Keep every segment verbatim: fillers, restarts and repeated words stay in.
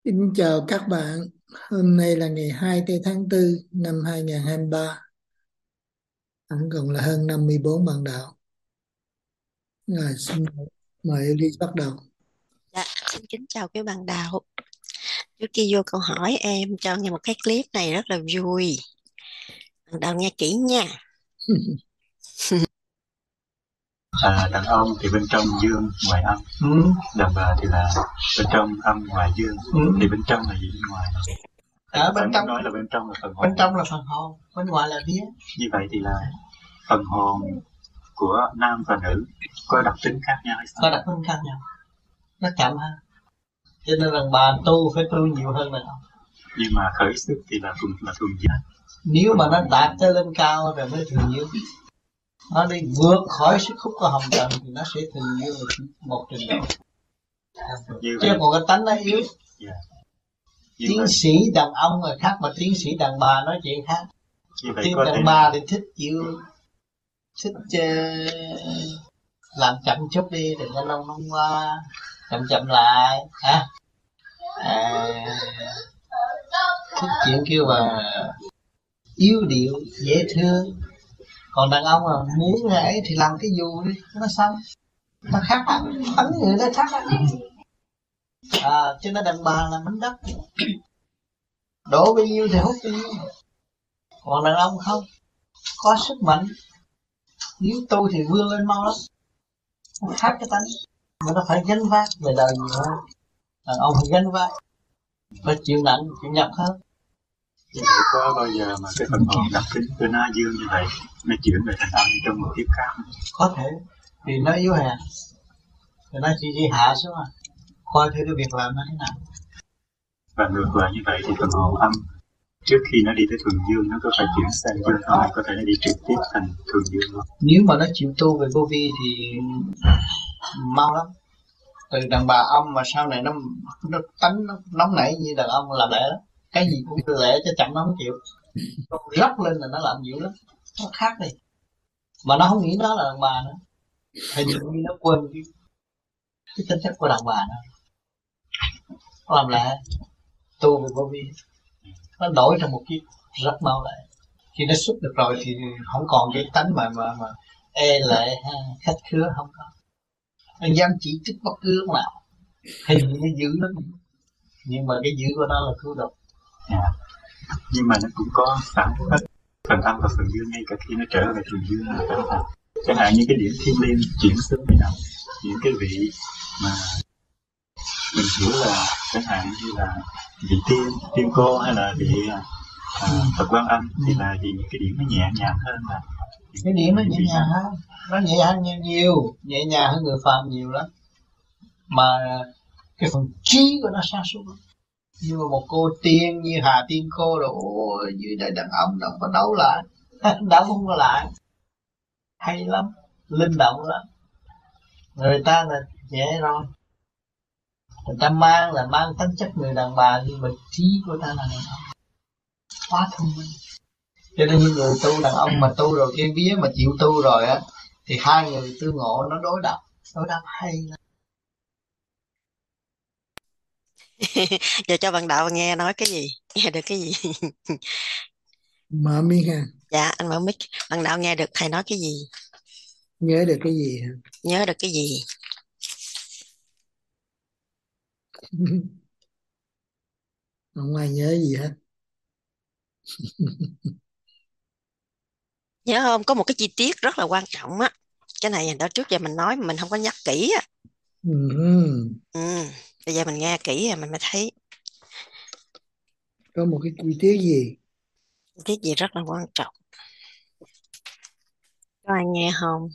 Xin chào các bạn. Hôm nay là ngày hai tháng tư năm hai nghìn không trăm hai mươi ba. Tổng cộng là hơn năm mươi bốn bạn đạo. Rồi, xin mời, mời Elise bắt đầu. Dạ, xin kính chào quý bạn đạo. Trước khi vô câu hỏi em cho nghe một cái clip này rất là vui. Bạn đạo nghe kỹ nha. À, đàn ông thì bên trong dương ngoài âm, ừ. Đàn bà thì là bên trong âm ngoài dương, ừ. Thì bên trong là gì bên ngoài? Ở bên trong nói là bên trong là phần hồn. Bên trong là phần hồn, bên ngoài là vía. Như vậy thì là phần hồn của nam và nữ có đặc tính khác nhau hay sao? Có đặc tính khác nhau, nó chậm hơn, cho nên đàn bà tu phải tu nhiều hơn đàn ông. Nhưng mà khởi sức thì là thuần là thuần dương. Nếu mà nó đạt tới lên cao rồi mới thuần dương. Nó đi vượt khỏi sức hút của hồng trần thì nó sẽ thuần dương một trình độ. Chứ còn cái tánh nó yếu. Yeah. Tiến vậy. sĩ đàn ông là khác mà tiến sĩ đàn bà nói chuyện khác. Tiến đàn thể... bà thì thích chịu, thích uh, làm chậm chút đi, đừng có nông nông qua, chậm chậm lại, hả? À, thích chuyện kêu mà yếu điệu, dễ thương. Còn đàn ông là muốn ấy thì làm cái dù đi, nó xong. Nó khác á, tánh người nó khác á. À, cho nên đàn bà là mảnh đất. Đổ bao nhiêu thì hút bao nhiêu. Còn đàn ông không, có sức mạnh. Nếu tu thì vươn lên mau lắm. Nó khác cái tánh. Mà nó phải gánh vác về đời nhiều hơn. Đàn ông phải gánh vác, phải chịu nặng, chịu nhọc hơn. Như vậy có bao giờ mà cái phần hồn đặc tính của nó dương như vậy nó chuyển về thành âm trong một kiếp khác? Có thể, vì nó yếu hèn thì nó chỉ, chỉ hạ xuống à, coi thử cái việc làm nó thế nào. Và ngược lại như vậy thì phần hồn âm trước khi nó đi tới thuần dương nó có phải chuyển sang dương không, hay có thể nó đi trực tiếp thành thuần dương không? Nếu mà nó chịu tu về vô vi thì mau lắm. Từ đàn bà âm mà sau này nó nó tánh nó nóng nảy như đàn ông làm lẽ lắm. Cái gì cũng lẽ cho chậm nó không chịu, róc lên là nó làm dữ lắm. Nó khác đi, mà nó không nghĩ nó là đàn bà nữa, hình như nó quên cái, cái tính chất của đàn bà nữa. Nó làm lẽ tu về vô vi, nó đổi thành một kiếp rất mau lẹ. Khi nó xuất được rồi thì không còn cái tánh mà mà mà e lệ ha, khách khứa không có. Nó dám chỉ trích bất cứ lúc nào, hình như nó dữ lắm, nhưng mà cái dữ của nó là cứu độ. Yeah. Nhưng mà nó cũng có phản phất phần âm và phần dương ngay cả khi nó trở về thuần dương là phải không? Chẳng hạn như cái điểm thiên liêng chuyển xuống về đâu, những cái vị mà mình hiểu là chẳng hạn như là vị tiên tiên cô hay là vị à, Phật Quan Âm thì là vì những cái điểm nó nhẹ nhàng hơn là cái điểm nó nhẹ nhàng hơn, nó nhẹ hơn nhiều, nhiều nhẹ nhàng hơn người phàm nhiều lắm, mà cái phần trí của nó sáng suốt lắm. Nhưng mà một cô tiên như Hà Tiên Cô rồi, ôi dưới đây đàn ông đâu có đấu lại đấu không có lại, hay lắm, linh động lắm. Người ta là dễ rồi, người ta mang là mang tính chất người đàn bà, nhưng mà trí của ta là đàn ông quá thông minh. Cho nên những người tu đàn ông mà tu rồi cái vía mà chịu tu rồi á thì hai người tương ngộ nó đối đáp, đối đáp hay lắm. Giờ cho bạn đạo nghe nói cái gì, nghe được cái gì? Mở miệng ha. Dạ, anh mở mic. Bạn đạo nghe được thầy nói cái gì? Nhớ được cái gì hả? Nhớ được cái gì? Không ai nhớ gì hết. Nhớ không? Có một cái chi tiết rất là quan trọng á. Cái này đó trước giờ mình nói mà mình không có nhắc kỹ á. Ừ. Ừ. Bây giờ mình nghe kỹ rồi mình mới thấy Có một cái chi tiết gì? cái gì rất là quan trọng. Có ai nghe không?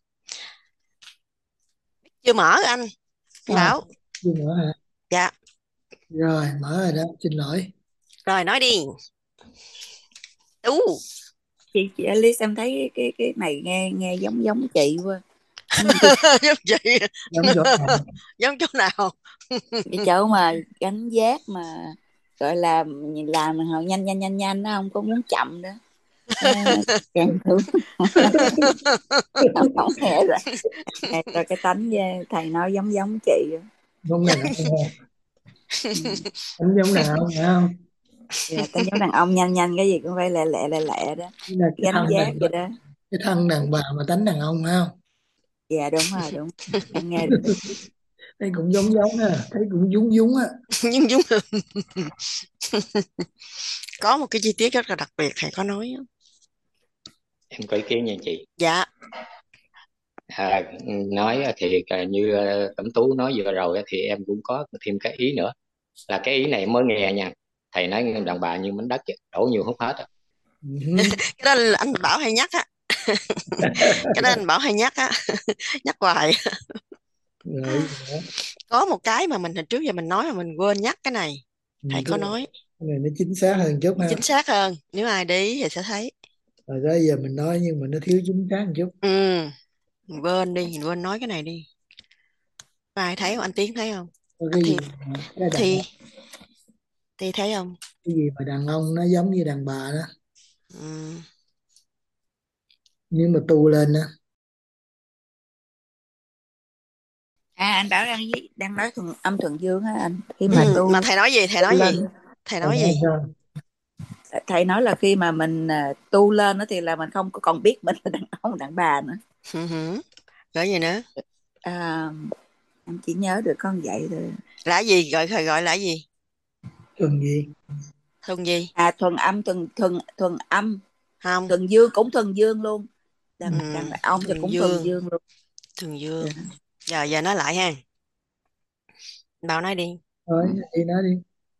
Chưa mở anh. À, Bảo. chưa mở hả? Dạ. Rồi, mở rồi đó, xin lỗi. Rồi nói đi. Tú. chị chị Alice, em thấy cái cái cái này nghe nghe giống giống chị quá. Giống chị. Giống chỗ nào? Giống chỗ nào? Cái chỗ mà gánh vác mà gọi là làm họ nhanh nhanh nhanh nhanh, nó không có muốn chậm nữa. Càng thử không không nghe rồi. Rồi cái tánh thầy nói giống giống chị. Không nghe rõ. Ừ. Tính giống đàn ông phải không? Dạ, tính giống đàn ông, nhanh nhanh cái gì cũng phải lẹ lẹ lẹ lẹ đó, Đây là cái gánh thân vác đàn bà, vậy đó. cái thân đàn bà mà tánh đàn ông phải không? Dạ đúng rồi, đúng. Em nghe được. Thấy cũng giống giống ha, thấy cũng dúng dúng á. Nhưng chúng có một cái chi tiết rất là đặc biệt thầy có nói á. Em có ý kiến nha chị. Dạ. À, nói thì như ờ, Cẩm Tú nói vừa rồi á, thì em cũng có thêm cái ý nữa, là cái ý này em mới nghe nha. Thầy nói đàn bà như mảnh đất vậy, đổ nhiều hút hết á. Ừ. Cái đó là anh Bảo hay nhắc á. Cái đó anh Bảo hay nhắc á. Nhắc hoài. Rồi Có một cái mà mình hồi trước giờ mình nói mà mình quên nhắc cái này, ừ, thầy cái có nói cái này nó chính xác hơn chút ha. chính xác hơn, nếu ai để ý thì sẽ thấy. Rồi đó giờ mình nói nhưng mà nó thiếu chính xác một chút. Ừ, mình quên đi, mình quên nói cái này đi. Có ai thấy không? Anh Tiến thấy không? Có Anh cái gì Thi, mà cái đàn Thi, Thi thấy không? cái gì mà đàn ông nó giống như đàn bà đó, Ừ. nhưng mà tu lên đó. À, anh Bảo đang viết- đang nói thuần âm thuần dương á anh, khi mà Ừ. Mà tu thầy nói gì? Thầy tu nói gì? lên. Thầy Rồi nói nói gì? sao? Thầy nói là khi mà mình à, tu lên đó thì là mình không có còn biết mình là đàn ông đàn bà nữa. Ừ. Hử. Gọi gì nữa? À, em chỉ nhớ được con vậy thôi. Là gì? Gọi thầy gọi là gì? Tuần gì? Thuần gì? À, thuần âm, thuần thuần thuần âm, Không. thuần dương cũng thuần dương luôn, Ừ. đàn đàn ông thì Thuần cũng thuần dương. dương luôn. Thuần Dạ. dương. Giờ giờ nói lại ha. Bảo nói đi. Thôi đi nói đi.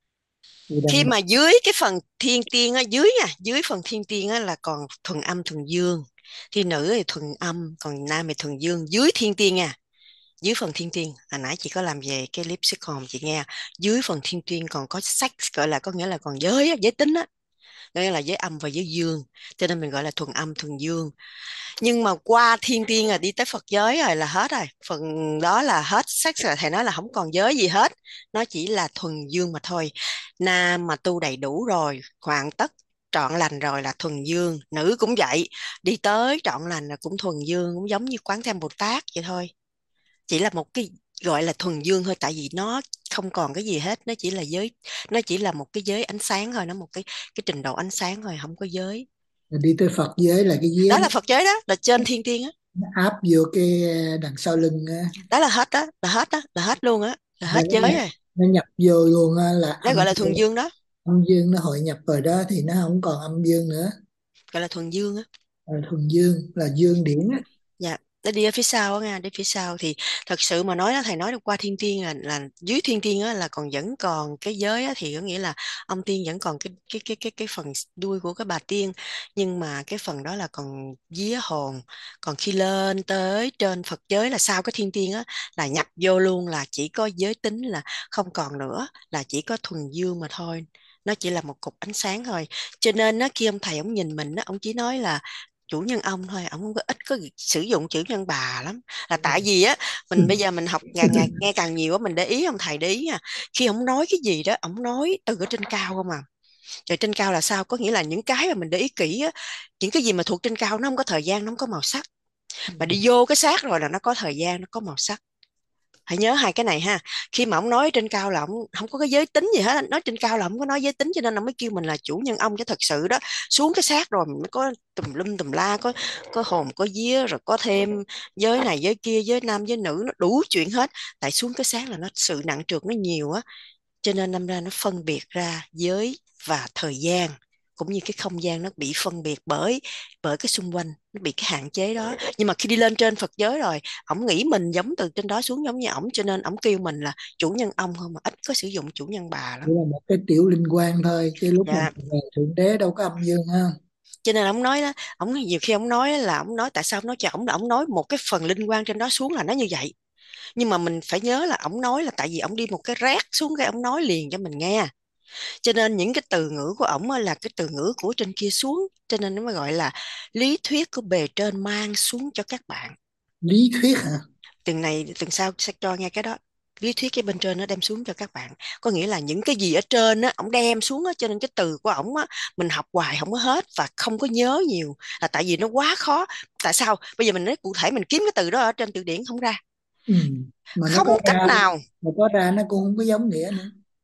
Gì đàn Khi bà? mà dưới cái phần thiên tiên á, dưới nha, dưới phần thiên tiên á là còn thuần âm thuần dương. Thì nữ thì thuần âm, còn nam thì thuần dương. Dưới thiên tiên nha, dưới phần thiên tiên, hồi nãy chị có làm về cái clip sitcom chị nghe, dưới phần thiên tiên còn có sex, gọi là có nghĩa là còn giới á, giới tính á, nghĩa là giới âm và giới dương, cho nên mình gọi là thuần âm thuần dương. Nhưng mà qua thiên tiên là đi tới Phật giới rồi là hết rồi, phần đó là hết sex rồi, thầy nói là không còn giới gì hết, nó chỉ là thuần dương mà thôi. Nam mà tu đầy đủ rồi, hoàn tất trọn lành rồi là thuần dương, nữ cũng vậy, đi tới trọn lành là cũng thuần dương, cũng giống như Quán Thế Bồ Tát vậy thôi, chỉ là một cái gọi là thuần dương thôi, tại vì nó không còn cái gì hết, nó chỉ là giới, nó chỉ là một cái giới ánh sáng thôi, nó một cái cái trình độ ánh sáng thôi, không có giới. Rồi đi tới Phật giới là cái vía Đó nó là Phật giới, đó là trên thiên tiên á, nó áp vô cái đằng sau lưng á. đó là hết á, là hết á, là hết luôn á, là Rồi hết nó giới nhập, rồi, nó nhập vô luôn á, là đó âm gọi là thuần dương đó, âm dương nó hội nhập vào đó thì nó không còn âm dương nữa. gọi là thuần dương á. Rồi thuần dương là dương điển á. Dạ, nó đi ở phía sau á nha, đi phía sau thì thật sự mà nói đó, thầy nói được qua thiên tiên là là dưới thiên tiên á là còn vẫn còn cái giới á, thì có nghĩa là ông tiên vẫn còn cái cái cái cái cái phần đuôi của cái bà tiên, nhưng mà cái phần đó là còn vía hồn, còn khi lên tới trên Phật giới là sau cái thiên tiên á là nhập vô luôn, là chỉ có giới tính là không còn nữa, là chỉ có thuần dương mà thôi, nó chỉ là một cục ánh sáng thôi. Cho nên nó khi ông thầy ông nhìn mình á, ông chỉ nói là chủ nhân ông thôi, ông không có ít có sử dụng chữ nhân bà lắm, là tại vì á mình bây giờ mình học càng ngày nghe càng nhiều á, mình để ý, ông thầy để ý nha, khi ông nói cái gì đó ông nói từ ở trên cao không à. Rồi trên cao là sao, có nghĩa là những cái mà mình để ý kỹ á, những cái gì mà thuộc trên cao nó không có thời gian, nó không có màu sắc, mà đi vô cái xác rồi là nó có thời gian, nó có màu sắc. Hãy nhớ hai cái này ha. Khi mà ông nói trên cao là ông không có cái giới tính gì hết, nói trên cao là không có nói giới tính, cho nên ông mới kêu mình là chủ nhân ông, chứ thật sự đó xuống cái xác rồi mình mới có tùm lum tùm la, có có hồn có vía, rồi có thêm giới này giới kia, giới nam giới nữ, nó đủ chuyện hết, tại xuống cái xác là nó sự nặng trược nó nhiều á, cho nên năm ra nó phân biệt ra giới và thời gian, cũng như cái không gian nó bị phân biệt bởi bởi cái xung quanh, nó bị cái hạn chế đó. Nhưng mà khi đi lên trên Phật giới rồi, ổng nghĩ mình giống từ trên đó xuống giống như ổng, cho nên ổng kêu mình là chủ nhân ông không, mà ít có sử dụng chủ nhân bà Chỉ lắm. là một cái tiểu linh quan thôi, chứ lúc mà Dạ. mình về thượng đế đâu có âm dương ha. Cho nên ông nói đó, ông nhiều khi ông nói là ông nói tại sao ông nói cho ổng là ông nói một cái phần linh quan trên đó xuống là nó như vậy, nhưng mà mình phải nhớ là ổng nói là tại vì ổng đi một cái rét xuống cái ổng nói liền cho mình nghe, cho nên những cái từ ngữ của ổng là cái từ ngữ của trên kia xuống, cho nên nó mới gọi là lý thuyết của bề trên mang xuống cho các bạn. Lý thuyết hả? Từng này từng sau sẽ cho nghe cái đó, lý thuyết cái bên trên nó đem xuống cho các bạn, có nghĩa là những cái gì ở trên á ổng đem xuống á, cho nên cái từ của ổng á mình học hoài không có hết và không có nhớ nhiều, là tại vì nó quá khó. Tại sao bây giờ mình nói cụ thể, mình kiếm cái từ đó ở trên từ điển không ra, Ừ. Mà nó không có cách ra, nào. mà có ra nó cũng không có giống nghĩa nữa.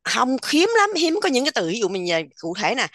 Không, hiếm lắm, hiếm có những cái từ ví dụ mình về cụ thể nè,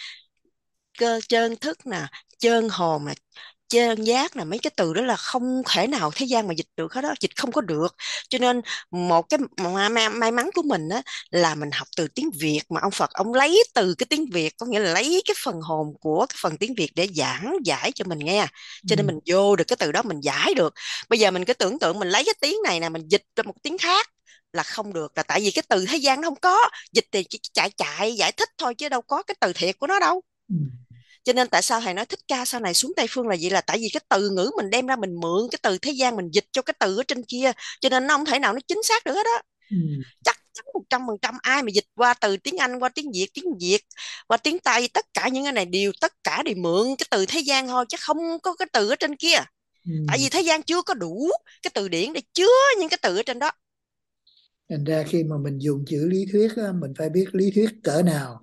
cơ trơn thức nè, trơn hồn nè, trơn giác là mấy cái từ đó là không thể nào thế gian mà dịch được hết đó, dịch không có được. Cho nên một cái may, may, may mắn của mình á là mình học từ tiếng Việt, mà ông Phật ông lấy từ cái tiếng Việt, có nghĩa là lấy cái phần hồn của cái phần tiếng Việt để giảng giải cho mình nghe, cho nên Ừ. mình vô được cái từ đó mình giải được. Bây giờ mình cứ tưởng tượng mình lấy cái tiếng này nè mình dịch ra một tiếng khác là không được, là tại vì cái từ thế gian nó không có, dịch thì chỉ chạy chạy giải thích thôi chứ đâu có cái từ thiệt của nó đâu. Ừ. Cho nên tại sao thầy nói Thích Ca sau này xuống Tây Phương là gì, là tại vì cái từ ngữ mình đem ra mình mượn cái từ thế gian mình dịch cho cái từ ở trên kia, cho nên nó không thể nào nó chính xác được hết á. Ừ. Chắc chắn một trăm phần trăm ai mà dịch qua từ tiếng Anh qua tiếng Việt, tiếng Việt qua tiếng Tây, tất cả những cái này đều tất cả đều mượn cái từ thế gian thôi chứ không có cái từ ở trên kia. Tại Ừ. vì thế gian chưa có đủ cái từ điển để chứa những cái từ ở trên đó. Thành ra khi mà mình dùng chữ lý thuyết á, mình phải biết lý thuyết cỡ nào,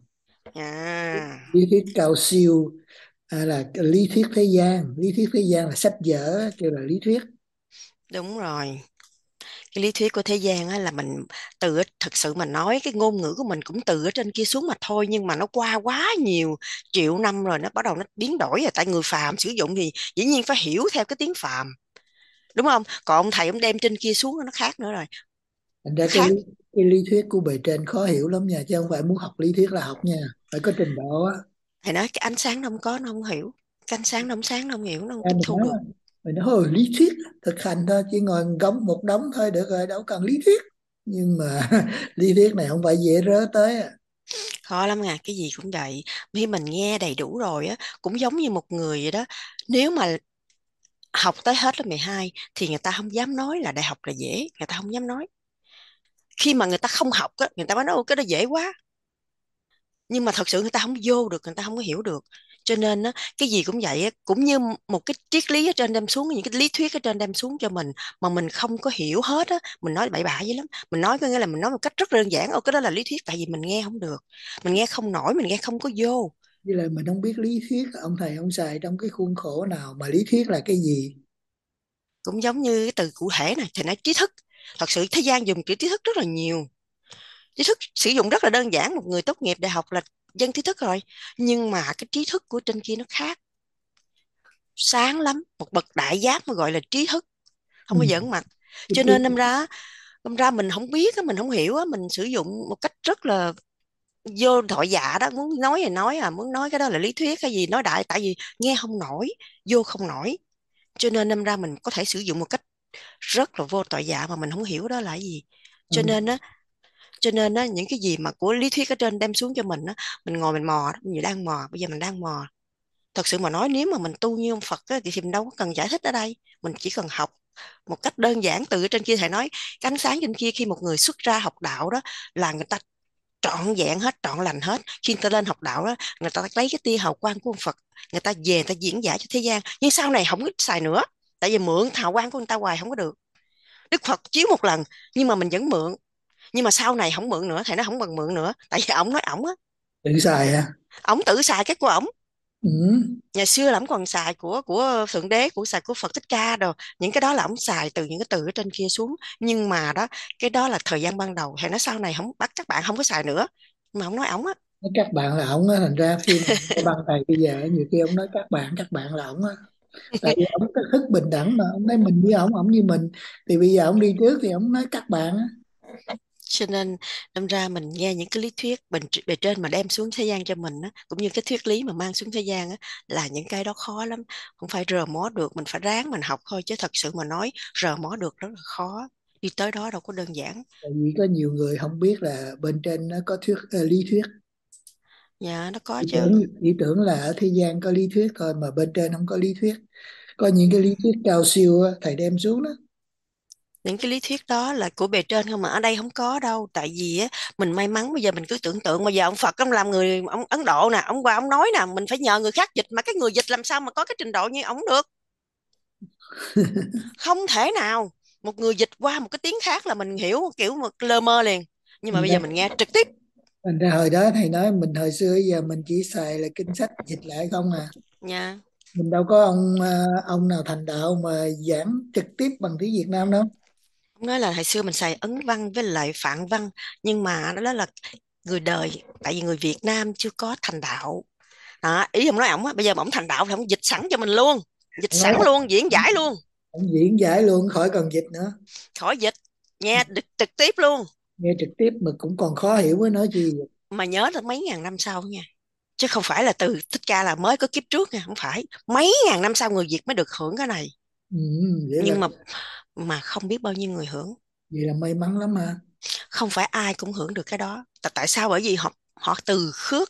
À, lý thuyết cao siêu hay là cái lý thuyết thế gian. Lý thuyết thế gian là sách vở kêu là lý thuyết. đúng rồi. Cái lý thuyết của thế gian á, là mình từ ở- thực sự mà nói cái ngôn ngữ của mình cũng từ ở trên kia xuống mà thôi, nhưng mà nó qua quá nhiều triệu năm rồi nó bắt đầu nó biến đổi rồi, tại người phàm sử dụng thì dĩ nhiên phải hiểu theo cái tiếng phàm, đúng không? Còn ông thầy ông đem trên kia xuống nó khác nữa rồi. Thành ra Nó cái lý, khác. cái lý thuyết của bề trên khó hiểu lắm nha, chứ không phải muốn học lý thuyết là học nha, phải có trình độ á. Thầy nói cái ánh sáng nó không có nó không hiểu, cái ánh sáng nó không sáng nó không hiểu, nó không Ra tiếp mình thu nói được. mình nói thôi lý thuyết thực hành thôi, chỉ ngồi gống một đống thôi được rồi, đâu cần lý thuyết. Nhưng mà lý thuyết này không phải dễ rớ tới à. Khó lắm nha, cái gì cũng vậy. Khi mình nghe đầy đủ rồi á, cũng giống như một người vậy đó, nếu mà học tới hết lớp mười hai thì người ta không dám nói là đại học là dễ, người ta không dám nói. Khi mà người ta không học á, người ta mới nói "Ôi, cái đó dễ quá", nhưng mà thật sự người ta không vô được, người ta không có hiểu được. Cho nên á, cái gì cũng vậy á, cũng như một cái triết lý ở trên đem xuống, những cái lý thuyết ở trên đem xuống cho mình mà mình không có hiểu hết á, mình nói bậy bạ dữ lắm. Mình nói có nghĩa là mình nói một cách rất đơn giản, ô cái đó là lý thuyết, tại vì mình nghe không được, mình nghe không nổi, mình nghe không có vô. Với lại mình không biết lý thuyết ông thầy ông xài trong cái khuôn khổ nào, mà lý thuyết là cái gì. Cũng giống như cái từ cụ thể này thì nói trí thức, thật sự thế gian dùng chữ trí thức rất là nhiều. Trí thức sử dụng rất là đơn giản, một người tốt nghiệp đại học là dân trí thức rồi, nhưng mà cái trí thức của trên kia nó khác, sáng lắm, một bậc đại giác mới gọi là trí thức, Ừ. không có giỡn mặt. Cái Cho trí, nên đâm ra đâm ra mình không biết á, mình không hiểu á, mình sử dụng một cách rất là vô thoại dạ đó, muốn nói thì nói, à muốn nói cái đó là lý thuyết cái gì nói đại, tại vì nghe không nổi, vô không nổi. Cho nên đâm ra mình có thể sử dụng một cách rất là vô tội dạ mà mình không hiểu đó là cái gì. Cho ông, nên á, cho nên á những cái gì mà của lý thuyết ở trên đem xuống cho mình á, mình ngồi mình mò, mình đang mò, bây giờ mình đang mò. Thật sự mà nói nếu mà mình tu như ông Phật á, thì mình đâu có cần giải thích ở đây, mình chỉ cần học một cách đơn giản từ ở trên kia. Thầy nói cái ánh sáng trên kia khi một người xuất ra học đạo đó là người ta trọn vẹn hết, trọn lành hết. Khi người ta lên học đạo đó, người ta lấy cái tia hào quang của ông Phật, người ta về người ta diễn giải cho thế gian, nhưng sau này không có xài nữa, tại vì mượn hào quang của người ta hoài không có được. Đức Phật chiếu một lần nhưng mà mình vẫn mượn, nhưng mà sau này không mượn nữa, thầy nói không bằng mượn nữa, tại vì ổng nói ổng á, tự xài à. ổng tự xài cái của ổng. Ừ. Ngày xưa là ổng còn xài của của thượng đế, của xài của Phật Thích Ca rồi, những cái đó là ổng xài từ những cái từ ở trên kia xuống, nhưng mà đó, cái đó là thời gian ban đầu, thầy nói sau này không bắt các bạn không có xài nữa, mà ổng nói ổng á. Nói các bạn là ổng á, thành ra khi mà cái băng thầy bây giờ nhiều khi ông nói các bạn các bạn là ổng á. Tại vì ông có thức bình đẳng mà, ông nói mình với ổng, ổng như mình, thì bây giờ ông đi trước thì ông nói các bạn á. Cho nên đâm ra mình nghe những cái lý thuyết bề, bề trên mà đem xuống thế gian cho mình á, cũng như cái thuyết lý mà mang xuống thế gian á, là những cái đó khó lắm, không phải rờ mó được, mình phải ráng mình học thôi, chứ thật sự mà nói rờ mó được rất là khó, đi tới đó đâu có đơn giản. Tại vì có nhiều người không biết là bên trên nó có thuyết ờ, lý thuyết. Dạ nó có Ý chứ. tưởng, ý tưởng là ở thế gian có lý thuyết thôi, mà bên trên không có lý thuyết. Có những cái lý thuyết cao siêu á, thầy đem xuống đó. Những cái lý thuyết đó là của bề trên không, mà ở đây không có đâu, tại vì á mình may mắn bây giờ mình cứ tưởng tượng, bây giờ ông Phật ông làm người ông Ấn Độ nè, ông qua ông nói nè, mình phải nhờ người khác dịch, mà cái người dịch làm sao mà có cái trình độ như ông được, không thể nào. Một người dịch qua một cái tiếng khác là mình hiểu kiểu một lơ mơ liền, nhưng mà Thành bây ra, giờ mình nghe trực tiếp. thành ra hồi đó thầy nói mình hồi xưa giờ mình chỉ xài là kinh sách dịch lại không à. Nha, Mình đâu có ông ờ, ông nào thành đạo mà giảng trực tiếp bằng tiếng Việt Nam đâu. ông nói là hồi xưa mình xài ấn văn với lại phạn văn, nhưng mà đó là người đời, tại vì người Việt Nam chưa có thành đạo. Đó, ý ông nói ổng á, bây giờ mà ổng thành đạo thì ổng dịch sẵn cho mình luôn, dịch Ông nói sẵn là luôn, diễn giải luôn, ông diễn giải luôn khỏi cần dịch nữa. khỏi dịch, nghe được trực tiếp luôn. Nghe trực tiếp mà cũng còn khó hiểu với nói chi. Mà nhớ là mấy ngàn năm sau nha, chứ không phải là từ Thích Ca là mới có kiếp trước nha, không phải, mấy ngàn năm sau người Việt mới được hưởng cái này. Ừ, vậy là Nhưng mà mà không biết bao nhiêu người hưởng. vậy là may mắn lắm ha. Không phải ai cũng hưởng được cái đó. Tại tại sao? Bởi vì họ họ từ khước,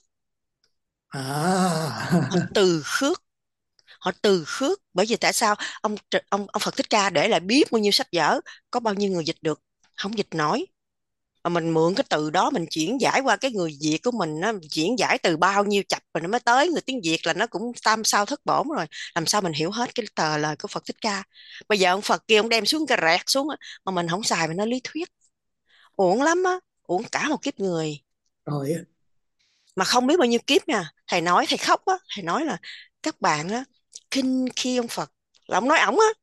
họ À. từ khước, họ từ khước. Bởi vì tại sao ông ông ông Phật Thích Ca để lại biết bao nhiêu sách vở, có bao nhiêu người dịch được, không dịch nổi. Mà mình mượn cái từ đó mình chuyển giải qua cái người Việt của mình, nó chuyển giải từ bao nhiêu chập rồi nó mới tới người tiếng Việt, là nó cũng tam sao thất bổn rồi. Làm sao mình hiểu hết cái tờ lời của Phật Thích Ca? Bây giờ ông Phật kia ông đem xuống cái rẹt xuống á, mà mình không xài mình nó lý thuyết, uổng lắm á, uổng cả một kiếp người. Rồi. Mà không biết bao nhiêu kiếp nha. Thầy nói thầy khóc á, thầy nói là các bạn á khinh khi ông Phật, là ông nói ổng á,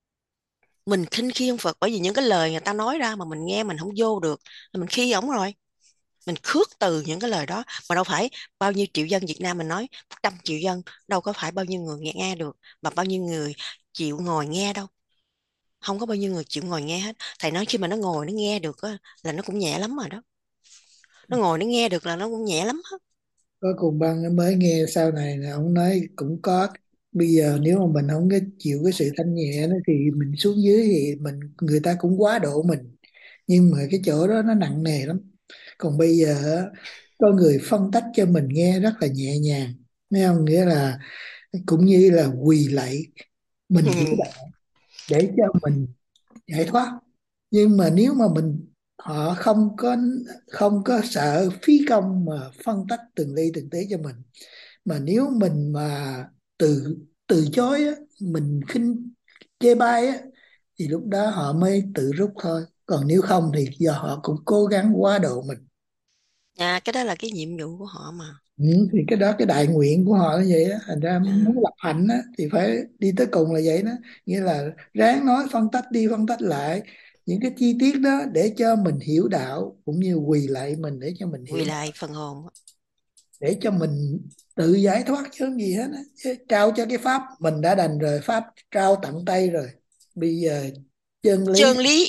mình khinh khi ông Phật bởi vì những cái lời người ta nói ra mà mình nghe mình không vô được, là mình khi ổng rồi, mình khước từ những cái lời đó. Mà đâu phải bao nhiêu triệu dân Việt Nam, mình nói một trăm triệu dân, đâu có phải bao nhiêu người nghe, nghe được, mà bao nhiêu người chịu ngồi nghe đâu, không có bao nhiêu người chịu ngồi nghe hết. Thầy nói khi mà nó ngồi nó nghe được á, là nó cũng nhẹ lắm rồi đó, nó ngồi nó nghe được là nó cũng nhẹ lắm hết. Có cùng băng mới nghe sau này là ông nói cũng có, bây giờ nếu mà mình không có chịu cái sự thanh nhẹ đó thì mình xuống dưới thì mình người ta cũng quá độ mình, nhưng mà cái chỗ đó nó nặng nề lắm. Còn bây giờ á, có người phân tách cho mình nghe rất là nhẹ nhàng, thấy không, nghĩa là cũng như là quỳ lạy mình hiểu đạo để cho mình giải thoát. Nhưng mà nếu mà mình họ không có không có sợ phí công mà phân tách từng ly từng tí cho mình, mà nếu mình mà từ từ chối á, mình khinh chê bai á, thì lúc đó họ mới tự rút thôi, còn nếu không thì giờ họ cũng cố gắng quá độ mình. À, cái đó là cái nhiệm vụ của họ mà. Ừ, thì cái đó cái đại nguyện của họ như vậy đó, thành ra muốn À, lập hạnh á, thì phải đi tới cùng là vậy đó, nghĩa là ráng nói phân tách đi phân tách lại những cái chi tiết đó để cho mình hiểu đạo, cũng như quỳ lại mình để cho mình quỳ hiểu, lại phần hồn. để cho mình tự giải thoát chứ không gì hết á. Chứ trao cho cái pháp mình đã đành rồi, pháp trao tận tay rồi, bây giờ chân lý Chân lý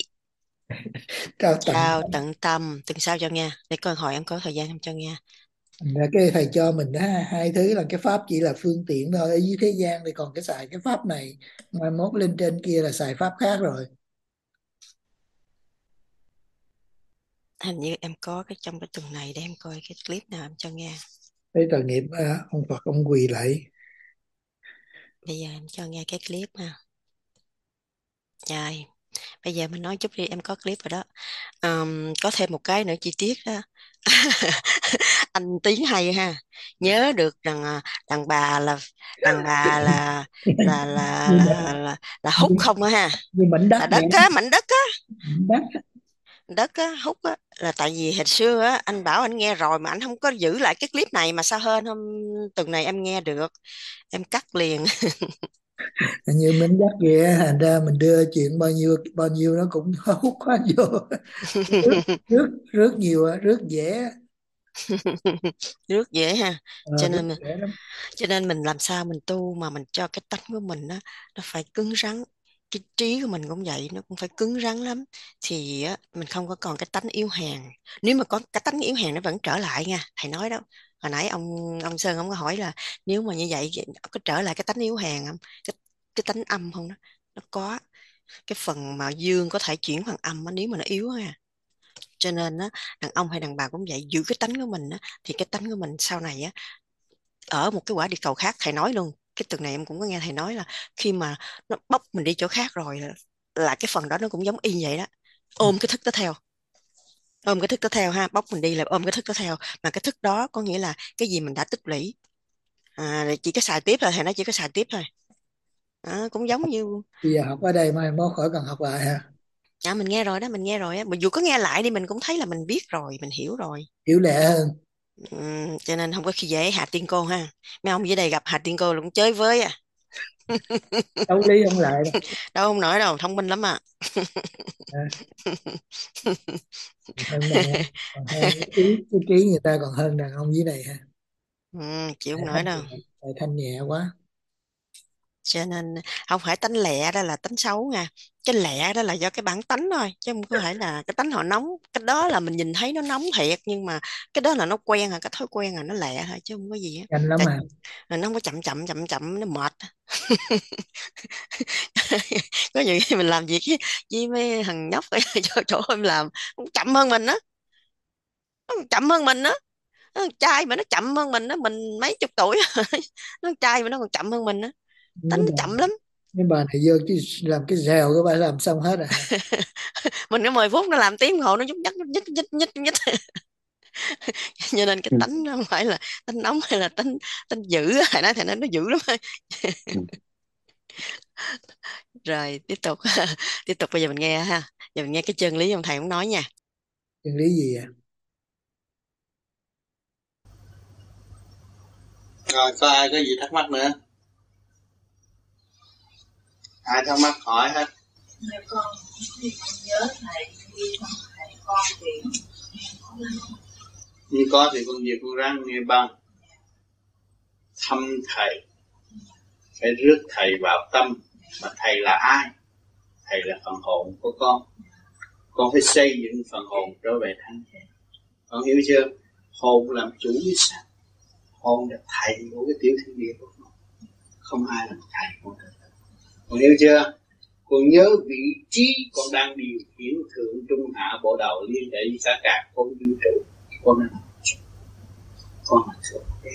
trao tận chào tay. tận tâm, tuần sau cho nghe, để coi hỏi em có thời gian không cho nghe. Thành ra cái thầy cho mình đó, hai thứ là cái pháp chỉ là phương tiện thôi, ở dưới thế gian thì còn cái xài cái pháp này, mai mốt lên trên kia là xài pháp khác rồi. Hình như em có cái trong cái tuần này, để em coi cái clip nào em cho nghe. Thế tội nghiệp à, ông Phật ông quỳ lại. Bây giờ em cho nghe cái clip ha. Rồi, bây giờ mình nói chút đi, em có clip rồi đó. Ờm, có thêm một cái nữa chi tiết đó. Anh Tiến hay ha, nhớ được rằng à, đàn bà là đàn bà là là là như, là là, là như, hút không á ha, như mảnh đất là đất vậy. á, mảnh đất á, Mảnh đất. đất á, hút á. Là tại vì hồi xưa á anh bảo anh nghe rồi mà anh không có giữ lại cái clip này, mà sao hên hôm tuần này em nghe được, em cắt liền. Như mảnh đất vậy, thành ra mình đưa chuyện bao nhiêu bao nhiêu nó cũng hút hết vô. rước rước rước nhiều á, rước dễ. Nước dễ ha. Ờ, cho rước nên dễ lắm. cho nên mình làm sao mình tu mà mình cho cái tánh của mình á, nó phải cứng rắn. Cái trí của mình cũng vậy, nó cũng phải cứng rắn lắm, thì á, mình không có còn cái tánh yếu hèn. Nếu mà có cái tánh yếu hèn nó vẫn trở lại nha, thầy nói đó. Hồi nãy ông ông Sơn ông có hỏi là nếu mà như vậy có trở lại cái tánh yếu hèn không, cái cái tánh âm không đó. Nó có cái phần mà dương có thể chuyển thành âm á, nếu mà nó yếu ha. Cho nên á, đàn ông hay đàn bà cũng vậy, giữ cái tánh của mình á, thì cái tánh của mình sau này á, ở một cái quả địa cầu khác. Thầy nói luôn, cái tuần này em cũng có nghe thầy nói là khi mà nó bóc mình đi chỗ khác rồi, là cái phần đó nó cũng giống y vậy đó, ôm cái thức đó theo, ôm cái thức đó theo ha, bóc mình đi là ôm cái thức đó theo. Mà cái thức đó có nghĩa là cái gì mình đã tích lũy, à, chỉ có xài tiếp thôi, thầy nói chỉ có xài tiếp thôi. À, cũng giống như Bây giờ học ở đây mai mốt khỏi cần học lại ha. à, mình nghe rồi đó, mình nghe rồi á, mà dù có nghe lại đi mình cũng thấy là mình biết rồi, mình hiểu rồi. Hiểu lẹ hơn. Ừm, cho nên không có khi dễ Hà Tiên Cô ha. Mấy ông dưới đây gặp Hà Tiên Cô là cũng chơi với à. Đấu lý ông lại đâu. Đâu không nổi đâu, thông minh lắm à. À, hơn đàn ông, còn hơn cái trí, cái trí người ta còn hơn đàn ông dưới này ha. Ừ, chịu Tại không nổi thanh đâu. nhẹ, tại thanh nhẹ quá. Cho nên không phải tánh lẹ đó là tánh xấu nha, cái lẹ đó là do cái bản tánh thôi, chứ không có phải là cái tánh họ nóng. Cái đó là mình nhìn thấy nó nóng thiệt, nhưng mà cái đó là nó quen à, cái thói quen à, nó lẹ thôi chứ không có gì á. Nhanh lắm Tại à. nó không có chậm chậm chậm chậm nó mệt. Có nhiều khi mình làm việc với, với mấy thằng nhóc ở chỗ, chỗ em làm cũng chậm hơn mình á, nó còn chậm hơn mình á. Nó con trai mà nó chậm hơn mình á, mình mấy chục tuổi rồi. Nó con trai mà nó còn chậm hơn mình á, tính Mấy nó bà, chậm lắm. mấy bà này vô cái làm cái rèo các bạn làm xong hết rồi hả? Mình có mười phút nó làm tiếng đồng hồ nó nhúc nhích nhích nhích nhích nhích. Cho nên cái Ừ. tánh nó không phải là tánh nóng hay là tánh tánh dữ á. Thầy nói thầy nói nó dữ lắm. Ừ. Rồi tiếp tục. Tiếp tục bây giờ mình nghe ha, giờ mình nghe cái chân lý ông thầy cũng nói nha. Chân lý gì à? Rồi có ai có gì thắc mắc nữa? Ai thắc mắc hỏi hết. Dạ con thì con nhớ thầy đi thăm thầy con thì Như có thì con gì con ráng nghe băng. Thăm thầy phải rước thầy vào tâm. Mà thầy là ai? Thầy là phần hồn của con. Con phải xây dựng phần hồn trở về thanh. Con hiểu chưa? Hồn làm chủ với sao? Hồn là thầy của cái tiểu thiên địa của con. Không ai làm thầy con được. Con hiểu chưa? Con nhớ vị trí con đang điều khiển thượng trung hạ bộ đầu liên hệ với cả cả con vũ trụ. Con là con là thượng đế.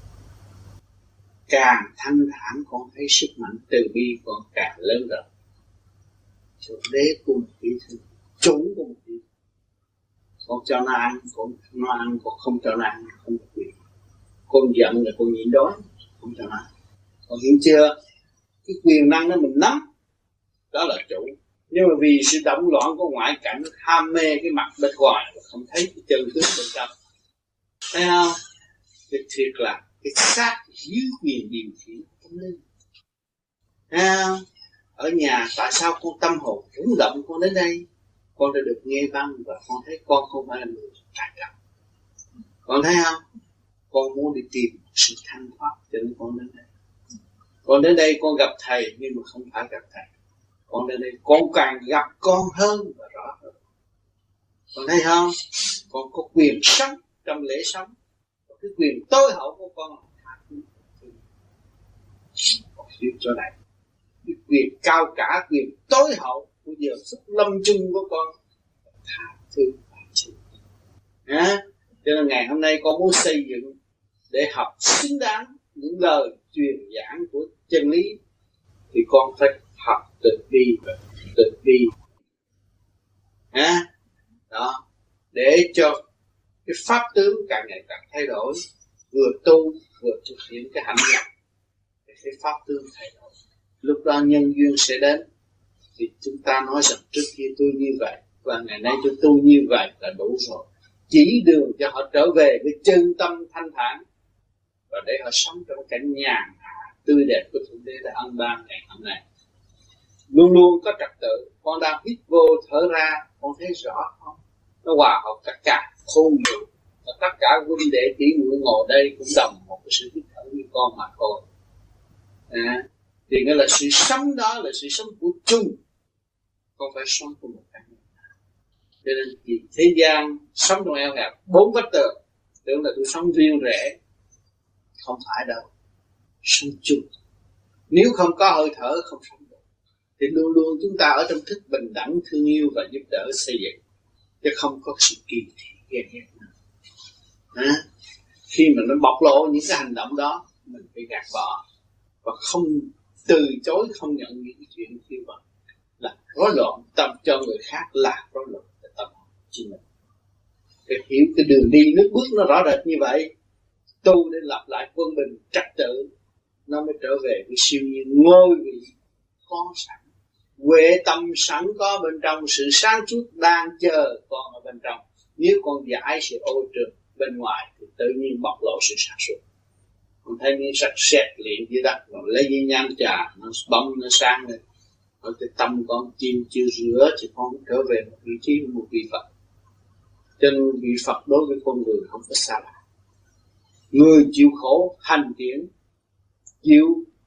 Càng thanh thản con thấy sức mạnh từ bi con càng lớn rộng. Thượng đế của một vị thương, chủ của một vị. Con cho nó ăn, con nó ăn, con không cho nó ăn, không có quyền. Con giận là con nhịn đói, không cho nó ăn. Con hiểu chưa? Cái quyền năng đó mình nắm, đó là chủ. Nhưng mà vì sự động loạn của ngoại cảnh, ham mê cái mặt bên ngoài và không thấy cái chân tướng bên trong. Thấy không? Cái thiệt là cái xác dưới quyền điều khiển tâm linh. Thấy không? Ở nhà tại sao con tâm hồn rung động con đến đây? Con đã được nghe băng và con thấy con không phải là người trải trọng. Con thấy không? Con muốn đi tìm sự thanh thoát cho nên con đến đây. Con đến đây con gặp thầy nhưng mà không phải gặp thầy. Con đến đây con càng gặp con hơn và rõ hơn. Con thấy không? Con có quyền sống trong lễ sống. Cái quyền tối hậu của con là tha thứ. Con hiểu chỗ này. Cái quyền cao cả, quyền tối hậu của giờ phút lâm chung của con là tha thứ và chịu. À, cho nên ngày hôm nay con muốn xây dựng để học xứng đáng những lời truyền giảng của chân lý thì con phải học từ bi và từ bi. À, đó, để cho cái pháp tướng càng ngày càng thay đổi, vừa tu vừa thực hiện cái hành động thì cái pháp tướng thay đổi. Lúc đó nhân duyên sẽ đến thì chúng ta nói rằng trước kia tôi như vậy và ngày nay tôi tu như vậy là đủ rồi. Chỉ đường cho họ trở về với chân tâm thanh thản và để họ sống trong cảnh nhàn hạ tươi đẹp của Thượng Đế đã ân ban ngày hôm nay. Luôn luôn có trật tự. Con đang hít vô thở ra, con thấy rõ không? Nó hòa hợp tất cả khôn vũ và tất cả huynh đệ tỷ muội ngồi đây cũng đồng một cái sự hít thở như con mà thôi. À, thì nghĩa là sự sống đó là sự sống của chung, không phải sống của một cá nhân. Cho nên thì thế gian sống trong eo hẹp bốn vách tường, tưởng là tôi sống riêng rẽ, không phải đâu, sống chung. Nếu không có hơi thở không sống được, thì luôn luôn chúng ta ở trong thức bình đẳng thương yêu và giúp đỡ xây dựng, chứ không có sự kỳ thị ghen ghét nữa. À, khi mà nó bộc lộ những cái hành động đó, mình phải gạt bỏ và không từ chối, không nhận những cái chuyện như vậy là rối loạn tâm cho người khác, là rối loạn tâm của mình. Phải hiểu cái đường đi nước bước nó rõ rệt như vậy, tu để lập lại quân bình trật tự, nó mới trở về với siêu nhiên ngôi vị có sẵn, huệ tâm sẵn có bên trong, sự sáng suốt đang chờ con ở bên trong. Nếu con giải sự ô trượt bên ngoài thì tự nhiên bộc lộ sự sáng suốt. Con thấy miếng sạch sẹt liền dưới đất, rồi lấy cái nhang trà nó bấm nó sáng lên. Ở cái tâm con chim chưa rửa thì con trở về một vị trí, một vị Phật. Cho nên vị Phật đối với con người không có xa lạ. Người chịu khổ hành tiến, chịu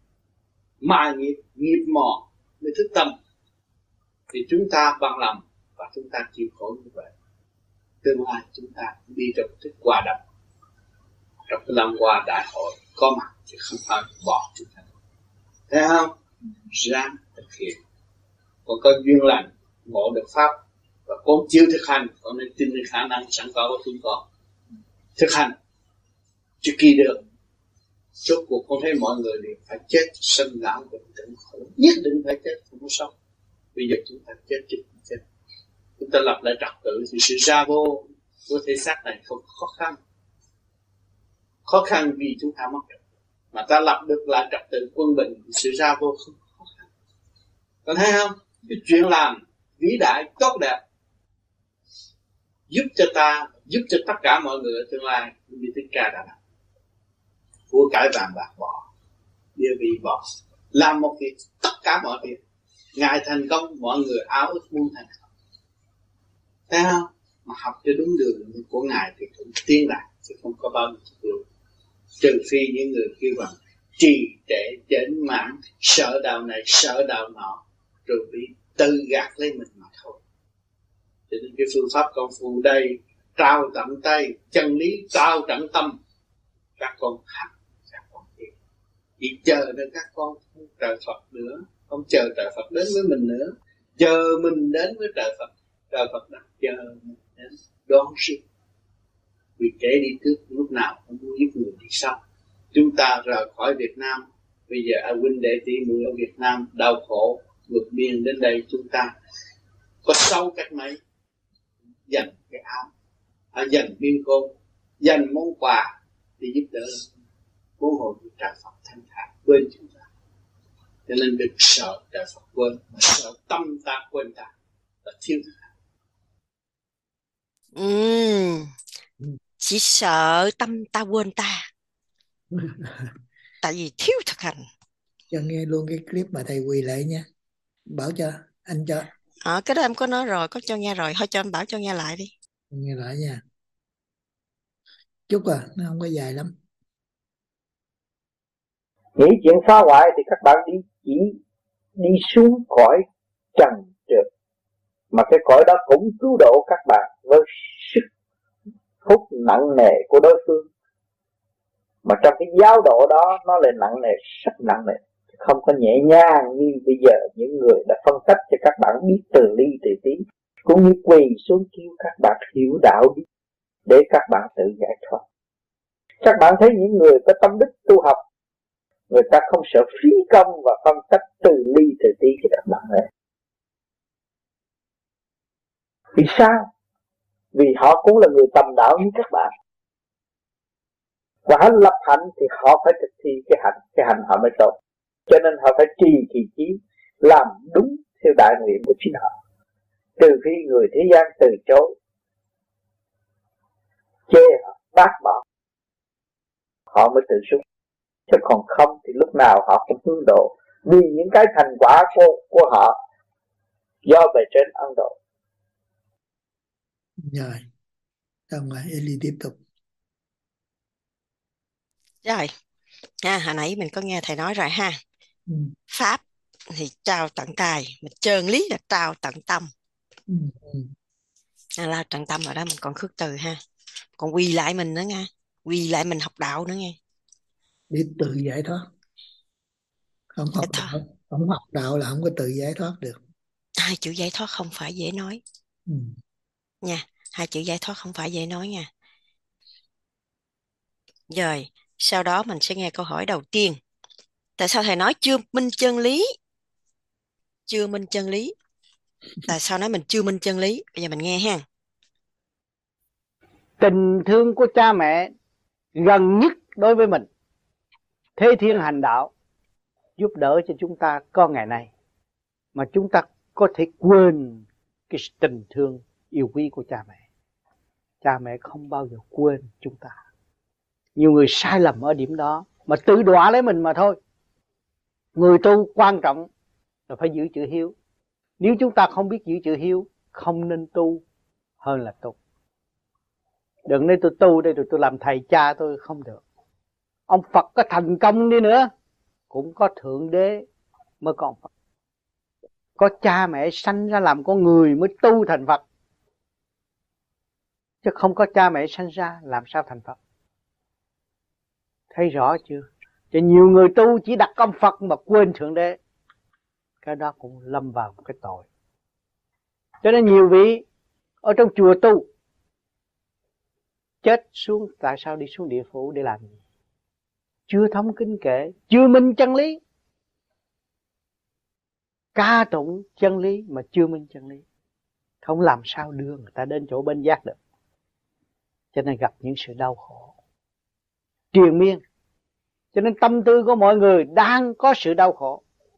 mai nghiệp, nghiệp mòn mới thức tâm, thì chúng ta bằng lòng và chúng ta chịu khổ như vậy. Tương lai chúng ta đi trong thức hòa đồng, trong cái lần hòa đại hội có mặt chứ không phải bỏ chúng ta. Thấy không? Ráng thực hiện. Còn có duyên lành, ngộ được pháp và con chịu thực hành, con nên tin cái khả năng sẵn có của chúng con. Thực hành chưa kỳ được. Rốt cuộc con thấy mọi người đều phải chết, sinh lão bệnh tử khổ, nhất định phải chết, không có sống. Bây giờ chúng ta chết chết chết. Chúng ta lập lại trật tự thì sự ra vô của thể xác này không khó khăn. Khó khăn vì chúng ta mất trật tự. Mà ta lập được lại trật tự quân bình thì sự ra vô không khó khăn. Con thấy không? Cái chuyện làm vĩ đại tốt đẹp giúp cho ta, giúp cho tất cả mọi người ở tương lai như Thích Ca đã làm. Của cải vàng bạc bỏ, địa vị bỏ, làm một việc tất cả mọi việc. Ngài thành công, mọi người áo ước muốn thành công. Thấy không? Mà học cho đúng đường của Ngài thì cũng tiến lại, chứ không có bao nhiêu chất lượng. Trừ phi những người kêu bằng trì trệ, chểnh mãn, sợ đạo này, sợ đạo nọ, rồi bị tự gạt lấy mình mà thôi. Cho nên cái phương pháp công phu đây, trao tận tay, chân lý trao tận tâm. Các con hành, các con đi. Chỉ chờ đến các con không trời Phật nữa, không chờ trời Phật đến với mình nữa, chờ mình đến với trời Phật. Trời Phật đã chờ mình đến đón rước. Vì kẻ đi trước lúc nào cũng muốn giúp người đi sau. Chúng ta rời khỏi Việt Nam, bây giờ à, huynh đệ tỷ muội ở Việt Nam đau khổ vượt biên đến đây, chúng ta có sâu cách mấy dành cái áo, à, dành viên côn, dành món quà để giúp đỡ bốn hồn của trời Phật thanh thản quên chúng ta. Cho nên đừng sợ trời Phật quên, mà sợ tâm ta quên ta là thiếu thực hành. Uhm, chỉ sợ tâm ta quên ta, tại vì thiếu thực hành. Cho nghe luôn cái clip mà thầy quỳ lại nha, bảo cho anh cho. À, cái đó em có nói rồi, có cho nghe rồi, thôi cho em bảo cho nghe lại đi. Nghe lại nha. Chút à, nó không có dài lắm. Nghĩ chuyện phá hoại thì các bạn đi chỉ đi xuống khỏi trần trượt, mà cái cõi đó cũng cứu độ các bạn với sức hút nặng nề của đối phương. Mà trong cái giáo độ đó nó lại nặng nề, rất nặng nề, không có nhẹ nhàng như bây giờ những người đã phân tích cho các bạn biết từ ly từ tí, cũng như quỳ xuống kêu các bạn hiểu đạo đi để các bạn tự giải thoát. Các bạn thấy những người có tâm đức tu học, người ta không sợ phí công và phân tích từ ly từ tí cho các bạn ấy. Vì sao? Vì họ cũng là người tầm đạo như các bạn. Và họ lập hạnh thì họ phải thực thi cái hạnh, cái hành họ mới tốt. Cho nên họ phải trì kỳ chí, làm đúng theo đại nguyện của chính họ. Trừ khi người thế gian từ chối, chê họ, bác bỏ, họ mới tự xuống. Chứ còn không thì lúc nào họ cũng hướng độ. Vì những cái thành quả của, của họ do bề trên ấn độ. Rồi, xong rồi Eli tiếp tục. Rồi, ha, hồi nãy mình có nghe thầy nói rồi ha. Ừ. Pháp thì trao tận tài, mà chân lý là trao tận tâm. Ừ. Ừ. À, là tận tâm ở đó mình còn khước từ ha. Còn quỳ lại mình nữa nha, quỳ lại mình học đạo nữa nghe. Để tự giải thoát. Không học Giải đạo, không học đạo là không có tự giải thoát được. Hai chữ giải thoát không phải dễ nói. Ừ. Nha, hai chữ giải thoát không phải dễ nói nha. Rồi, sau đó mình sẽ nghe câu hỏi đầu tiên. Tại sao thầy nói chưa minh chân lý? Chưa minh chân lý. Tại sao nói mình chưa minh chân lý? Bây giờ mình nghe ha. Tình thương của cha mẹ gần nhất đối với mình, thế thiên hành đạo giúp đỡ cho chúng ta có ngày nay, mà chúng ta có thể quên cái tình thương yêu quý của cha mẹ. Cha mẹ không bao giờ quên chúng ta. Nhiều người sai lầm ở điểm đó, mà tự đọa lấy mình mà thôi. Người tu quan trọng là phải giữ chữ hiếu. Nếu chúng ta không biết giữ chữ hiếu, không nên tu hơn là tu. Đừng nói tôi tu đây rồi tôi làm thầy cha tôi, không được. Ông Phật có thành công đi nữa cũng có Thượng Đế mới có ông Phật. Có cha mẹ sanh ra làm con người mới tu thành Phật, chứ không có cha mẹ sanh ra làm sao thành Phật. Thấy rõ chưa? Cho nhiều người tu chỉ đặt ông Phật mà quên Thượng Đế, cái đó cũng lâm vào một cái tội. Cho nên nhiều vị ở trong chùa tu chết xuống, tại sao đi xuống địa phủ để làm gì? Chưa thông kinh kệ, chưa minh chân lý. Ca tụng chân lý mà chưa minh chân lý, không làm sao đưa người ta đến chỗ bên giác được. Cho nên gặp những sự đau khổ triền miên. Cho nên tâm tư của mọi người đang có sự đau khổ,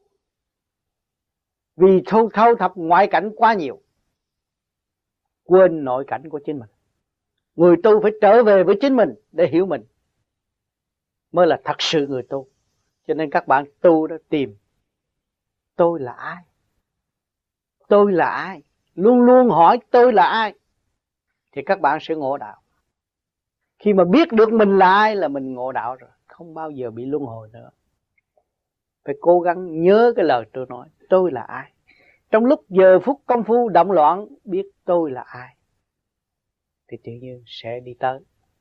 vì thâu thâu thập ngoại cảnh quá nhiều, quên nội cảnh của chính mình. Người tu phải trở về với chính mình để hiểu mình, mới là thật sự người tu. Cho nên các bạn tu đó, tìm tôi là ai, tôi là ai, luôn luôn hỏi tôi là ai, thì các bạn sẽ ngộ đạo. Khi mà biết được mình là ai là mình ngộ đạo rồi, không bao giờ bị luân hồi nữa. Phải cố gắng nhớ cái lời tôi nói, tôi là ai. Trong lúc giờ phút công phu động loạn, biết tôi là ai thì tự nhiên sẽ đi tới.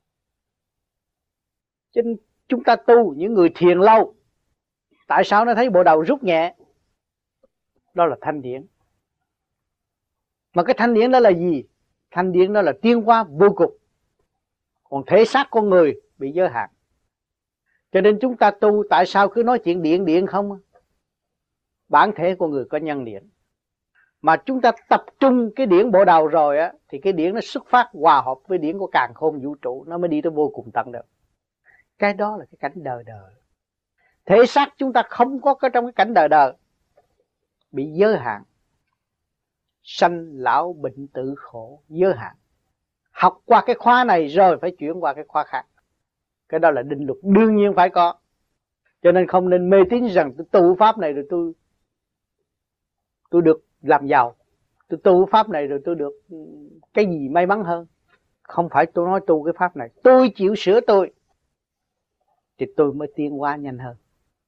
Cho nên chúng ta tu, những người thiền lâu, tại sao nó thấy bộ đầu rút nhẹ? Đó là thanh điển. Mà cái thanh điển đó là gì? Thanh điển đó là tiến hóa vô cùng. Còn thể xác con người bị giới hạn. Cho nên chúng ta tu, tại sao cứ nói chuyện điện điện không? Bản thể của người có nhân điện. Mà chúng ta tập trung cái điển bộ đầu rồi á, thì cái điển nó xuất phát hòa hợp với điển của càn khôn vũ trụ, nó mới đi tới vô cùng tận được. Cái đó là cái cảnh đời đời. Thể xác chúng ta không có cái trong cái cảnh đời đời, bị giới hạn. Sanh lão bệnh tử khổ, giới hạn. Học qua cái khóa này rồi phải chuyển qua cái khóa khác. Cái đó là định luật đương nhiên phải có. Cho nên không nên mê tín rằng tôi tu pháp này rồi tôi tôi được làm giàu, tôi tu pháp này rồi tôi được cái gì may mắn hơn. Không phải tôi nói tu cái pháp này, tôi chịu sửa tôi thì tôi mới tiến hóa nhanh hơn.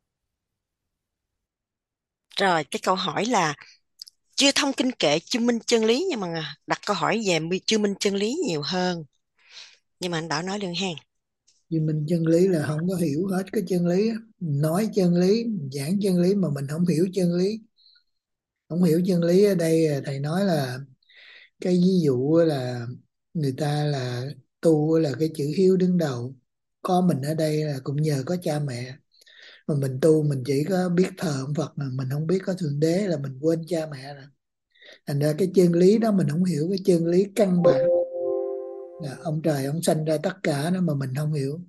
Rồi cái câu hỏi là chưa thông kinh kệ, chưa minh chân lý, nhưng mà đặt câu hỏi về chưa minh chân lý nhiều hơn. Nhưng mà anh Bảo nói đừng hen. Vì mình chân lý là không có hiểu hết cái chân lý. Nói chân lý, giảng chân lý mà mình không hiểu chân lý. Không hiểu chân lý ở đây thầy nói là cái ví dụ là người ta là tu là cái chữ hiếu đứng đầu. Có mình ở đây là cũng nhờ có cha mẹ. Mà mình tu mình chỉ có biết thờ ông Phật mà mình không biết có Thượng Đế là mình quên cha mẹ rồi. Thành ra cái chân lý đó mình không hiểu, cái chân lý căn bản là ông trời ông sanh ra tất cả đó mà mình không hiểu.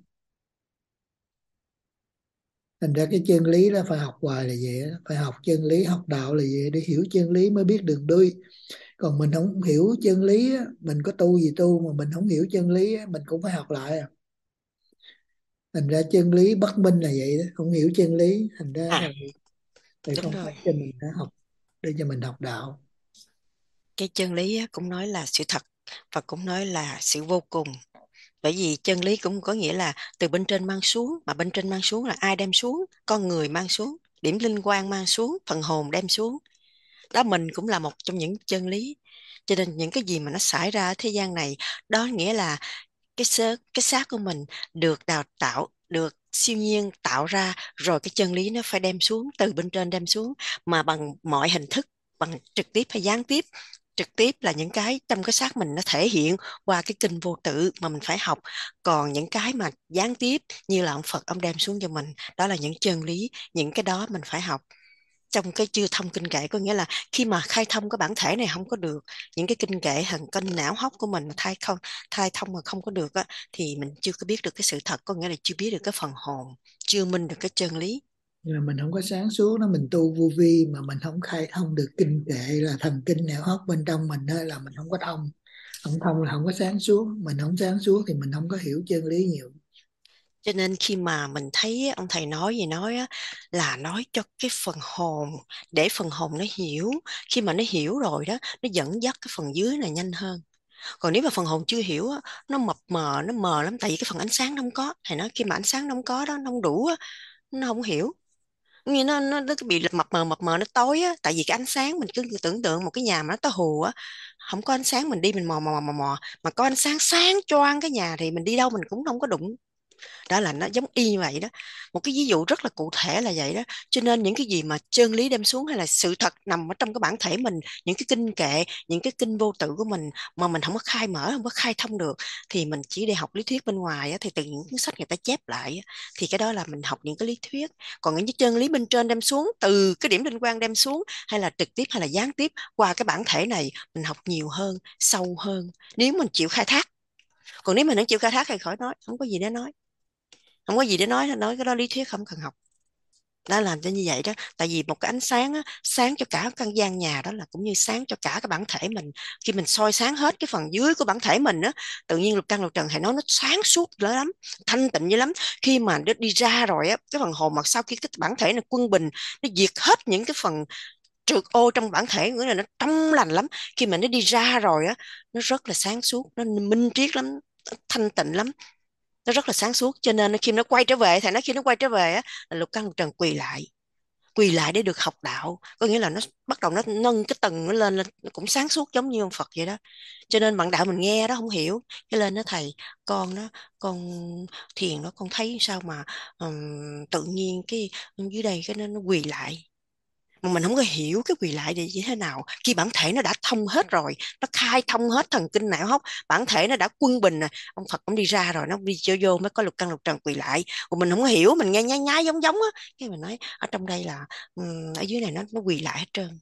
Thành ra cái chân lý đó phải học hoài là vậy đó. Phải học chân lý, học đạo là vậy, để hiểu chân lý mới biết đường đi. Còn mình không hiểu chân lý, mình có tu gì tu mà mình không hiểu chân lý, mình cũng phải học lại. Thành ra chân lý bất minh là vậy đó, không hiểu chân lý. Thành ra À, thầy, thầy đúng không rồi. phải cho mình đã học, để cho mình học đạo. Cái chân lý cũng nói là sự thật và cũng nói là sự vô cùng. Bởi vì chân lý cũng có nghĩa là từ bên trên mang xuống, mà bên trên mang xuống là ai đem xuống? Con người mang xuống, điểm linh quang mang xuống, phần hồn đem xuống. Đó, mình cũng là một trong những chân lý. Cho nên những cái gì mà nó xảy ra ở thế gian này, đó nghĩa là cái sơ, cái xác của mình được đào tạo, được siêu nhiên tạo ra, rồi cái chân lý nó phải đem xuống, từ bên trên đem xuống, mà bằng mọi hình thức, bằng trực tiếp hay gián tiếp. Trực tiếp là những cái trong cái xác mình nó thể hiện qua cái kinh vô tự mà mình phải học. Còn những cái mà gián tiếp như là ông Phật ông đem xuống cho mình, đó là những chân lý, những cái đó mình phải học. Trong cái chưa thông kinh kệ có nghĩa là khi mà khai thông cái bản thể này không có được, những cái kinh kệ thần kinh não hốc của mình thay không khai thông mà không có được á, thì mình chưa có biết được cái sự thật, có nghĩa là chưa biết được cái phần hồn, chưa minh được cái chân lý. Là mình không có sáng suốt đó, mình tu vô vi mà mình không khai thông được kinh kệ là thần kinh não hốc bên trong mình đó, là mình không có thông. Không thông là không có sáng suốt, mình không sáng suốt thì mình không có hiểu chân lý nhiều. Cho nên khi mà mình thấy ông thầy nói gì nói á, là nói cho cái phần hồn, để phần hồn nó hiểu. Khi mà nó hiểu rồi đó, nó dẫn dắt cái phần dưới này nhanh hơn. Còn nếu mà phần hồn chưa hiểu á, nó mập mờ, nó mờ lắm, tại vì cái phần ánh sáng nó không có. Thầy nói khi mà ánh sáng nó không có đó, nó không đủ á, nó không hiểu. Nghe nó nó nó bị mập mờ mập mờ, nó tối á, tại vì cái ánh sáng mình cứ tưởng tượng một cái nhà mà nó tối hù á, không có ánh sáng mình đi mình mò mò mò mò, mà có ánh sáng sáng choang cái nhà thì mình đi đâu mình cũng không có đụng. Đó là nó giống y như vậy đó. Một cái ví dụ rất là cụ thể là vậy đó. Cho nên những cái gì mà chân lý đem xuống hay là sự thật nằm ở trong cái bản thể mình, những cái kinh kệ, những cái kinh vô tự của mình mà mình không có khai mở, không có khai thông được, thì mình chỉ để học lý thuyết bên ngoài á, thì từ những cuốn sách người ta chép lại á, thì cái đó là mình học những cái lý thuyết. Còn những cái chân lý bên trên đem xuống, từ cái điểm linh quang đem xuống, hay là trực tiếp hay là gián tiếp qua cái bản thể này, mình học nhiều hơn, sâu hơn, nếu mình chịu khai thác. Còn nếu mình không chịu khai thác thì khỏi nói, không có gì để nói, không có gì để nói, nói cái đó lý thuyết không cần học. Đã làm cho như vậy đó, tại vì một cái ánh sáng á, sáng cho cả căn gian nhà, đó là cũng như sáng cho cả cái bản thể mình. Khi mình soi sáng hết cái phần dưới của bản thể mình á, tự nhiên lục căn lục trần thầy nói nó sáng suốt lắm, thanh tịnh dữ lắm. Khi mà nó đi ra rồi á, cái phần hồn mà sau khi cái bản thể nó quân bình, nó diệt hết những cái phần trượt ô trong bản thể, nghĩa là nó trong lành lắm. Khi mà nó đi ra rồi á, nó rất là sáng suốt, nó minh triết lắm, thanh tịnh lắm, nó rất là sáng suốt. Cho nên khi nó quay trở về, thầy nói khi nó quay trở về á, là lục căn lục trần quỳ lại, quỳ lại để được học đạo. Có nghĩa là nó bắt đầu nó nâng cái tầng nó lên, lên nó cũng sáng suốt giống như ông Phật vậy đó. Cho nên bạn đạo mình nghe đó không hiểu, cái lên đó thầy, con đó, con thiền đó, con thấy sao mà um, tự nhiên cái dưới đây cái nó, nó quỳ lại, mà mình không có hiểu cái quỳ lại để như thế nào. Khi bản thể nó đã thông hết rồi, nó khai thông hết thần kinh não hốc, bản thể nó đã quân bình rồi, ông Phật cũng đi ra rồi, nó đi vô vô mới có lục căn lục trần quỳ lại. Còn mình không có hiểu, mình nghe nhái nhái giống giống á, cái mình nói ở trong đây là um, ở dưới này nó nó quỳ lại hết trơn.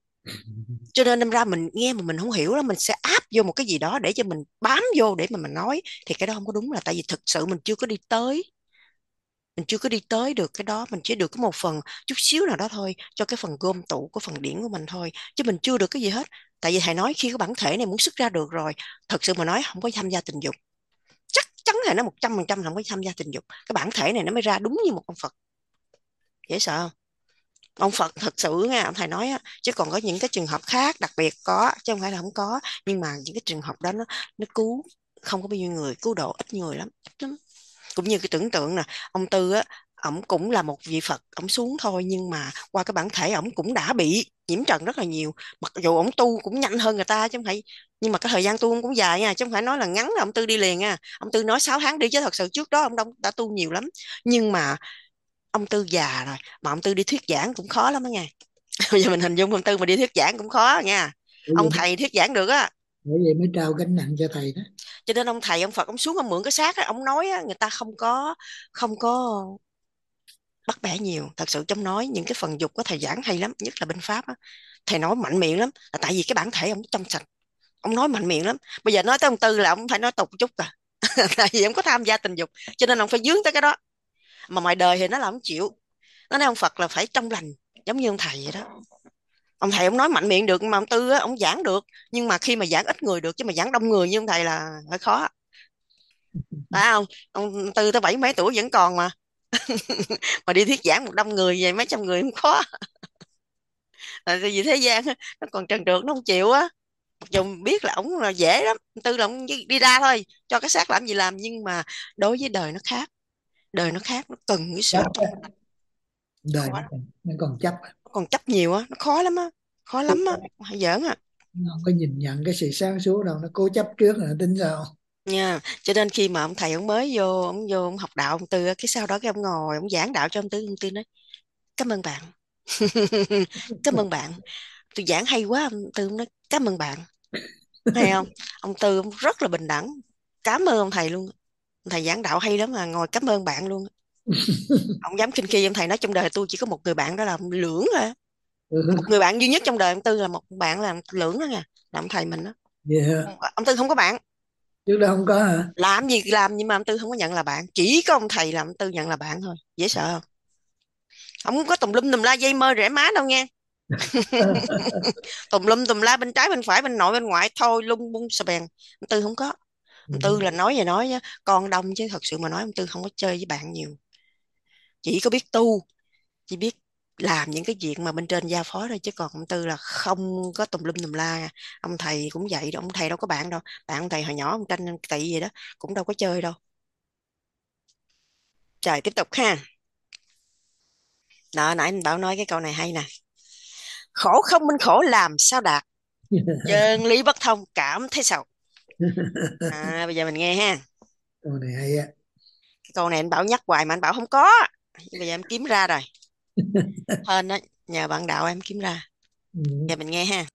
Cho nên đâm ra mình nghe mà mình không hiểu đó, mình sẽ áp vô một cái gì đó để cho mình bám vô để mà mình nói, thì cái đó không có đúng, là tại vì thực sự mình chưa có đi tới, mình chưa có đi tới được cái đó, mình chỉ được có một phần chút xíu nào đó thôi, cho cái phần gom tụ của phần điển của mình thôi, chứ mình chưa được cái gì hết. Tại vì thầy nói khi cái bản thể này muốn xuất ra được rồi, thật sự mà nói không có tham gia tình dục, chắc chắn thầy nói một trăm phần trăm không có tham gia tình dục, cái bản thể này nó mới ra đúng như một ông Phật. Dễ sợ không? Ông Phật thật sự nha, ông thầy nói á, chứ còn có những cái trường hợp khác đặc biệt có, chứ không phải là không có, nhưng mà những cái trường hợp đó nó nó cứu không có bao nhiêu người, cứu độ ít người lắm, ít lắm. Cũng như cái tưởng tượng nè, ông Tư á, ổng cũng là một vị Phật, ổng xuống thôi, nhưng mà qua cái bản thể ổng cũng đã bị nhiễm trần rất là nhiều, mặc dù ổng tu cũng nhanh hơn người ta chứ không phải, nhưng mà cái thời gian tu ông cũng dài nha, chứ không phải nói là ngắn là ông Tư đi liền nha. Ông Tư nói sáu tháng đi, chứ thật sự trước đó ông Đông đã tu nhiều lắm. Nhưng mà ông Tư già rồi, mà ông Tư đi thuyết giảng cũng khó lắm đó nha. Bây giờ mình hình dung ông Tư mà đi thuyết giảng cũng khó nha. Bởi Ông vậy, thầy thuyết giảng được á. bởi vậy mới trao gánh nặng cho thầy đó. Cho nên ông thầy ông Phật ông xuống ông mượn cái xác á, ông nói á, người ta không có không có bắt bẻ nhiều. Thật sự trong nói những cái phần dục của thầy giảng hay lắm, nhất là bên Pháp á, thầy nói mạnh miệng lắm, là tại vì cái bản thể ông trong sạch, ông nói mạnh miệng lắm. Bây giờ nói tới ông Tư là ông phải nói tục chút à. Tại vì ông có tham gia tình dục, cho nên ông phải dướng tới cái đó. Mà ngoài đời thì nó là ông chịu, nó nói ông Phật là phải trong lành, giống như ông thầy vậy đó. Ông thầy ông nói mạnh miệng được, mà ông Tư á, ông giảng được, nhưng mà khi mà giảng ít người được, chứ mà giảng đông người như ông thầy là hơi khó. Phải không? Ông Tư tới bảy mấy tuổi vẫn còn mà. Mà đi thuyết giảng một đông người vậy, mấy trăm người không khó. Tại vì thế gian nó còn trần trượt, nó không chịu á. Mặc dù biết là ổng là dễ lắm, Tư là ổng đi ra thôi, cho cái xác làm gì làm, nhưng mà đối với đời nó khác, đời nó khác, nó cần cái sự Chấp á, đời khó nó lắm. còn, nó còn chấp, Nó còn chấp nhiều á, nó khó lắm á, khó lắm á, hay giỡn á nó không có nhìn nhận cái sự sáng suốt đâu, nó cố chấp trước rồi nó tính sao. nha. Cho nên khi mà ông thầy ông mới vô, ông vô ông học đạo ông Tư á, cái sau đó cái ông ngồi ông giảng đạo cho ông Tư, ông Tư nói cảm ơn bạn. Cảm ơn bạn, tôi giảng hay quá. Ông Tư ông nói cảm ơn bạn, hay không? Ông Tư ông rất là bình đẳng, cảm ơn ông thầy luôn. Ông thầy giảng đạo hay lắm mà ngồi cảm ơn bạn luôn. Ông dám khinh khi ông thầy nói trong đời tôi chỉ có một người bạn, đó là ông Lưỡng thôi. Một người bạn duy nhất trong đời ông Tư là một bạn là Lưỡng đó nha, là ông thầy mình đó. Yeah. Ông Tư không có bạn, Trước đó không có hả? làm gì làm, nhưng mà ông Tư không có nhận là bạn, chỉ có ông thầy là ông Tư nhận là bạn thôi. Dễ sợ không? Không có tùm lum tùm la dây mơ rễ má đâu nha. Tùm lum tùm la bên trái bên phải bên nội bên ngoại thôi lung bung xà bèn, ông Tư không có. Ông Tư là nói về nói nhá, con đông chứ thật sự mà nói ông Tư không có chơi với bạn nhiều, chỉ có biết tu, chỉ biết làm những cái việc mà bên trên giao phó thôi, chứ còn ông Tư là không có tùm lum tùm la. Ông thầy cũng vậy đó, ông thầy đâu có bạn đâu, bạn ông thầy hồi nhỏ ông tranh ông tị gì đó cũng đâu có chơi đâu. Trời, tiếp tục ha. Đó, nãy anh Bảo nói cái câu này hay nè: khổ không minh khổ làm sao đạt, chân lý bất thông cảm thấy sầu. À, bây giờ mình nghe ha. Câu này hay á. Cái câu này anh Bảo nhắc hoài mà anh Bảo không có, bây giờ em kiếm ra rồi. Hên đó, nhờ bạn đạo em kiếm ra. Ừ. Giờ mình nghe ha.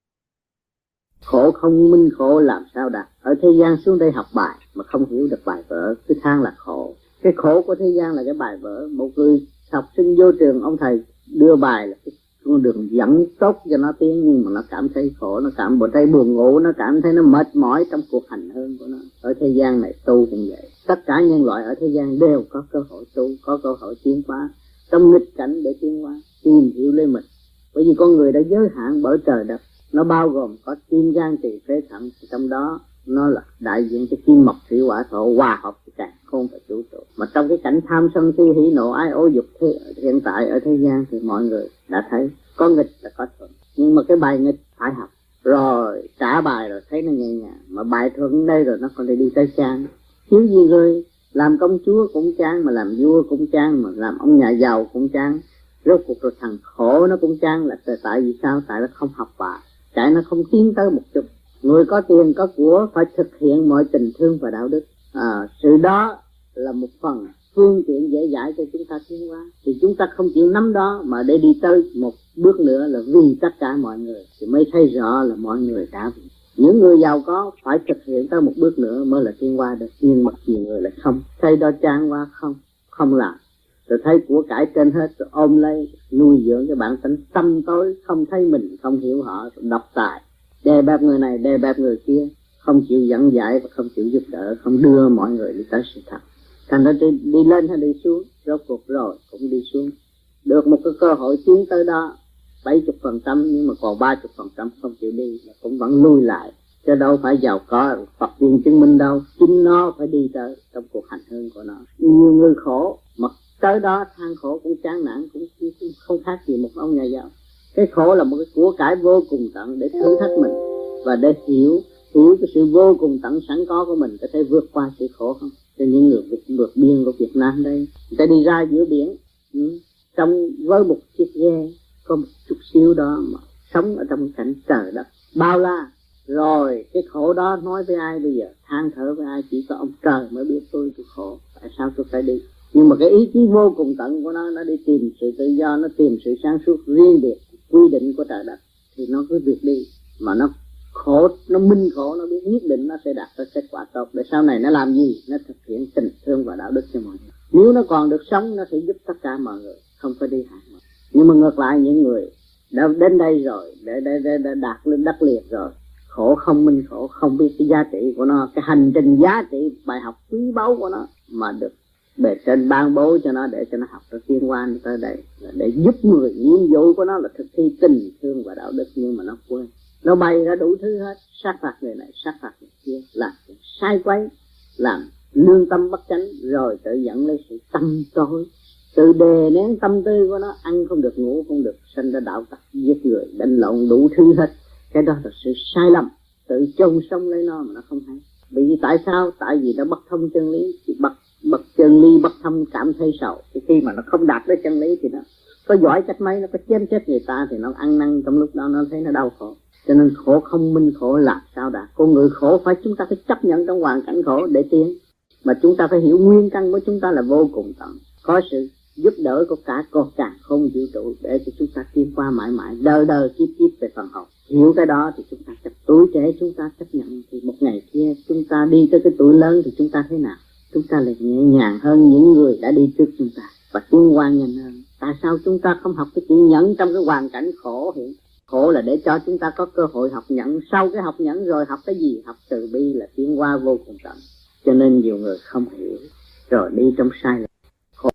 Khổ không minh khổ làm sao đạt, ở thế gian xuống đây học bài mà không hiểu được bài vở, cứ than là khổ. Cái khổ của thế gian là cái bài vở. Một người học sinh vô trường, ông thầy đưa bài là cái con đường dẫn tốt cho nó tiến, nhưng mà nó cảm thấy khổ, nó cảm thấy buồn ngủ, nó cảm thấy nó mệt mỏi trong cuộc hành hương của nó. Ở thế gian này tu cũng vậy, tất cả nhân loại ở thế gian đều có cơ hội tu, có cơ hội tiến hóa trong nghịch cảnh để tiến hóa, tìm hiểu lấy mình. Bởi vì con người đã giới hạn bởi trời đất, nó bao gồm có tim gan tỳ phế thận, trong đó nó là đại diện cho kim mộc thủy hỏa thổ hòa hợp với cả không phải vũ trụ. Mà trong cái cảnh tham sân si hỉ nộ ái ố dục thế hiện tại ở thế gian thì mọi người đã thấy có nghịch là có thuận, nhưng mà cái bài nghịch phải học rồi trả bài rồi thấy nó nhẹ nhàng, mà bài thuận đây rồi nó còn đi tới chán. Thiếu gì người làm công chúa cũng chán, mà làm vua cũng chán, mà làm ông nhà giàu cũng chán. Rốt cuộc rồi thằng khổ nó cũng chán, là tại vì sao? Tại nó không học bài, tại nó không tiến tới một chút. Người có tiền có của phải thực hiện mọi tình thương và đạo đức. À, sự đó là một phần phương tiện dễ dãi cho chúng ta tiến hóa. Thì chúng ta không chịu nắm đó mà để đi tới một bước nữa là vì tất cả mọi người, thì mới thấy rõ là mọi người đã vì. Những người giàu có phải thực hiện tới một bước nữa mới là tiến hóa được, nhưng mà nhiều người lại không. Thấy đó chán quá không, không làm. Rồi thấy của cải trên hết, rồi ôm lấy nuôi dưỡng cái bản tính tâm tối, không thấy mình, không hiểu họ, rồi độc tài, đè bẹp người này, đè bẹp người kia, không chịu dẫn giải và không chịu giúp đỡ, không đưa mọi người đi tới sự thật. Thành ra đi, đi lên hay đi xuống, rốt cuộc rồi cũng đi xuống. Được một cái cơ hội tiến tới đó bảy mươi phần trăm, nhưng mà còn ba mươi phần trăm không chịu đi, là cũng vẫn lui lại. Chứ đâu phải giàu có Phật tiền chứng minh đâu, chính nó phải đi tới trong cuộc hành hương của nó. Nhiều người khổ mà tới đó than khổ cũng chán nản, cũng không khác gì một ông nhà giàu. Cái khổ là một cái của cải vô cùng tận để thử thách mình, và để hiểu hiểu cái sự vô cùng tận sẵn có của mình, có thể vượt qua sự khổ không? Cho những người vượt, vượt biên của Việt Nam đây, người ta đi ra giữa biển, ừ, trong với một chiếc ghe có một chút xíu đó mà sống ở trong cảnh trời đất bao la. Rồi cái khổ đó nói với ai bây giờ? Than thở với ai? Chỉ có ông trời mới biết tôi tôi khổ, tại sao tôi phải đi. Nhưng mà cái ý chí vô cùng tận của nó, nó đi tìm sự tự do, nó tìm sự sáng suốt riêng biệt, quy định của trời đất, thì nó cứ việc đi. Mà nó khổ, nó minh khổ, nó biết nhất định nó sẽ đạt tới kết quả tốt. Để sau này nó làm gì? Nó thực hiện tình thương và đạo đức cho mọi người. Nếu nó còn được sống, nó sẽ giúp tất cả mọi người, không phải đi hại mọi người. Nhưng mà ngược lại, những người đã đến đây rồi, để, để, để, để đạt lên đất liệt rồi, khổ không minh khổ, không biết cái giá trị của nó, cái hành trình giá trị bài học quý báu của nó mà được bề trên ban bố cho nó, để cho nó học nó tiến hóa tới đây, là để giúp người. Nhiệm vụ của nó là thực thi tình thương và đạo đức, nhưng mà nó quên, nó bày ra đủ thứ hết, sát phạt người này, sát phạt người kia, làm sai quấy, làm lương tâm bất chánh, rồi tự dẫn lấy sự tâm tối, tự đè nén tâm tư của nó, ăn không được, ngủ không được, sinh ra đạo tặc, giết người, đánh lộn đủ thứ hết. Cái đó là sự sai lầm, tự chôn sống lấy nó mà nó không hay. Bởi vì tại sao? Tại vì nó bất thông chân lý, bất bất chân lý bất thông cảm thấy sầu. Thì khi mà nó không đạt đến chân lý thì nó có giỏi cách mấy, nó có chém chết người ta thì nó ăn năn, trong lúc đó nó thấy nó đau khổ. Cho nên khổ không minh khổ làm sao đạt. Con người khổ phải chúng ta phải chấp nhận trong hoàn cảnh khổ để tiến. Mà chúng ta phải hiểu nguyên căn của chúng ta là vô cùng tận, có sự giúp đỡ của cả con càng không vũ trụ để cho chúng ta tiến qua mãi mãi, đời đời kiếp kiếp về phần hồn. Hiểu cái đó thì chúng ta chấp, tuổi trẻ chúng ta chấp nhận, thì một ngày kia chúng ta đi tới cái tuổi lớn thì chúng ta thế nào? Chúng ta lại nhẹ nhàng hơn những người đã đi trước chúng ta và tiến hóa nhanh hơn. Tại sao chúng ta không học cái chữ nhẫn trong cái hoàn cảnh khổ hiện? Khổ là để cho chúng ta có cơ hội học nhẫn. Sau cái học nhẫn rồi học cái gì? Học từ bi là tiến hóa vô cùng tận. Cho nên nhiều người không hiểu rồi đi trong sai lầm. Khổ.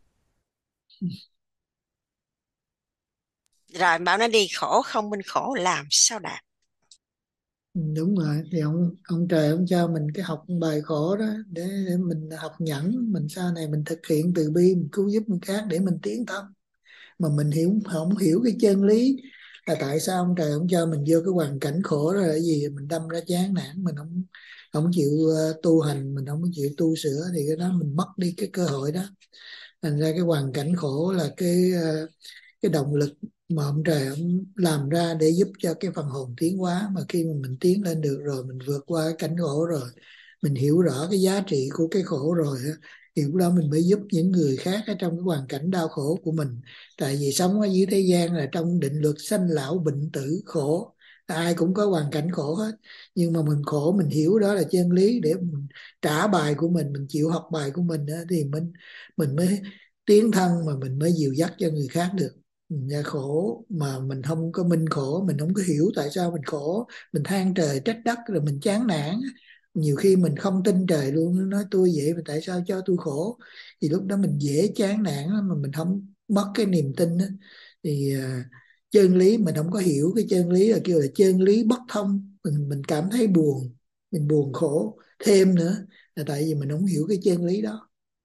Rồi bảo nó đi khổ không minh khổ làm sao đạt. Đúng rồi, thì ông ông trời ông cho mình cái học bài khổ đó để, để mình học nhẫn, mình sau này mình thực hiện từ bi, mình cứu giúp người khác để mình tiến thân. Mà mình hiểu không hiểu cái chân lý là tại sao ông trời ông cho mình vô cái hoàn cảnh khổ đó là cái gì, mình đâm ra chán nản, mình không không chịu ờ, tu hành, mình không chịu tu sửa, thì cái đó mình mất đi cái cơ hội đó. Thành ra cái hoàn cảnh khổ là cái ờ, cái động lực mà ông trời ông làm ra để giúp cho cái phần hồn tiến hóa. Mà khi mà mình tiến lên được rồi, mình vượt qua cái cảnh khổ rồi, mình hiểu rõ cái giá trị của cái khổ rồi á, thì lúc đó mình mới giúp những người khác ở trong cái hoàn cảnh đau khổ của mình. Tại vì sống ở dưới thế gian là trong định luật sanh lão bệnh tử khổ, ai cũng có hoàn cảnh khổ hết. Nhưng mà mình khổ, mình hiểu đó là chân lý để mình trả bài của mình mình chịu học bài của mình á, thì mình mình mới tiến thân, mà mình mới dìu dắt cho người khác được. Mình ra khổ mà mình không có minh khổ, mình không có hiểu tại sao mình khổ, mình than trời trách đất rồi mình chán nản. Nhiều khi mình không tin trời luôn, nó nói tôi vậy mà tại sao cho tôi khổ, thì lúc đó mình dễ chán nản lắm, mà mình không mất cái niềm tin đó. Thì à, chân lý mình không có hiểu cái chân lý là kêu là chân lý bất thông, mình mình cảm thấy buồn, mình buồn khổ thêm nữa, là tại vì mình không hiểu cái chân lý đó.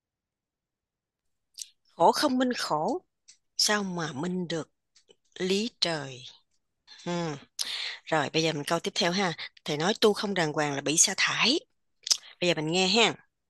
Khổ không minh khổ, sao mà minh được lý trời. Ừ. Rồi bây giờ mình câu tiếp theo ha. Thầy nói tu không đàng hoàng là bị sa thải. Bây giờ mình nghe ha.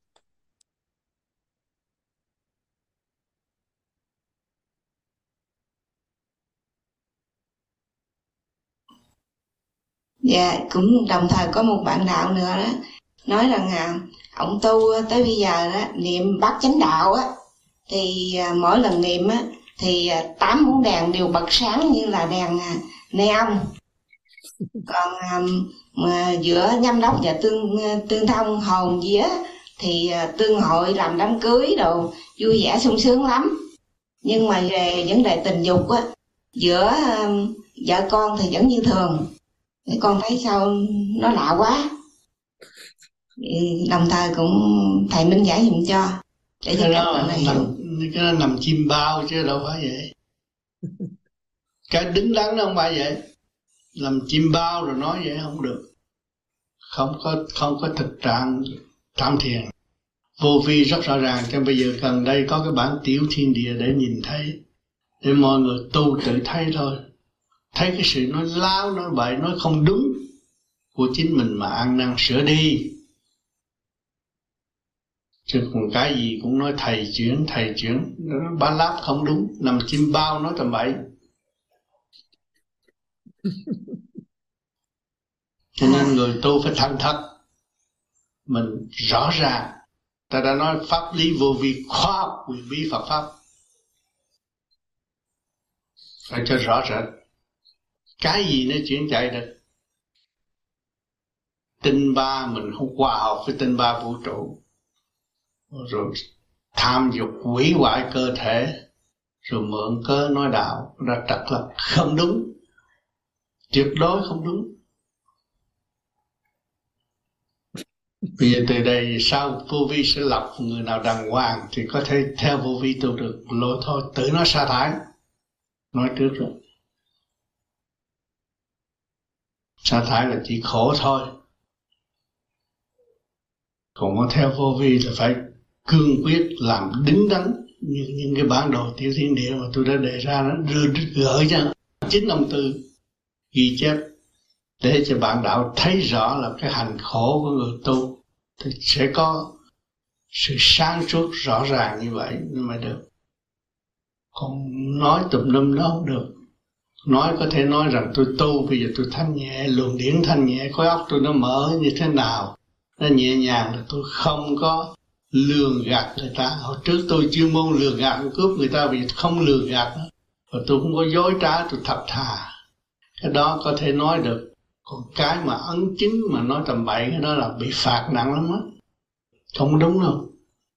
Dạ, cũng đồng thời có một bạn đạo nữa đó nói rằng à, ông tu tới bây giờ đó niệm bát chánh đạo á, thì à, mỗi lần niệm á thì à, tám bóng đèn đều bật sáng như là đèn à, neon. Còn à, mà giữa nhâm đốc và tương tương thông hồn vía thì à, tương hội làm đám cưới đồ vui vẻ sung sướng lắm. Nhưng mà về vấn đề tình dục á, giữa à, vợ con thì vẫn như thường. Thế con thấy sao nó lạ quá. Đồng thời cũng thầy minh giải giùm cho để cho cái các đó bạn này hiểu. nằm cái đó nằm chim bao chứ đâu phải vậy. Cái đứng đắn nó không phải vậy, làm chim bao rồi nói vậy không được. Không có không có thực trạng tham thiền. Vô vi rất rõ ràng, cho bây giờ gần đây có cái bản tiểu thiên địa để nhìn thấy, để mọi người tu tự thấy thôi. Thấy cái sự nói láo, nói bậy, nói không đúng của chính mình mà ăn năn sửa đi. Chứ còn cái gì cũng nói thầy chuyển, thầy chuyển, ba láp không đúng, nằm chim bao nói tầm bậy. Cho nên người tu phải thành thật, mình rõ ràng. Ta đã nói pháp lý vô vi, khoa học quyền bí Phật pháp, phải cho rõ rệt. Cái gì nó chuyển chạy được. Tinh ba mình không hòa hợp với tinh ba vũ trụ, rồi tham dục hủy hoại cơ thể, rồi mượn cớ nói đạo ra trật lập, không đúng, tuyệt đối không đúng. Bây giờ từ đây sau vô vi sẽ lập người nào đàng hoàng thì có thể theo vô vi tu được, lỗi thôi tự nó sa thải, nói trước rồi. Sa thải là chỉ khổ thôi. Còn có theo vô vi là phải cương quyết làm đứng đắn như những cái bản đồ tiểu thiên địa mà tôi đã đề ra, nó đưa gửi cho chính ông Tư ghi chép để cho bạn đạo thấy rõ là cái hành khổ của người tu thì sẽ có sự sáng suốt rõ ràng như vậy mới được. Còn nói tùm lum nó không được. Nói có thể nói rằng tôi tu bây giờ tôi thanh nhẹ, luồng điển thanh nhẹ, khối óc tôi nó mở như thế nào, nó nhẹ nhàng, là tôi không có lường gạt người ta. Hồi trước tôi chuyên môn lường gạt cướp người ta, vì không lường gạt nữa. Và tôi không có dối trá, tôi thật thà. Cái đó có thể nói được. Còn cái mà ấn chứng mà nói tầm bậy, cái đó là bị phạt nặng lắm á. Không đúng đâu.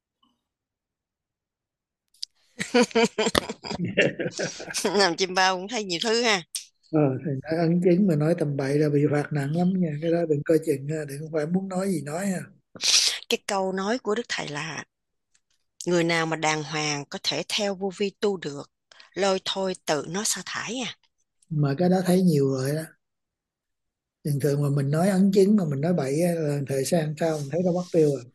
Làm chim bao cũng thấy nhiều thứ ha. Ờ, thầy nói ấn chứng mà nói tầm bậy là bị phạt nặng lắm nha. Cái đó đừng coi chừng nha, đừng, không phải muốn nói gì nói ha. Cái câu nói của Đức Thầy là người nào mà đàng hoàng có thể theo vô vi tu được, lôi thôi tự nó sa thải à. Mà cái đó thấy nhiều rồi đó. Thường thường mà mình nói ấn chứng mà mình nói bậy á, là thời gian sau mình thấy nó mất tiêu rồi.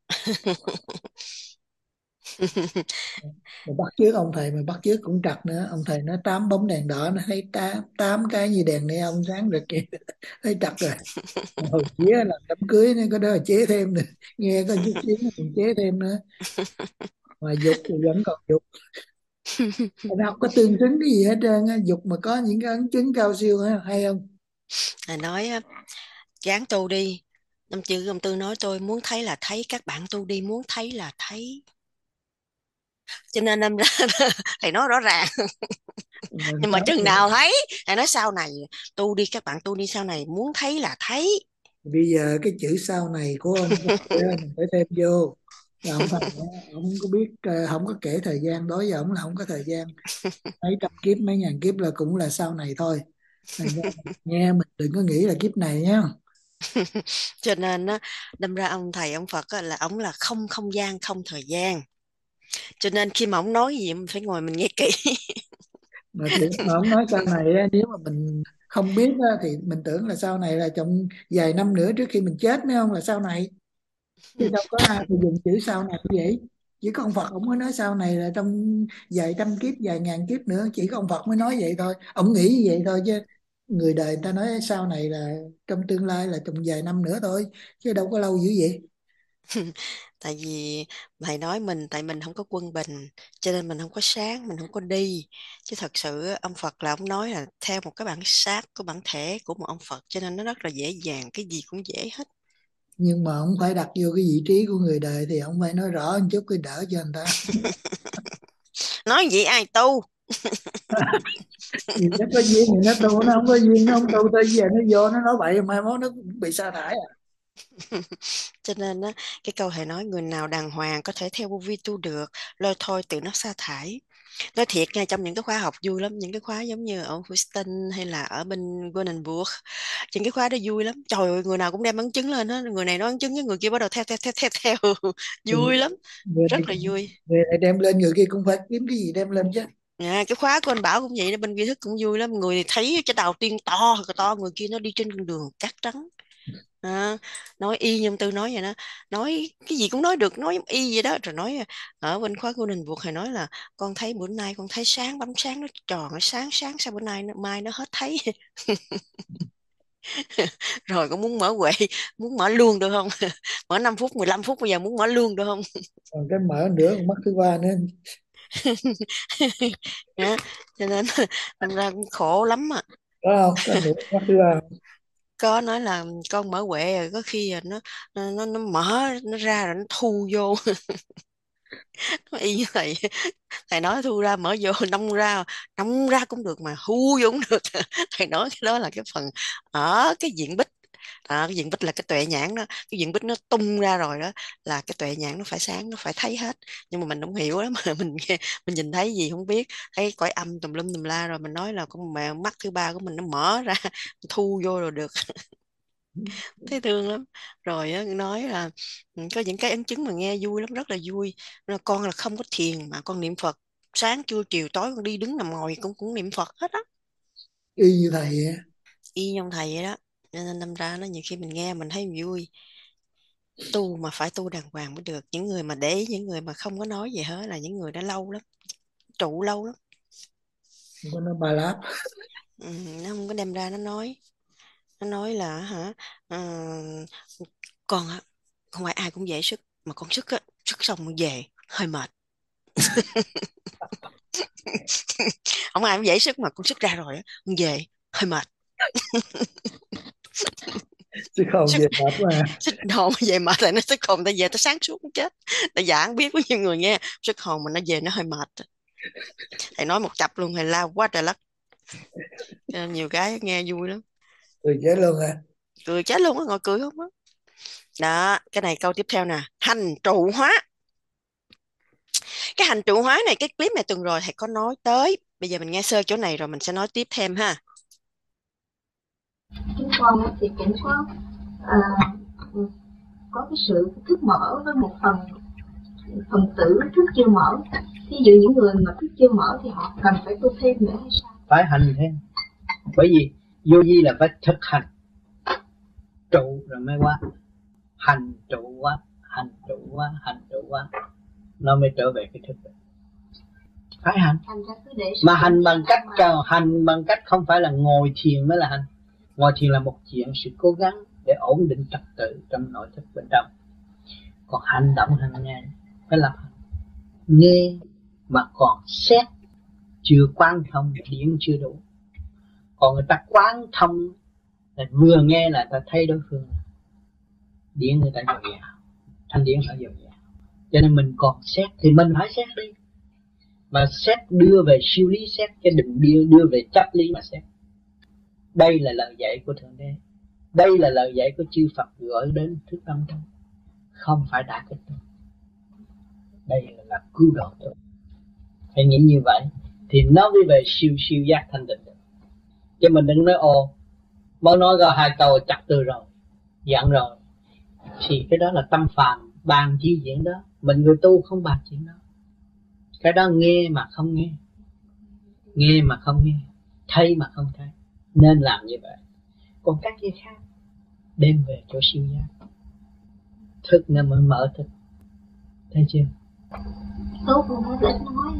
Mà bắt chước ông thầy mà bắt chước cũng trật nữa. Ông thầy nói tám bóng đèn đỏ, nó thấy tám, tám cái như đèn neon sáng rực kìa. Thấy trật rồi. Hồi chế là đám cưới nó có đó là chế thêm nữa. Nghe có chút xíu nó còn chế thêm nữa. Mà dục thì vẫn còn dục. Nó không có tương xứng cái gì hết trơn á. Dục mà có những cái ấn chứng cao siêu á, hay không? Thầy nói á, gán tu đi. Năm chữ ông Tư nói tôi muốn thấy là thấy, các bạn tu đi muốn thấy là thấy. Cho nên năm ra thầy nói rõ ràng. Mà Nhưng mà sao chừng thì nào thấy, thầy nói sau này tu đi, các bạn tu đi sau này muốn thấy là thấy. bây giờ cái chữ sau này của ông thầy á, mình phải thêm vô là ông thầy á, ông không có biết, ờ, không có kể thời gian, đối với ông là không có thời gian, mấy trăm kiếp mấy ngàn kiếp là cũng là sau này thôi. Thành ra mình nghe mình đừng có nghĩ là kiếp này nhé. Cho nên á, đâm ra ông thầy ông Phật á, là ông là không không gian không thời gian. Cho nên khi mà ông nói gì mình phải ngồi mình nghe kỹ. Mà thì mà ông nói sau này á, nếu mà mình không biết á, thì mình tưởng là sau này là trong vài năm nữa trước khi mình chết mới không là sau này, chứ đâu có ai thì dùng chữ sau này như vậy. Chỉ có ông Phật ông mới nói sau này là trong vài trăm kiếp vài ngàn kiếp nữa, chỉ có ông Phật mới nói vậy thôi, ông nghĩ như vậy thôi, chứ người đời người ta nói sau này là trong tương lai là trong vài năm nữa thôi, chứ đâu có lâu dữ vậy. Tại vì thầy nói mình, tại mình không có quân bình, cho nên mình không có sáng, mình không có đi. Chứ thật sự á, ông Phật là ông nói là theo một cái bản xác của bản thể của một ông Phật, cho nên nó rất là dễ dàng, cái gì cũng dễ hết. Nhưng mà ông phải đặt vô cái vị trí của người đời thì ông phải nói rõ một chút cái đỡ cho người ta. Nói gì ai tu. Vì nó có duyên thì nó tu, nó không có duyên nó không tu, tới giờ nó vô nó nói bậy mai mốt nó cũng bị sa thải à. Cho nên á, cái câu thầy nói người nào đàng hoàng có thể theo vô vi tu được, lôi thôi tự nó sa thải. Nói thiệt nha, trong những cái khóa học vui lắm, những cái khóa giống như ở Houston hay là ở bên Golden Book, những cái khóa đó vui lắm. Trời ơi, người nào cũng đem ấn chứng lên hết, người này nói ấn chứng, cái người kia bắt đầu theo theo theo theo theo. Thì Vui lắm, người này rất là vui. người này đem lên, người kia cũng phải kiếm cái gì đem lên chứ. À, cái khóa của anh Bảo cũng vậy đó, bên kia thức cũng vui lắm. Người thì thấy cái đầu tiên to to, người kia nó đi trên con đường cát trắng. À, nói y như ông Tư nói vậy đó, nói cái gì cũng nói được, nói giống y vậy đó. Rồi nói ở bên khóa của Đình Buộc thầy nói là con thấy bữa nay con thấy sáng, bấm sáng nó tròn, nó sáng sáng sao bữa nay nó, mai nó hết thấy. Rồi con muốn mở Huệ, muốn mở luôn được không? Mở năm phút mười lăm phút, bây giờ muốn mở luôn được không? Còn cái mở nữa còn mất thứ ba nữa. Đó. Cho nên thành ra cũng khổ lắm à. Có không, có nữa mất thứ ba. Có nói là con mở Huệ rồi có khi là nó nó nó mở nó ra rồi nó thu vô. Nó y như thầy thầy nói thu ra mở vô, nông ra nông ra cũng được mà thu vô cũng được. Thầy nói cái đó là cái phần ở cái diện bích. À, cái diện bích là cái tuệ nhãn đó, cái diện bích nó tung ra rồi đó là cái tuệ nhãn nó phải sáng, nó phải thấy hết. Nhưng mà mình không hiểu lắm mà mình nghe, mình nhìn thấy gì không biết, thấy cõi âm tùm lum tùm la, rồi mình nói là con mẹ mắt thứ ba của mình nó mở ra thu vô rồi được. Thấy thương lắm. Rồi á, nói là ừ, có những cái ấn chứng mà nghe vui lắm, rất là vui. Là con là không có thiền mà con niệm Phật, sáng trưa chiều tối con đi đứng nằm ngồi cũng cũng niệm Phật hết á. Y như thầy vậy. Y như ông thầy vậy đó. Cho nên đâm ra nó nhiều khi mình nghe mình thấy vui. Tu mà phải tu đàng hoàng mới được. Những người mà để ý, những người mà không có nói gì hết là những người đã lâu lắm, trụ lâu lắm. Không có nói ba láp. Ừ, nó không có đem ra nó nói. Nó nói là hả, ờ, con á, không phải ai cũng dễ sức, mà con sức á, sức xong về hơi mệt. Không ai cũng dễ sức mà con sức ra rồi á, con về hơi mệt. Chứ không Sức về mệt mà. sức hồn về mệt là nó sức hồn ta về ta sáng suốt cũng chết. Ta giảng biết có nhiều người nghe sức hồn mà nó về nó hơi mệt. Thầy nói một chập luôn, thầy lao quá trời lắc. Cho nên nhiều cái nghe vui lắm, Cười chết luôn à. cười chết luôn á, ngồi cười không á. Đó, cái này câu tiếp theo nè, hành trụ hóa. Cái hành trụ hóa này, cái clip này tuần rồi thầy có nói tới, bây giờ mình nghe sơ chỗ này rồi mình sẽ nói tiếp thêm ha. Chúng con thì cũng có à, có cái sự thức mở với một phần phần tử thức chưa mở. Ví dụ những người mà thức chưa mở thì họ cần phải tu thêm nữa hay sao? Phải hành thêm, bởi vì vô vi là phải thực hành. trụ rồi mới quá. Hành trụ quá, hành trụ quá, hành trụ quá, nó mới trở về cái thức định. Phải hành. Mà hành bằng cách mà... hành bằng cách không phải là ngồi thiền mới là hành. Ngồi thiền là một chuyện, sự cố gắng để ổn định trật tự trong nội thức bên trong. Còn hành động hàng ngày phải làm hành. Nghe mà còn xét, chưa quán thông, điển chưa đủ. Còn người ta quán thông là vừa nghe là ta thấy đối phương, điển người ta dồi dào, thanh điển phải dồi dào. Cho nên mình còn xét thì mình phải xét đi. Mà xét đưa về siêu lý xét, chứ đừng đưa, đưa về chấp lý mà xét. Đây là lời dạy của Thượng Đế. Đây là lời dạy của chư Phật gửi đến thức tâm thôi, không phải đã kích tôi. Đây là, là cứu độ tôi. Phải nghĩ như vậy thì nó mới về siêu siêu giác thanh định được. Chứ mình đừng nói ồ, mới nói ra hai câu chặt từ rồi, giận rồi, thì cái đó là tâm phàm bàn chi chuyện đó. Mình người tu không bàn chuyện đó. Cái đó nghe mà không nghe, nghe mà không nghe, thấy mà không thấy, nên làm như vậy. Còn các cái khác đem về chỗ siêu giác, thức nó mới mở thức. Thấy chưa? Tốt mà nó ít nói.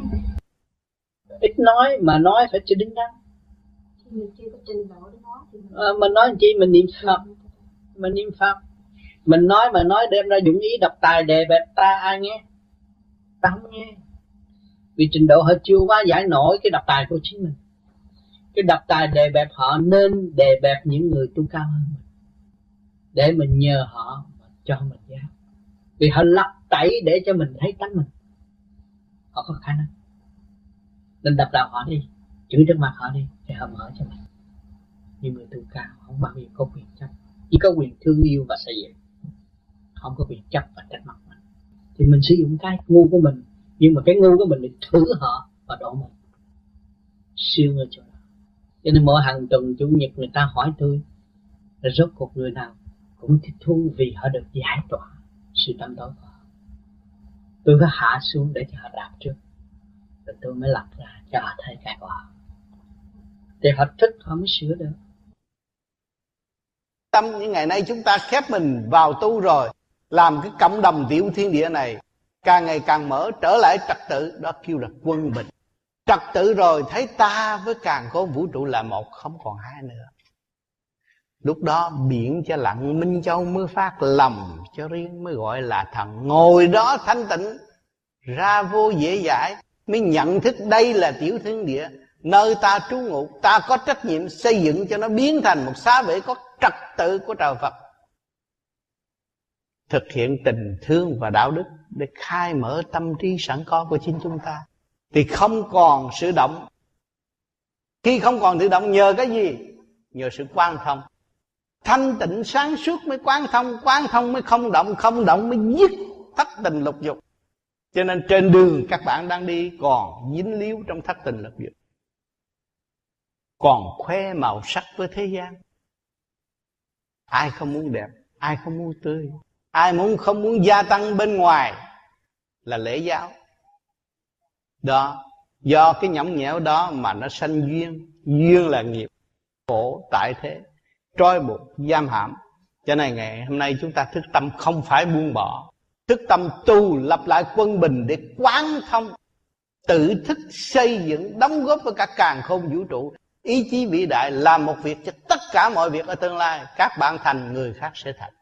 Ít nói mà nói phải cho đứng đắn. Mình chưa có trình độ để nói thì mình... À, mình nói chi mình niệm Phật, mình niệm Phật. Mình nói mà nói đem ra dụng ý độc tài đề bẹp ta ai nghe? Ta không nghe. Vì trình độ họ chưa quá giải nổi cái độc tài của chính mình. Cái độc tài đề bẹp họ nên đề bẹp những người tu cao hơn mình, để mình nhờ họ mà cho mình giác. Vì họ lật tẩy để cho mình thấy tánh mình. Họ có khả năng. Nên đập đầu họ đi, chửi trước mặt họ đi, thì họ mở cho mình. Nhưng người tu cao không bao giờ có quyền chấp, chỉ có quyền thương yêu và xây dựng, không có quyền chấp và trách mặt mình. Thì mình sử dụng cái ngu của mình, nhưng mà cái ngu của mình để thử họ và đổ mình. Siêu ở chỗ đó. Cho nên mỗi hàng tuần chủ nhật người ta hỏi tôi là rốt cuộc người nào cũng thích thú vì họ được giải tỏa sự tâm tối của họ. Tôi phải hạ xuống để cho họ đạt trước, rồi tôi mới lặp ra cho họ thấy cái của họ. Thì họ thích họ mới sửa được. Tâm những ngày nay chúng ta khép mình vào tu rồi, làm cái cộng đồng tiểu thiên địa này càng ngày càng mở trở lại trật tự, đó kêu là quân bình. Trật tự rồi thấy ta với càn khôn vũ trụ là một, không còn hai nữa. Lúc đó biển cho lặng, minh châu mới phát, lòng cho riêng mới gọi là thần. Ngồi đó thanh tịnh, ra vô dễ dãi, mới nhận thức đây là tiểu thiên địa, nơi ta trú ngụ. Ta có trách nhiệm xây dựng cho nó biến thành một xá vệ có trật tự của trời Phật. Thực hiện tình thương và đạo đức để khai mở tâm trí sẵn có của chính chúng ta, thì không còn sự động. Khi không còn tự động nhờ cái gì? Nhờ sự quán thông. Thanh tịnh sáng suốt mới quán thông, quán thông mới không động, không động mới dứt thất tình lục dục. Cho nên trên đường các bạn đang đi còn dính líu trong thất tình lục dục, còn khoe màu sắc với thế gian. Ai không muốn đẹp, ai không muốn tươi, ai muốn không muốn gia tăng bên ngoài là lễ giáo. Đó, do cái nhõng nhẽo đó mà nó sanh duyên. Duyên là nghiệp, khổ tại thế, trói buộc, giam hãm. Cho nên ngày hôm nay chúng ta thức tâm không phải buông bỏ, thức tâm tu lập lại quân bình để quán thông, tự thức xây dựng, đóng góp với cả càn khôn vũ trụ. Ý chí vĩ đại làm một việc cho tất cả mọi việc ở tương lai. Các bạn thành, người khác sẽ thành.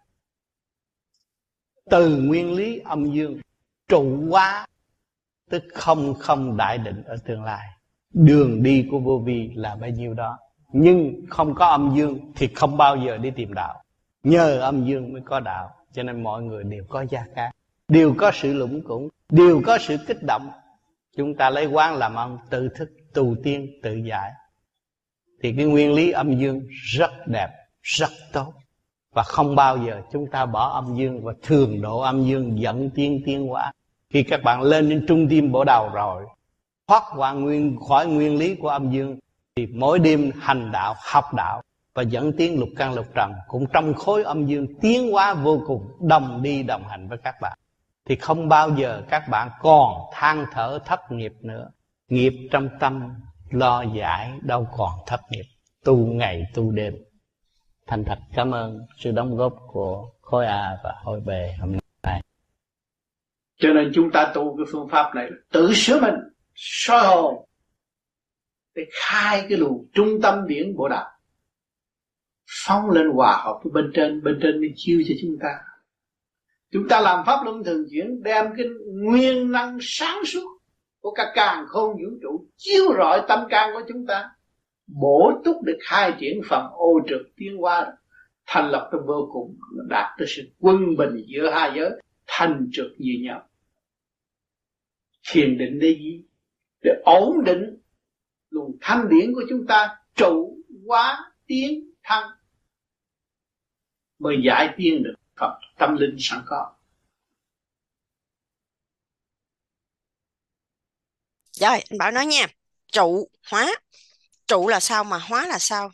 Từ nguyên lý âm dương trụ hóa, tức không không đại định ở tương lai. Đường đi của vô vi là bấy nhiêu đó. Nhưng không có âm dương thì không bao giờ đi tìm đạo. Nhờ âm dương mới có đạo. Cho nên mọi người đều có gia cát, đều có sự lũng củng, đều có sự kích động. Chúng ta lấy quán làm ăn, tự thức, tu tiên, tự giải. Thì cái nguyên lý âm dương rất đẹp, rất tốt. Và không bao giờ chúng ta bỏ âm dương và thường độ âm dương dẫn tiên tiên hóa. Khi các bạn lên đến trung tim bộ đầu rồi, thoát qua nguyên, khỏi nguyên lý của âm dương, thì mỗi đêm hành đạo, học đạo và dẫn tiến lục căn lục trần cũng trong khối âm dương tiến hóa vô cùng, đồng đi đồng hành với các bạn. Thì không bao giờ các bạn còn than thở thất nghiệp nữa. Nghiệp trong tâm lo giải đâu còn thất nghiệp. Tu ngày tu đêm, Thành thật cảm ơn sự đóng góp của khối A và khối B hôm nay. Cho nên chúng ta tu cái phương pháp này là tự sửa mình, soi hồn để khai cái luồng trung tâm điển bộ đạo, phóng lên hòa hợp với bên trên, bên trên mới chiêu cho chúng ta. Chúng ta làm pháp luân thường chuyển, đem cái nguyên năng sáng suốt của cả càn khôn vũ trụ chiếu rọi tâm can của chúng ta, bổ túc để khai triển phần ô trực tiến hóa, thành lập tới vô cùng, đạt tới sự quân bình giữa hai giới, thành trực như nhau. Thiền định để gì? Để ổn định luồng thanh điển của chúng ta trụ hóa tiến thăng, mới giải tiến được phần tâm linh sẵn có. Rồi anh Bảo nói nha. Trụ hóa, trụ là sao mà hóa là sao?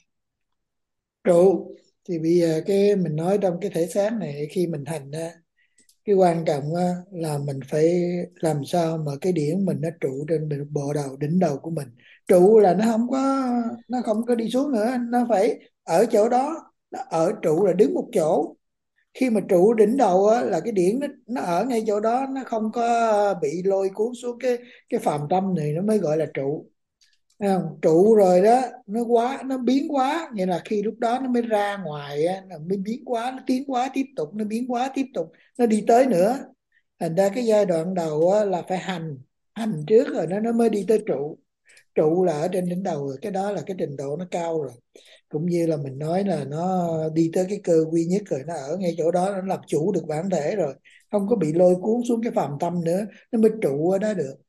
Trụ thì bây giờ cái mình nói trong cái thể xác này, khi mình hành á, cái quan trọng á, là mình phải làm sao mà cái điển mình nó trụ trên bộ đầu, đỉnh đầu của mình. Trụ là nó không có nó không có đi xuống nữa, nó phải ở chỗ đó. Nó ở trụ là đứng một chỗ. Khi mà trụ đỉnh đầu á, là cái điển nó, nó ở ngay chỗ đó, nó không có bị lôi cuốn xuống cái cái phàm tâm này, nó mới gọi là trụ. Thấy không? Trụ rồi đó, nó quá, nó biến hóa, nghĩa là khi lúc đó nó mới ra ngoài á, nó mới biến hóa, nó tiến hóa tiếp tục, nó biến hóa tiếp tục, nó đi tới nữa. Thành ra cái giai đoạn đầu á, là phải hành hành trước rồi nó nó mới đi tới trụ. Trụ là ở trên đỉnh đầu rồi, cái đó là cái trình độ nó cao rồi. Cũng như là mình nói là nó đi tới cái cơ duy nhất rồi, nó ở ngay chỗ đó, nó làm chủ được bản thể rồi, không có bị lôi cuốn xuống cái phàm tâm nữa, nó mới trụ ở đó được.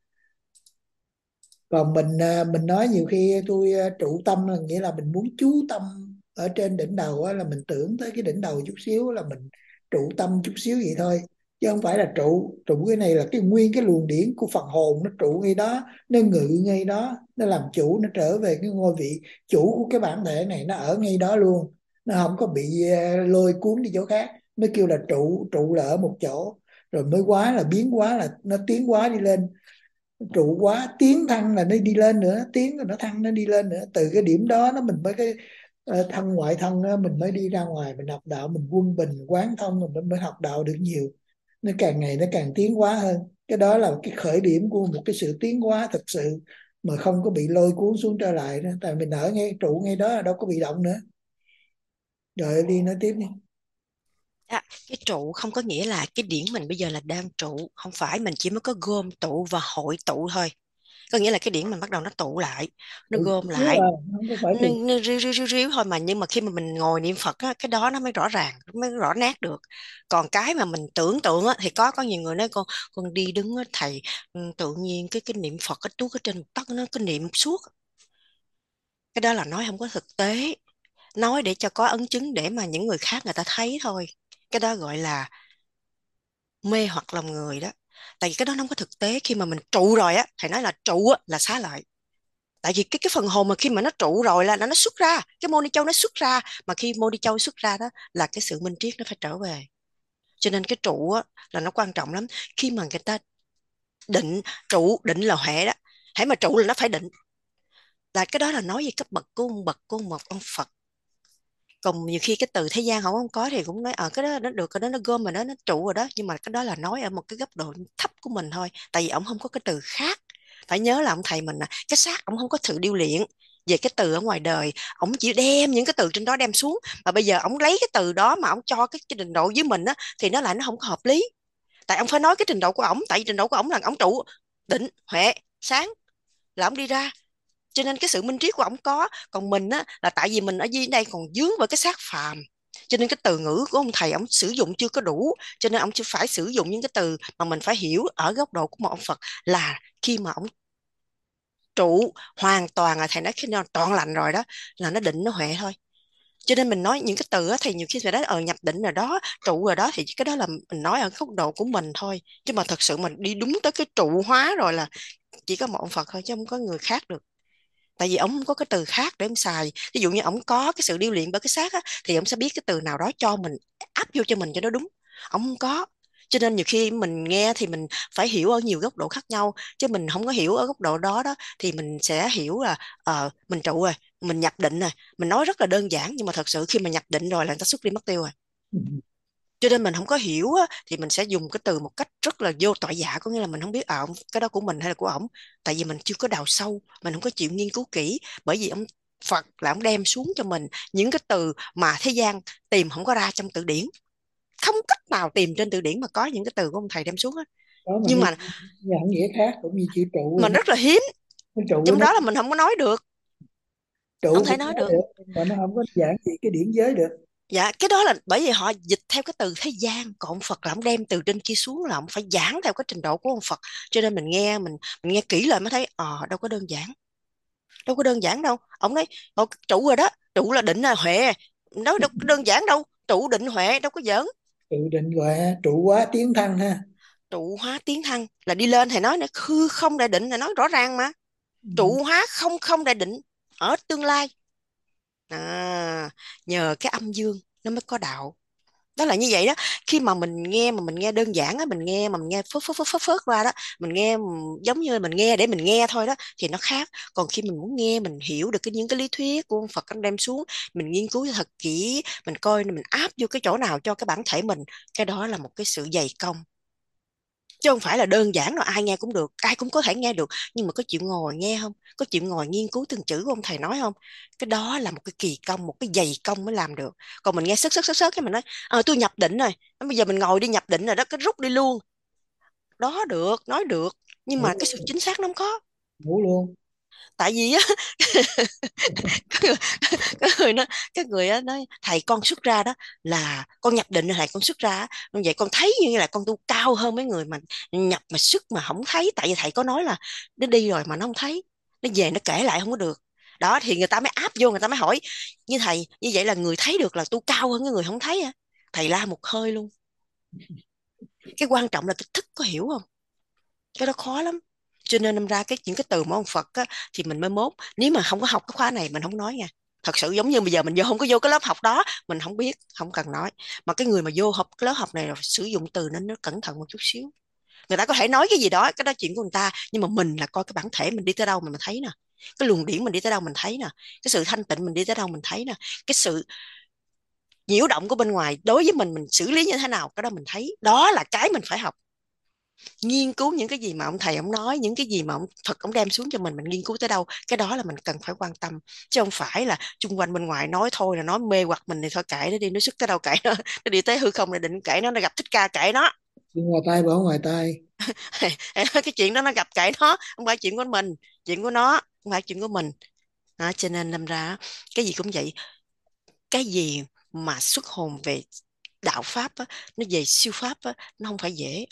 Còn mình à, mình nói nhiều khi tôi à, trụ tâm là nghĩa là mình muốn chú tâm ở trên đỉnh đầu á, là mình tưởng tới cái đỉnh đầu chút xíu là mình trụ tâm chút xíu vậy thôi, chứ không phải là trụ. Trụ cái này là cái nguyên cái luồng điển của phần hồn, nó trụ ngay đó, nó ngự ngay đó, nó làm chủ, nó trở về cái ngôi vị chủ của cái bản thể này, nó ở ngay đó luôn, nó không có bị à, lôi cuốn đi chỗ khác. Mới kêu là trụ. Trụ là ở một chỗ, rồi mới hóa là biến hóa, là nó tiến hóa đi lên. Trụ quá tiến thăng là nó đi lên nữa, tiến rồi nó thăng, nó đi lên nữa. Từ cái điểm đó nó mình mới cái uh, thân ngoại thân đó, mình mới đi ra ngoài, mình học đạo, mình quân bình quán thông, rồi mình mới học đạo được nhiều. Nó càng ngày nó càng tiến hóa hơn. Cái đó là cái khởi điểm của một cái sự tiến hóa thực sự, mà không có bị lôi cuốn xuống trở lại nữa. Tại mình ở ngay trụ ngay đó, đâu có bị động nữa. Rồi đi nói tiếp đi. À, cái trụ không có nghĩa là cái điển mình bây giờ là đang trụ, không phải mình chỉ mới có gom tụ và hội tụ thôi. Có nghĩa là cái điển mình bắt đầu nó tụ lại, nó Trụ gom xíu lại, à, không có phải nó, trụ. nó ríu, ríu, ríu, ríu thôi mà. Nhưng mà khi mà mình ngồi niệm Phật á, cái đó nó mới rõ ràng, mới rõ nét được. Còn cái mà mình tưởng tượng á, thì có có nhiều người nói con con đi đứng á, thầy ừ, tự nhiên cái cái niệm Phật cái tuốt ở trên một tấc nó cứ niệm suốt. Cái đó là nói không có thực tế, nói để cho có ấn chứng để mà những người khác người ta thấy thôi. Cái đó gọi là mê hoặc lòng người đó. Tại vì cái đó nó không có thực tế. Khi mà mình trụ rồi á, thầy nói là trụ á, là xá lợi. Tại vì cái cái phần hồn mà khi mà nó trụ rồi là nó nó xuất ra, cái môn đi châu nó xuất ra, mà khi môn đi châu xuất ra đó là cái sự minh triết nó phải trở về. Cho nên cái trụ á, là nó quan trọng lắm. Khi mà người ta định, trụ định là huệ đó, hãy mà trụ là nó phải định, là cái đó là nói về cấp bậc của ông bậc của một ông Phật. Còn nhiều khi cái từ thế gian không không có thì cũng nói ở cái đó nó được, cái đó nó gom mà nó nó trụ rồi đó, nhưng mà cái đó là nói ở một cái góc độ thấp của mình thôi. Tại vì ông không có cái từ khác. Phải nhớ là ông thầy mình là cái xác ông không có sự điêu luyện về cái từ ở ngoài đời, ông chỉ đem những cái từ trên đó đem xuống, mà bây giờ ông lấy cái từ đó mà ông cho cái, cái trình độ với mình á, thì nó lại nó không có hợp lý. Tại ông phải nói cái trình độ của ổng, tại vì trình độ của ổng là ổng trụ định huệ sáng là ổng đi ra, cho nên cái sự minh triết của ổng có. Còn mình á, là tại vì mình ở dưới đây còn dướng vào cái xác phàm, cho nên cái từ ngữ của ông thầy ông sử dụng chưa có đủ, cho nên ông chỉ phải sử dụng những cái từ mà mình phải hiểu ở góc độ của một ông Phật, là khi mà ông trụ hoàn toàn, là thầy nói khi nào trọn lành rồi đó là nó định nó huệ thôi. Cho nên mình nói những cái từ á, thì nhiều khi phải nói ờ nhập định rồi đó, trụ rồi đó, thì cái đó là mình nói ở góc độ của mình thôi. Chứ mà thật sự mình đi đúng tới cái trụ hóa rồi là chỉ có một ông Phật thôi, chứ không có người khác được. Tại vì ông không có cái từ khác để ông xài. Ví dụ như ông có cái sự điêu luyện bởi cái xác á, thì ông sẽ biết cái từ nào đó cho mình, áp vô cho mình cho nó đúng. Ông không có, Cho nên nhiều khi mình nghe thì mình phải hiểu ở nhiều góc độ khác nhau, chứ mình không có hiểu ở góc độ đó đó thì mình sẽ hiểu là ờ, mình trụ rồi, mình nhập định rồi. Mình nói rất là đơn giản nhưng mà thật sự khi mà nhập định rồi là người ta xuất đi mất tiêu rồi. Cho nên mình không có hiểu á, thì mình sẽ dùng cái từ một cách rất là vô tội vạ, có nghĩa là mình không biết à, ông, cái đó của mình hay là của ổng, tại vì mình chưa có đào sâu, mình không có chịu nghiên cứu kỹ. Bởi vì ông Phật là ông đem xuống cho mình những cái từ mà thế gian tìm không có ra trong từ điển, không cách nào tìm trên từ điển mà có những cái từ của ông thầy đem xuống á. Đó mà Nhưng đi mà nhận nghĩa khác, cũng như chữ trụ mình nó, rất là hiếm, nó trụ trong nó đó là mình không có nói được, không trụ thể cũng nói nói được. được, nhưng mà nó không có giảng gì cái điển giới được. Dạ, cái đó là bởi vì họ dịch theo cái từ thế gian, còn ông Phật là ông đem từ trên kia xuống, là ông phải giảng theo cái trình độ của ông Phật. Cho nên mình nghe mình mình nghe kỹ lại mới thấy ờ đâu có đơn giản, đâu có đơn giản đâu. Ông nói "Ồ, trụ rồi đó, trụ là định là huệ, nói đâu có đơn giản đâu, trụ định huệ đâu có giỡn. Trụ định gọi là trụ quá tiến thân ha. Trụ hóa tiến thăng là đi lên, thầy nói nữa, hư không đại định là nói rõ ràng mà. Ừ. Trụ hóa không không đại định ở tương lai. À, nhờ cái âm dương nó mới có đạo. Đó là như vậy đó. Khi mà mình nghe mà mình nghe đơn giản á, mình nghe mà mình nghe phớt phớt phớt phớt phớt ra đó, mình nghe giống như mình nghe để mình nghe thôi đó thì nó khác. Còn khi mình muốn nghe, mình hiểu được cái những cái lý thuyết của ông Phật anh đem xuống, mình nghiên cứu thật kỹ, mình coi mình áp vô cái chỗ nào cho cái bản thể mình, cái đó là một cái sự dày công, chứ không phải là đơn giản rồi ai nghe cũng được, ai cũng có thể nghe được. Nhưng mà có chịu ngồi nghe không, có chịu ngồi nghiên cứu từng chữ của ông thầy nói không, cái đó là một cái kỳ công, một cái dày công mới làm được. Còn mình nghe sớt sớt sớt sớt cái mình nói ờ tôi nhập định rồi, bây giờ mình ngồi đi nhập định rồi đó, cái rút đi luôn, đó được, nói được, nhưng mà cái sự chính xác nó không có. Ngủ luôn. Tại vì á cái người, cái người nó cái người á nói thầy con xuất ra đó là con nhập định rồi thầy con xuất ra á, vậy con thấy như là con tu cao hơn mấy người mà nhập mà xuất mà không thấy, tại vì thầy có nói là nó đi rồi mà nó không thấy, nó về nó kể lại không có được. Đó thì người ta mới áp vô, người ta mới hỏi như thầy như vậy là người thấy được là tu cao hơn cái người không thấy à? Thầy la một hơi luôn. Cái quan trọng là cái thức có hiểu không, cái đó khó lắm. Cho nên đâm ra cái những cái từ của ông Phật á, thì mình mới mốt, nếu mà không có học cái khóa này mình không nói nha. Thật sự giống như bây giờ mình vô không có vô cái lớp học đó mình không biết, không cần nói. Mà cái người mà vô học cái lớp học này là sử dụng từ nó nó cẩn thận một chút xíu. Người ta có thể nói cái gì đó, cái đó chuyện của người ta, nhưng mà mình là coi cái bản thể mình đi tới đâu mình, mình thấy nè, cái luồng điển mình đi tới đâu mình thấy nè, cái sự thanh tịnh mình đi tới đâu mình thấy nè, cái sự nhiễu động của bên ngoài đối với mình mình xử lý như thế nào, cái đó mình thấy. Đó là cái mình phải học, nghiên cứu những cái gì mà ông thầy ông nói, những cái gì mà ông Phật ông đem xuống cho mình mình nghiên cứu tới đâu, cái đó là mình cần phải quan tâm, chứ không phải là chung quanh bên ngoài nói thôi là nói mê hoặc mình thì thôi kệ nó đi, nó xuất tới đâu kệ nó, nó đi tới hư không là định kệ nó, nó gặp thích ca kệ nó. Chuyện ngoài tai bỏ ngoài tai. Cái chuyện đó nó gặp kệ nó, không phải chuyện của mình, chuyện của nó không phải chuyện của mình. Đó, cho nên đâm ra cái gì cũng vậy, cái gì mà xuất hồn về đạo pháp á, nó về siêu pháp á, nó không phải dễ,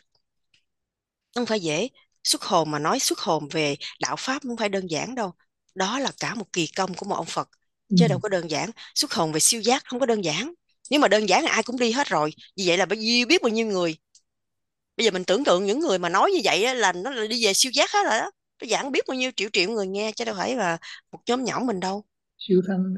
không phải dễ. Xuất hồn mà nói xuất hồn về đạo pháp không phải đơn giản đâu, đó là cả một kỳ công của một ông Phật, Ừ. chứ đâu có đơn giản. Xuất hồn về siêu giác không có đơn giản, nếu mà đơn giản thì ai cũng đi hết rồi. Vì vậy là bởi vì biết bao nhiêu người, bây giờ mình tưởng tượng những người mà nói như vậy á, là nó là đi về siêu giác hết rồi đó, nó giảng biết bao nhiêu triệu triệu người nghe, chứ đâu phải là một nhóm nhỏ mình đâu. Siêu thân.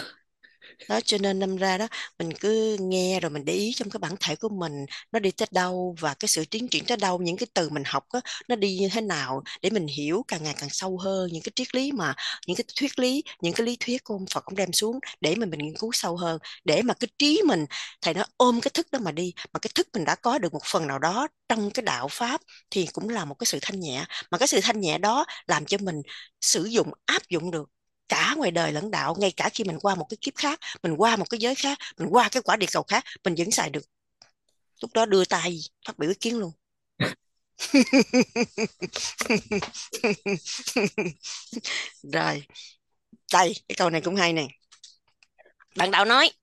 Đó cho nên đâm ra đó mình cứ nghe rồi mình để ý trong cái bản thể của mình nó đi tới đâu, và cái sự tiến triển tới đâu, những cái từ mình học á, nó đi như thế nào, để mình hiểu càng ngày càng sâu hơn những cái triết lý mà những cái thuyết lý, những cái lý thuyết của ông Phật ông đem xuống, để mà mình nghiên cứu sâu hơn, để mà cái trí mình thầy nó ôm cái thức đó mà đi. Mà cái thức mình đã có được một phần nào đó trong cái đạo pháp thì cũng là một cái sự thanh nhẹ, mà cái sự thanh nhẹ đó làm cho mình sử dụng áp dụng được cả ngoài đời lẫn đạo, ngay cả khi mình qua một cái kiếp khác, mình qua một cái giới khác, mình qua cái quả địa cầu khác, mình vẫn xài được. Lúc đó đưa tay phát biểu ý kiến luôn. Rồi đây cái câu này cũng hay nè. Bạn đạo nói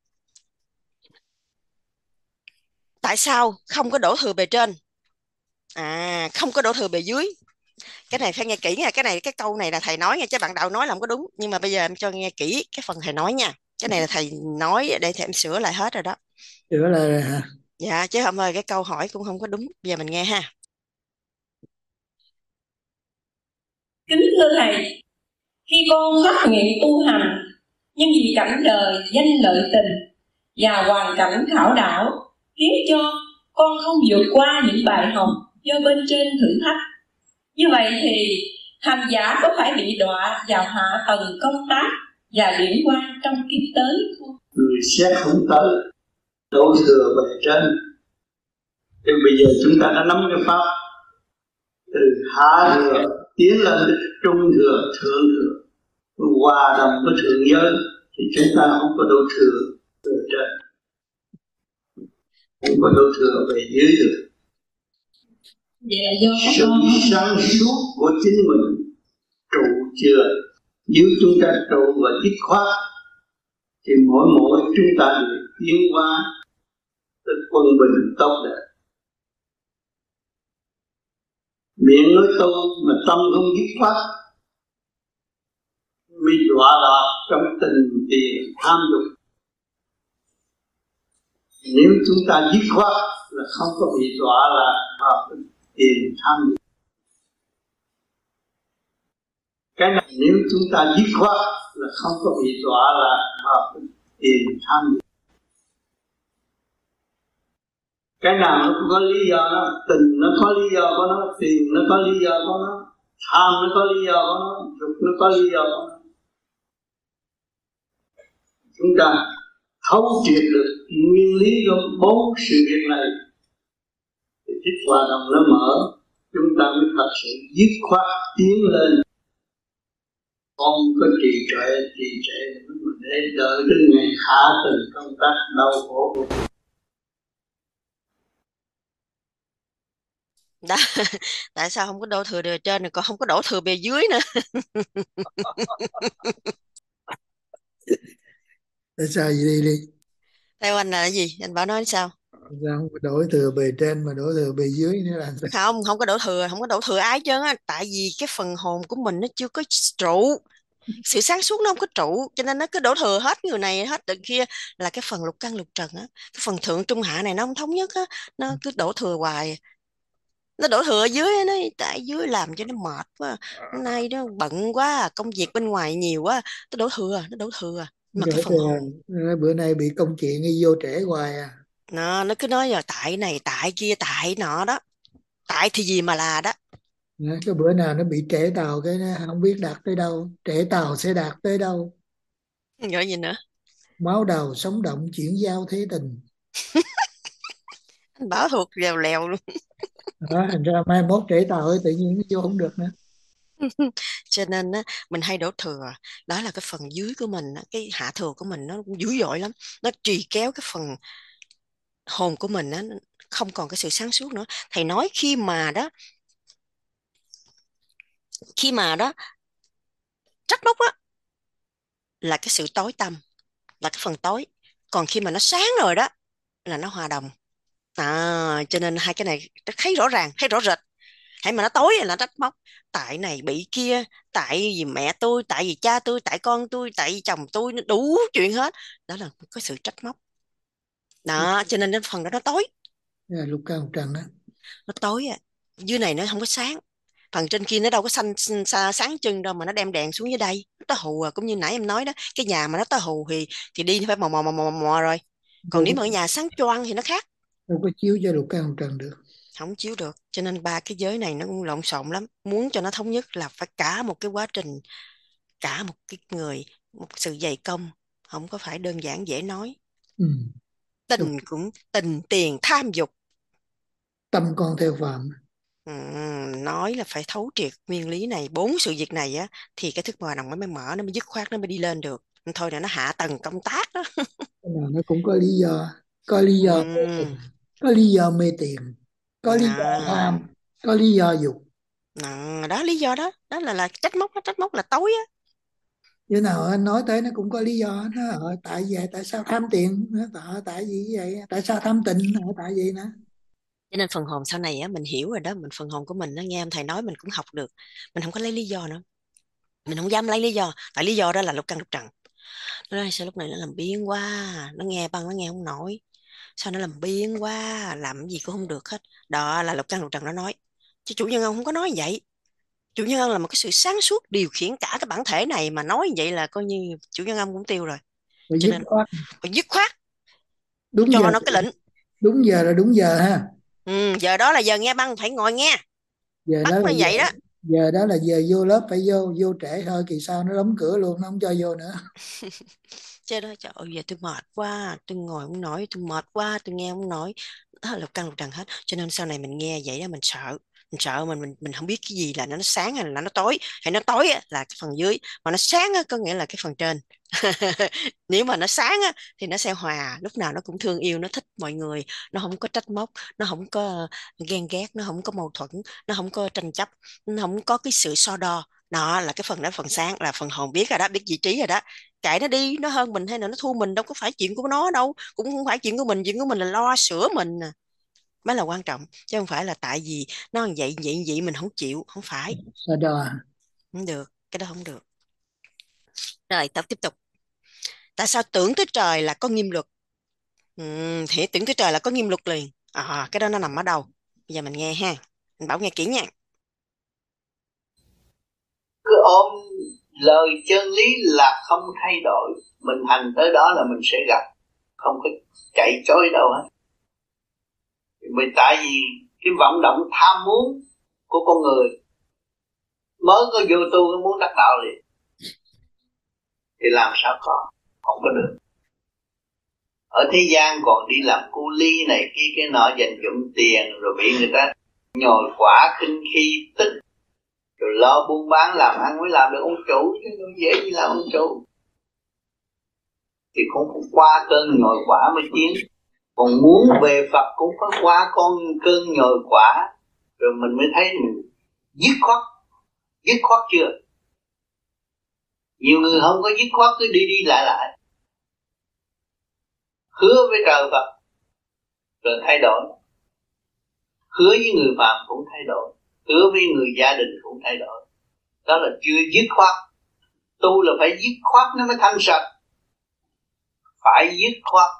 tại sao không có đổ thừa bề trên, à không có đổ thừa bề dưới. Cái này phải nghe kỹ nha, cái này cái câu này là thầy nói nha, chứ bạn đạo nói là không có đúng. Nhưng mà bây giờ em cho nghe kỹ cái phần thầy nói nha, cái này là thầy nói để thầy em sửa lại hết rồi đó. Sửa lại rồi hả? Dạ chứ không ơi, cái câu hỏi cũng không có đúng. Bây giờ mình nghe ha. Kính thưa thầy, khi con phát nguyện tu hành, nhưng vì cảnh đời danh lợi tình và hoàn cảnh khảo đảo khiến cho con không vượt qua những bài học do bên trên thử thách. Như vậy thì hành giả có phải bị đọa vào hạ tầng công tác và điển qua trong kiếp tới không? Người xét không tới, đổ thừa về trên. Thì bây giờ chúng ta đã nắm cái pháp từ hạ thừa tiến lên đến trung thừa, thượng thừa, hòa đồng với thượng giới, thì chúng ta không có đổ thừa về trên, không có đổ thừa về dưới được. Vậy là do các sự con sáng suốt của chính mình trụ chưa. Nếu chúng ta trụ và dứt khoát thì mỗi mỗi chúng ta đều tiến hóa tới quân bình tốt đẹp. Miệng nói tu mà tâm không dứt khoát, bị đọa lạc trong tình tiền tham dục. Nếu chúng ta dứt khoát là không có bị đọa lạc vào tiền tham dục. Cái này nếu chúng ta dứt khoát là không có bị đọa lạc vào tiền tham dục. Cái nào nó cũng có lý do nó, tình nó có lý do của nó, tiền nó có lý do của nó, tham nó có lý do của nó, dục nó có lý do của nó. Chúng ta thấu triệt được nguyên lý của bốn sự việc này thì thích hòa đồng nó mở, chúng ta mới thật sự dứt khoát tiến lên. Không có trì trệ, trì trệ để đợi đến ngày hạ từng công tác đau khổ. Đó, tại sao không có đổ thừa bề trên, còn không có đổ thừa bề dưới nữa? Tại sao vậy đi đi? Theo anh là cái gì? Anh bảo nói sao? Sao không có đổ thừa bề trên mà đổ thừa bề dưới nữa là sao? Không, không có đổ thừa, không có đổ thừa ai chứ á. Tại vì cái phần hồn của mình nó chưa có trụ, sự sáng suốt nó không có trụ, cho nên nó cứ đổ thừa hết người này hết người kia, là cái phần lục căn lục trần á, cái phần thượng trung hạ này nó không thống nhất á, nó cứ đổ thừa hoài. Nó đổ thừa ở dưới á, nó tại dưới làm cho nó mệt quá, hôm nay nó bận quá, công việc bên ngoài nhiều quá, nó đổ thừa, nó đổ thừa. Mà Đổ cái phần thừa, hồn bữa nay bị công chuyện đi vô trễ hoài à. nó nó cứ nói là tại này tại kia tại nọ đó, tại thì gì mà là đó. Cái bữa nào nó bị trễ tàu cái nó không biết đạt tới đâu, trễ tàu sẽ đạt tới đâu. Rồi gì nữa? Máu đầu sống động chuyển giao thế tình. Anh bảo thuộc lèo lèo luôn. Đó, thành ra mai mốt trễ tàu ấy, tự nhiên nó vô không được nữa. Cho nên á, mình hay đổ thừa, đó là cái phần dưới của mình á, cái hạ thừa của mình nó cũng dữ dội lắm, nó trì kéo cái phần hồn của mình á, không còn cái sự sáng suốt nữa. Thầy nói khi mà đó khi mà đó trách móc á là cái sự tối tăm, là cái phần tối, còn khi mà nó sáng rồi đó là nó hòa đồng. À, cho nên hai cái này nó thấy rõ ràng, thấy rõ rệt. Hãy mà nó tối là nó trách móc, tại này bị kia, tại vì mẹ tôi, tại vì cha tôi, tại con tôi, tại vì chồng tôi, nó đủ chuyện hết, đó là có sự trách móc đó. Cho nên cái phần đó nó tối, Là lục căn lục trần đó. nó tối à. Dưới này nó không có sáng, phần trên kia nó đâu có xanh, xanh sáng trưng đâu mà nó đem đèn xuống dưới đây nó tó hù à. Cũng như nãy em nói đó, cái nhà mà nó tó hù thì thì đi phải mò mò mò mò mò rồi, còn nếu mà ở nhà sáng choang thì nó khác, đâu có chiếu cho lục căn lục trần được, không chiếu được. Cho nên ba cái giới này nó cũng lộn xộn lắm, muốn cho nó thống nhất là phải cả một cái quá trình, cả một cái người, một sự dày công, không có phải đơn giản dễ nói. ừ. Tình cũng tình tiền tham dục, Tâm con theo phàm. ừ, nói là phải thấu triệt nguyên lý này, bốn sự việc này á, thì cái thức hòa đồng nó mới mở, nó mới dứt khoát, nó mới đi lên được. Thôi là nó hạ tầng công tác đó. Cái nào nó cũng có lý do, có lý do mê Ừ. tiền, có lý do mê tiền, có lý do À. tham, có lý do dục. À, đó lý do đó, đó là là trách móc, đó trách móc là tối á. Như nào anh nói tới nó cũng có lý do, nó ở tại vậy, tại sao tham tiền, nó tại tại gì vậy, tại sao tham tình, ở tại gì nữa. Cho nên phần hồn sau này á, mình hiểu rồi đó, mình phần hồn của mình nó nghe ông thầy nói mình cũng học được, mình không có lấy lý do nữa, mình không dám lấy lý do, tại lý do đó là lục căn lục trần. Nó nói sao lúc này nó làm biếng quá, nó nghe băng nó nghe không nổi, sao nó làm biếng quá, làm gì cũng không được hết. Đó là lục căn lục trần nó nói, chứ chủ nhân ông không có nói vậy. Chủ nhân ông là một cái sự sáng suốt điều khiển cả cái bản thể này, mà nói vậy là coi như chủ nhân ông cũng tiêu rồi. Phải Cho dứt nên khoát. phải dứt khoát, Đúng cho giờ, nó cái lệnh. Đúng giờ là đúng giờ ha. Ừ, giờ đó là giờ nghe băng phải ngồi nghe, Giờ bắt đó là nó vậy giờ, đó. giờ đó là giờ vô lớp phải vô, vô trễ thôi kỳ sau nó đóng cửa luôn, nó không cho vô nữa. Chứ đó, trời ơi giờ tôi mệt quá, tôi ngồi không nổi, tôi mệt quá, tôi nghe không nổi, đó là lục căng lục trần hết. Cho nên sau này mình nghe vậy đó mình sợ, mình sợ mình mình mình không biết cái gì là nó sáng hay là nó tối, hay nó tối á, là cái phần dưới, mà nó sáng á, có nghĩa là cái phần trên. Nếu mà nó sáng á, thì nó sẽ hòa, lúc nào nó cũng thương yêu, nó thích mọi người, nó không có trách móc, nó không có ghen ghét, nó không có mâu thuẫn, nó không có tranh chấp, nó không có cái sự so đo. Đó là cái phần đó, phần sáng là phần hồn biết rồi đó, biết vị trí rồi đó. Kệ nó đi, nó hơn mình hay là nó thua mình đâu có phải chuyện của nó đâu, cũng không phải chuyện của mình, chuyện của mình là lo sửa mình nè, mới là quan trọng, chứ không phải là tại vì nó như vậy vậy vậy mình không chịu, không phải. Sao đo à? Không được, cái đó không được. Rồi tao tiếp tục. Tại sao tưởng tới trời là có nghiêm luật? Ừm, thì tưởng tới trời là có nghiêm luật liền, à, cái đó nó nằm ở đâu? Bây giờ mình nghe ha, mình bảo nghe kỹ nha. Cứ ôm lời chân lý là không thay đổi, mình hành tới đó là mình sẽ gặp, không có chạy trối đâu hết. Vì tại vì cái vận động tham muốn của con người, mới có vô tu nó muốn đắc đạo liền, thì làm sao có, không có được. Ở thế gian còn đi làm cu ly này kia cái nọ, dành dụm tiền rồi bị người ta nhồi quả kinh khi tích, rồi lo buôn bán làm ăn mới làm được ông chủ, chứ không dễ gì làm ông chủ. Thì cũng không qua cơn nhồi quả mới tiến. Còn muốn về Phật cũng phải qua con cơn nhồi quả, rồi mình mới thấy mình dứt khoát. Dứt khoát chưa? Nhiều người không có dứt khoát, cứ đi đi lại lại, hứa với trời Phật rồi thay đổi, hứa với người phàm cũng thay đổi, hứa với người gia đình cũng thay đổi. Đó là chưa dứt khoát. Tu là phải dứt khoát nó mới thanh sạch, phải dứt khoát.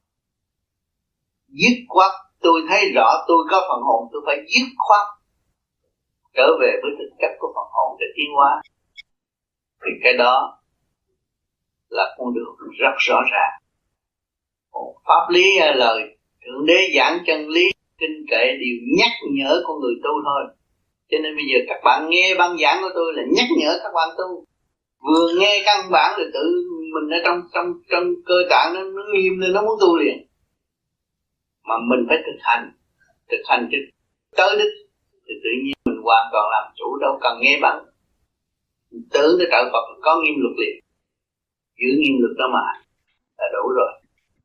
Dứt khoát, tôi thấy rõ tôi có phần hồn, tôi phải dứt khoát trở về với thực chất của phần hồn để tiến hóa. Thì cái đó là con đường rất rõ ràng. Pháp lý lời Thượng Đế giảng chân lý, kinh kệ đều nhắc nhở con người tu thôi. Cho nên bây giờ các bạn nghe băng giảng của tôi là nhắc nhở các bạn tu. Vừa nghe căn bản rồi tự mình ở trong trong trong cơ tạng nó, nó nghiêm lên, nó muốn tu liền. Mà mình phải thực hành, thực hành cho tới đích thì tự nhiên mình hoàn toàn làm chủ, đâu cần nghe băng. Tưởng cái trợ Phật có nghiêm luật liền, giữ nghiêm luật đó mà là đủ rồi.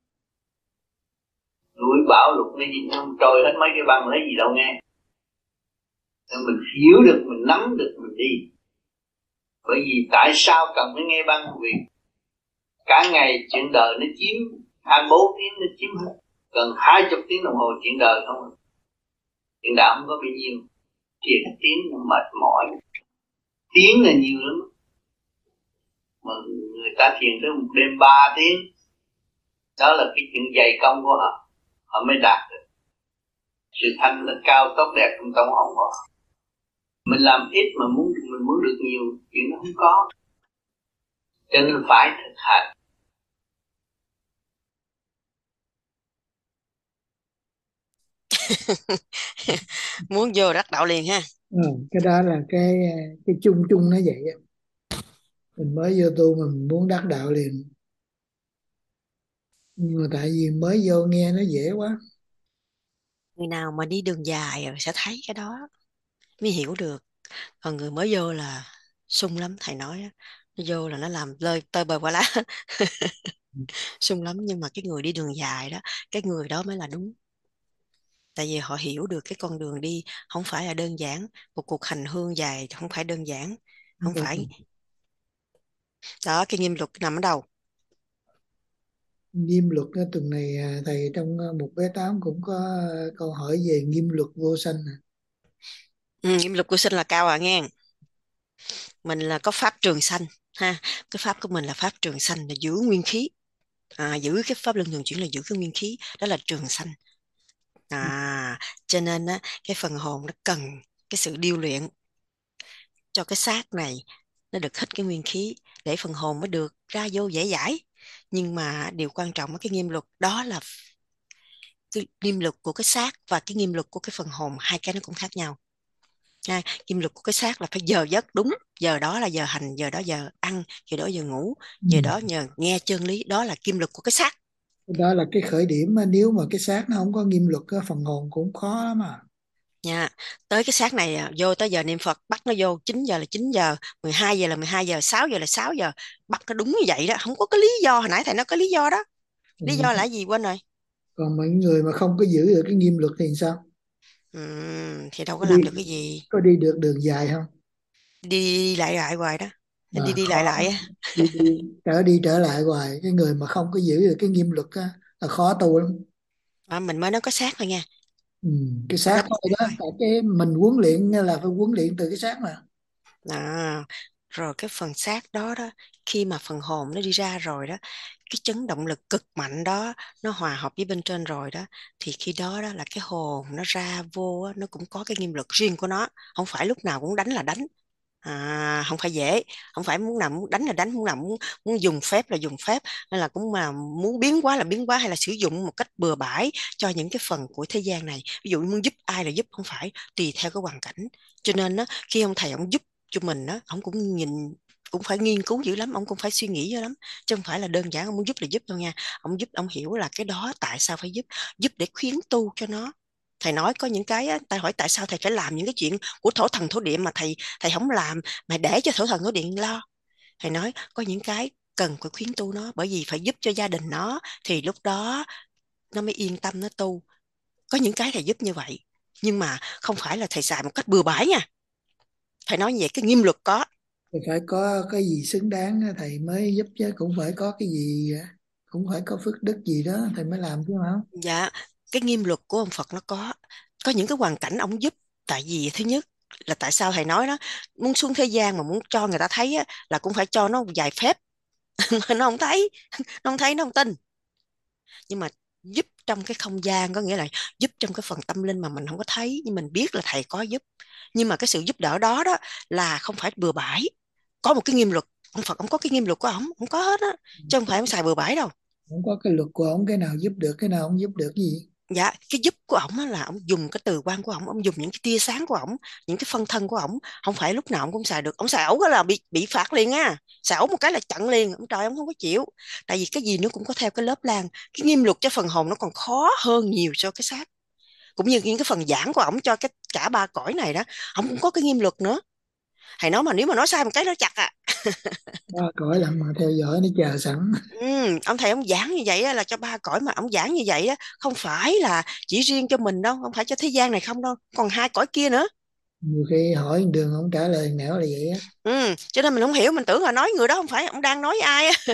Núi bão lục cái gì nó trôi hết mấy cái băng lấy gì đâu nghe. Nên mình hiểu được, mình nắm được, mình đi. Bởi vì tại sao cần phải nghe băng? Vì cả ngày chuyện đời nó chiếm hai mươi bốn tiếng, nó chiếm hết gần hai mươi tiếng đồng hồ chuyện đời không. Chuyện đạo không có bao nhiêu, thiệt tiếng nó mệt mỏi. Tiếng là nhiều lắm, mà người ta thiền tới một đêm ba tiếng. Đó là cái chuyện dày công của họ, họ mới đạt được sự thanh là cao tốt đẹp trong tâm hồn của họ. Mình làm ít mà muốn mình muốn được nhiều, chuyện nó không có. Cho nên phải thực hành. Muốn vô đắc đạo liền ha. Ừ, cái đó là cái cái chung chung nó vậy á. Mình mới vô tu mà mình muốn đắc đạo liền, nhưng mà tại vì mới vô nghe nó dễ quá. Người nào mà đi đường dài rồi sẽ thấy cái đó mới hiểu được. Còn người mới vô là sung lắm, thầy nói á, nó vô là nó làm lơi tơi bời qua lá. Sung lắm, nhưng mà cái người đi đường dài đó, cái người đó mới là đúng. Tại vì họ hiểu được cái con đường đi không phải là đơn giản, một cuộc hành hương dài không phải đơn giản, không phải. Đó, cái nghiêm luật nằm ở đâu? Nghiêm luật đó, tuần này à, thầy trong à, một bé tám cũng có à, câu hỏi về nghiêm luật vô sanh nè. Ừ, nghiêm luật của sinh là cao à nghe. Mình là có pháp trường sanh ha, cái pháp của mình là pháp trường sanh, là giữ nguyên khí, à, giữ cái pháp luân thường chuyển là giữ cái nguyên khí, đó là trường sanh. À, cho nên á, cái phần hồn nó cần cái sự điêu luyện cho cái xác này nó được hít cái nguyên khí để phần hồn mới được ra vô dễ dãi. Nhưng mà điều quan trọng ở cái nghiêm luật đó là cái nghiêm luật của cái xác và cái nghiêm luật của cái phần hồn, hai cái nó cũng khác nhau. Nha, nghiêm luật của cái xác là phải giờ giấc đúng, giờ đó là giờ hành, giờ đó giờ ăn, giờ đó giờ ngủ, Ừ. giờ đó nhờ nghe chân lý, đó là kim luật của cái xác. Đó là cái khởi điểm, mà nếu mà cái xác nó không có nghiêm luật, cái phần hồn cũng khó lắm à. Nha, tới cái xác này à, vô tới giờ niệm Phật bắt nó vô chín giờ là chín giờ, mười hai giờ là mười hai giờ, sáu giờ là sáu giờ, bắt nó đúng như vậy đó, không có cái lý do. Hồi nãy thầy nói có lý do đó. Lý còn do mấy, là gì quên rồi. còn mấy người mà không có giữ được cái nghiêm luật thì sao? Ừm, thì đâu có Có đi làm được cái gì. có đi được đường dài không? Đi, đi lại lại hoài đó, đi Mà đi lại khó, lại á. đi, đi trở đi trở lại hoài. Cái người mà không có giữ được cái nghiêm luật á là khó tu lắm. À, mình mới nói có xác thôi nha. Ừ. Cái Nó xác thôi đó, tại cái mình huấn luyện là phải huấn luyện từ cái xác mà. à, rồi cái phần xác đó đó, khi mà phần hồn nó đi ra rồi đó, cái chấn động lực cực mạnh đó nó hòa hợp với bên trên rồi đó, thì khi đó đó là cái hồn nó ra vô á, nó cũng có cái nghiêm luật riêng của nó, không phải lúc nào cũng đánh là đánh. À, không phải dễ, không phải muốn nào muốn đánh là đánh, muốn nào muốn muốn dùng phép là dùng phép, nên là cũng mà muốn biến hóa là biến hóa, hay là sử dụng một cách bừa bãi cho những cái phần của thế gian này. Ví dụ muốn giúp ai là giúp, không phải, tùy theo cái hoàn cảnh. Cho nên đó, khi ông thầy ông giúp cho mình đó, ông cũng nhìn, cũng phải nghiên cứu dữ lắm, ông cũng phải suy nghĩ dữ lắm, chứ không phải là đơn giản ông muốn giúp là giúp đâu nha. Ông giúp ông hiểu là cái đó tại sao phải giúp, giúp để khuyến tu cho nó. Thầy nói có những cái á, ta hỏi tại sao thầy phải làm những cái chuyện của thổ thần thổ địa mà thầy thầy không làm, mà để cho thổ thần thổ địa lo. Thầy nói có những cái cần phải khuyến tu nó, bởi vì phải giúp cho gia đình nó thì lúc đó nó mới yên tâm nó tu. Có những cái thầy giúp như vậy, nhưng mà không phải là thầy xài một cách bừa bãi nha. Thầy nói như vậy cái nghiêm luật có. Thì phải có cái gì xứng đáng á, thầy mới giúp, chứ cũng phải có cái gì, cũng phải có phước đức gì đó thầy mới làm chứ hả? Dạ, cái nghiêm luật của ông Phật nó có. Có những cái hoàn cảnh ông giúp, tại vì thứ nhất là tại sao thầy nói đó, muốn xuống thế gian mà muốn cho người ta thấy á, là cũng phải cho nó vài phép. Mà nó không thấy, nó không thấy, nó không tin. Nhưng mà giúp trong cái không gian, có nghĩa là giúp trong cái phần tâm linh mà mình không có thấy, nhưng mình biết là thầy có giúp. Nhưng mà cái sự giúp đỡ đó đó là không phải bừa bãi, có một cái nghiêm luật. Ông Phật ông có cái nghiêm luật của ổng, không có hết á, chứ không phải ông xài bừa bãi đâu. Không có cái luật của ông, cái nào giúp được cái nào không giúp được gì. Dạ, cái giúp của ổng á là ổng dùng cái từ quan của ổng, ổng dùng những cái tia sáng của ổng, những cái phân thân của ổng, không phải lúc nào ổng cũng xài được. Ổng xài ẩu là bị bị phạt liền á, xài ẩu một cái là chặn liền. Ông trời, ổng không có chịu, tại vì cái gì nó cũng có theo cái lớp lang. Cái nghiêm luật cho phần hồn nó còn khó hơn nhiều so cái xác, cũng như những cái phần giảng của ổng cho cái cả ba cõi này đó, ổng cũng có cái nghiêm luật nữa. Thầy nói mà nếu mà nói sai một cái nó chặt à. Ba cõi lặng mà theo dõi nó chờ sẵn. Ừ, ông thầy ông giảng như vậy á, là cho ba cõi, mà ông giảng như vậy á, không phải là chỉ riêng cho mình đâu, không phải cho thế gian này không đâu, còn hai cõi kia nữa. Nhiều khi hỏi đường không trả lời nẻo là vậy á. Ừ, cho nên mình không hiểu, mình tưởng là nói người đó, không phải ông đang nói ai á.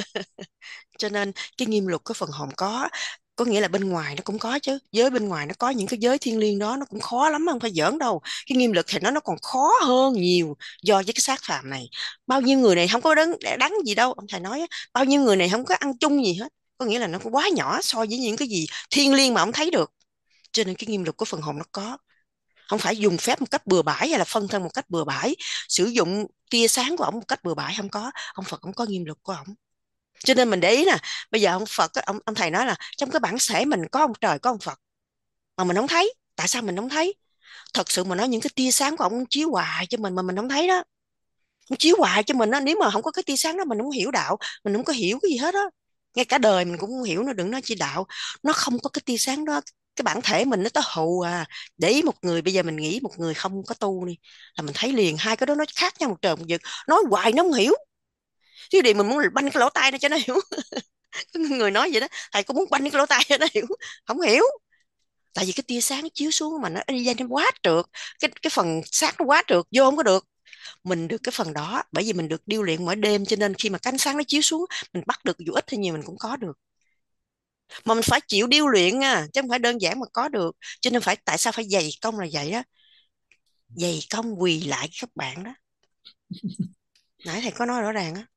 Cho nên cái nghiêm luật của phần hồn có có nghĩa là bên ngoài nó cũng có chứ, giới bên ngoài nó có những cái giới thiêng liêng đó, nó cũng khó lắm, không phải giỡn đâu. Cái nghiêm luật thì nó nó còn khó hơn nhiều do với cái xác phàm này. Bao nhiêu người này không có đắng đắng gì đâu, ông thầy nói á, bao nhiêu người này không có ăn chung gì hết, có nghĩa là nó quá nhỏ so với những cái gì thiêng liêng mà ông thấy được. Cho nên cái nghiêm luật của phần hồn nó có, không phải dùng phép một cách bừa bãi hay là phân thân một cách bừa bãi, sử dụng tia sáng của ổng một cách bừa bãi, không có. Ông Phật ông có nghiêm luật của ổng. Cho nên mình để ý nè, bây giờ ông Phật ông ông thầy nói là trong cái bản thể mình có ông trời có ông Phật, mà mình không thấy. Tại sao mình không thấy? Thật sự mà nói, những cái tia sáng của ông chiếu hoài cho mình mà mình không thấy đó. Ông chiếu hoài cho mình đó, nếu mà không có cái tia sáng đó mình không hiểu đạo, mình không có hiểu cái gì hết á. Ngay cả đời mình cũng không hiểu, nó đừng nói chi đạo. Nó không có cái tia sáng đó, cái bản thể mình nó tới hù à. Để ý một người, bây giờ mình nghĩ một người không có tu đi là mình thấy liền hai cái đó nó khác nhau một trời một vực. Nói hoài nó không hiểu, chứ đi mình muốn banh cái lỗ tai nó cho nó hiểu. Người nói vậy đó, thầy có muốn banh cái lỗ tai cho nó hiểu, không hiểu. Tại vì cái tia sáng nó chiếu xuống mà nó đi ra nó quá trượt, cái cái phần xác nó quá trượt vô không có được. Mình được cái phần đó bởi vì mình được điêu luyện mỗi đêm, cho nên khi mà cái ánh sáng nó chiếu xuống, mình bắt được dù ít hay nhiều mình cũng có được. Mà mình phải chịu điêu luyện nha, chứ không phải đơn giản mà có được. Cho nên phải, tại sao phải dày công là vậy đó, dày công quỳ lại các bạn đó. Nãy thầy có nói rõ ràng á,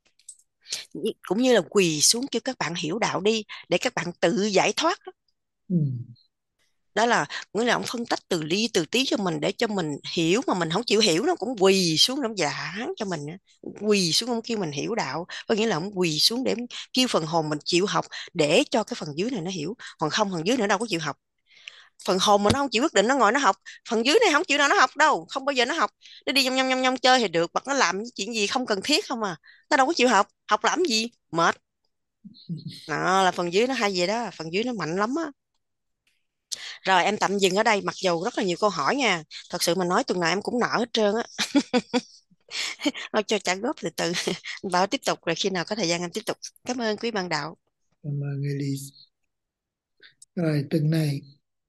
cũng như là quỳ xuống kêu các bạn hiểu đạo đi để các bạn tự giải thoát đó. Ừ. Đó là nghĩa là ông phân tách từ ly từ tí cho mình để cho mình hiểu, mà mình không chịu hiểu nó cũng quỳ xuống, nó giả cho mình á. Quỳ xuống ông kêu mình hiểu đạo, có nghĩa là ông quỳ xuống để kêu phần hồn mình chịu học, để cho cái phần dưới này nó hiểu. Còn không, phần dưới nữa đâu có chịu học. Phần hồn mà nó không chịu quyết định nó ngồi nó học, phần dưới này không chịu nào nó học đâu, không bao giờ nó học. Nó đi nhông nhông nhông nhông chơi thì được, hoặc nó làm chuyện gì không cần thiết không à, nó đâu có chịu học. Học làm gì mệt. Đó là phần dưới nó hay vậy đó, phần dưới nó mạnh lắm á. Rồi em tạm dừng ở đây, mặc dù rất là nhiều câu hỏi nha, thật sự mà nói tuần nào em cũng nở hết trơn á. Thôi cho trả góp từ từ. Bảo tiếp tục, rồi khi nào có thời gian em tiếp tục. Cảm ơn quý bạn đạo. Cảm ơn Elise. Rồi tuần này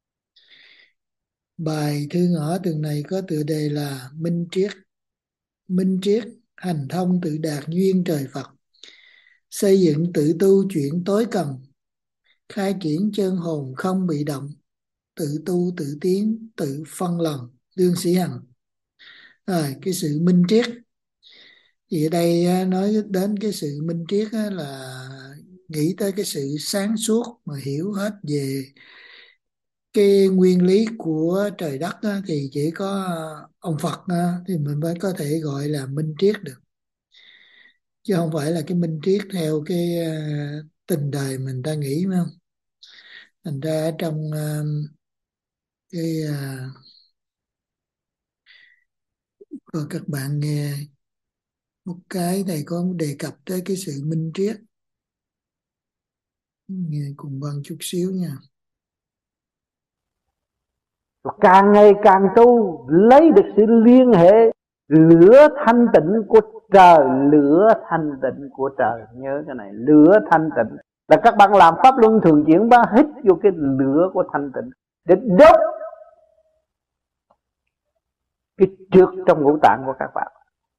bài thư ngõ tuần này có tựa đề là Minh Triết. Minh Triết hành thông tự đạt duyên trời Phật, xây dựng tự tu chuyện tối cần, khai triển chân hồn không bị động, tự tu tự tiến tự phân lần, đương sĩ hành. Rồi cái sự minh triết thì ở đây nói đến cái sự minh triết là nghĩ tới cái sự sáng suốt mà hiểu hết về cái nguyên lý của trời đất á, thì chỉ có ông Phật á, thì mình mới có thể gọi là minh triết được, chứ không phải là cái minh triết theo cái uh, tình đời mình ta nghĩ, phải không? Thành ra ở trong uh, cái uh, rồi các bạn nghe một cái thầy có đề cập tới cái sự minh triết, nghe cùng Văn chút xíu nha. Và càng ngày càng tu lấy được sự liên hệ lửa thanh tịnh của trời, lửa thanh tịnh của trời. Nhớ cái này, lửa thanh tịnh là các bạn làm pháp luân thường chuyển ba, hít vô cái lửa của thanh tịnh để đốt cái trượt trong ngũ tạng của các bạn.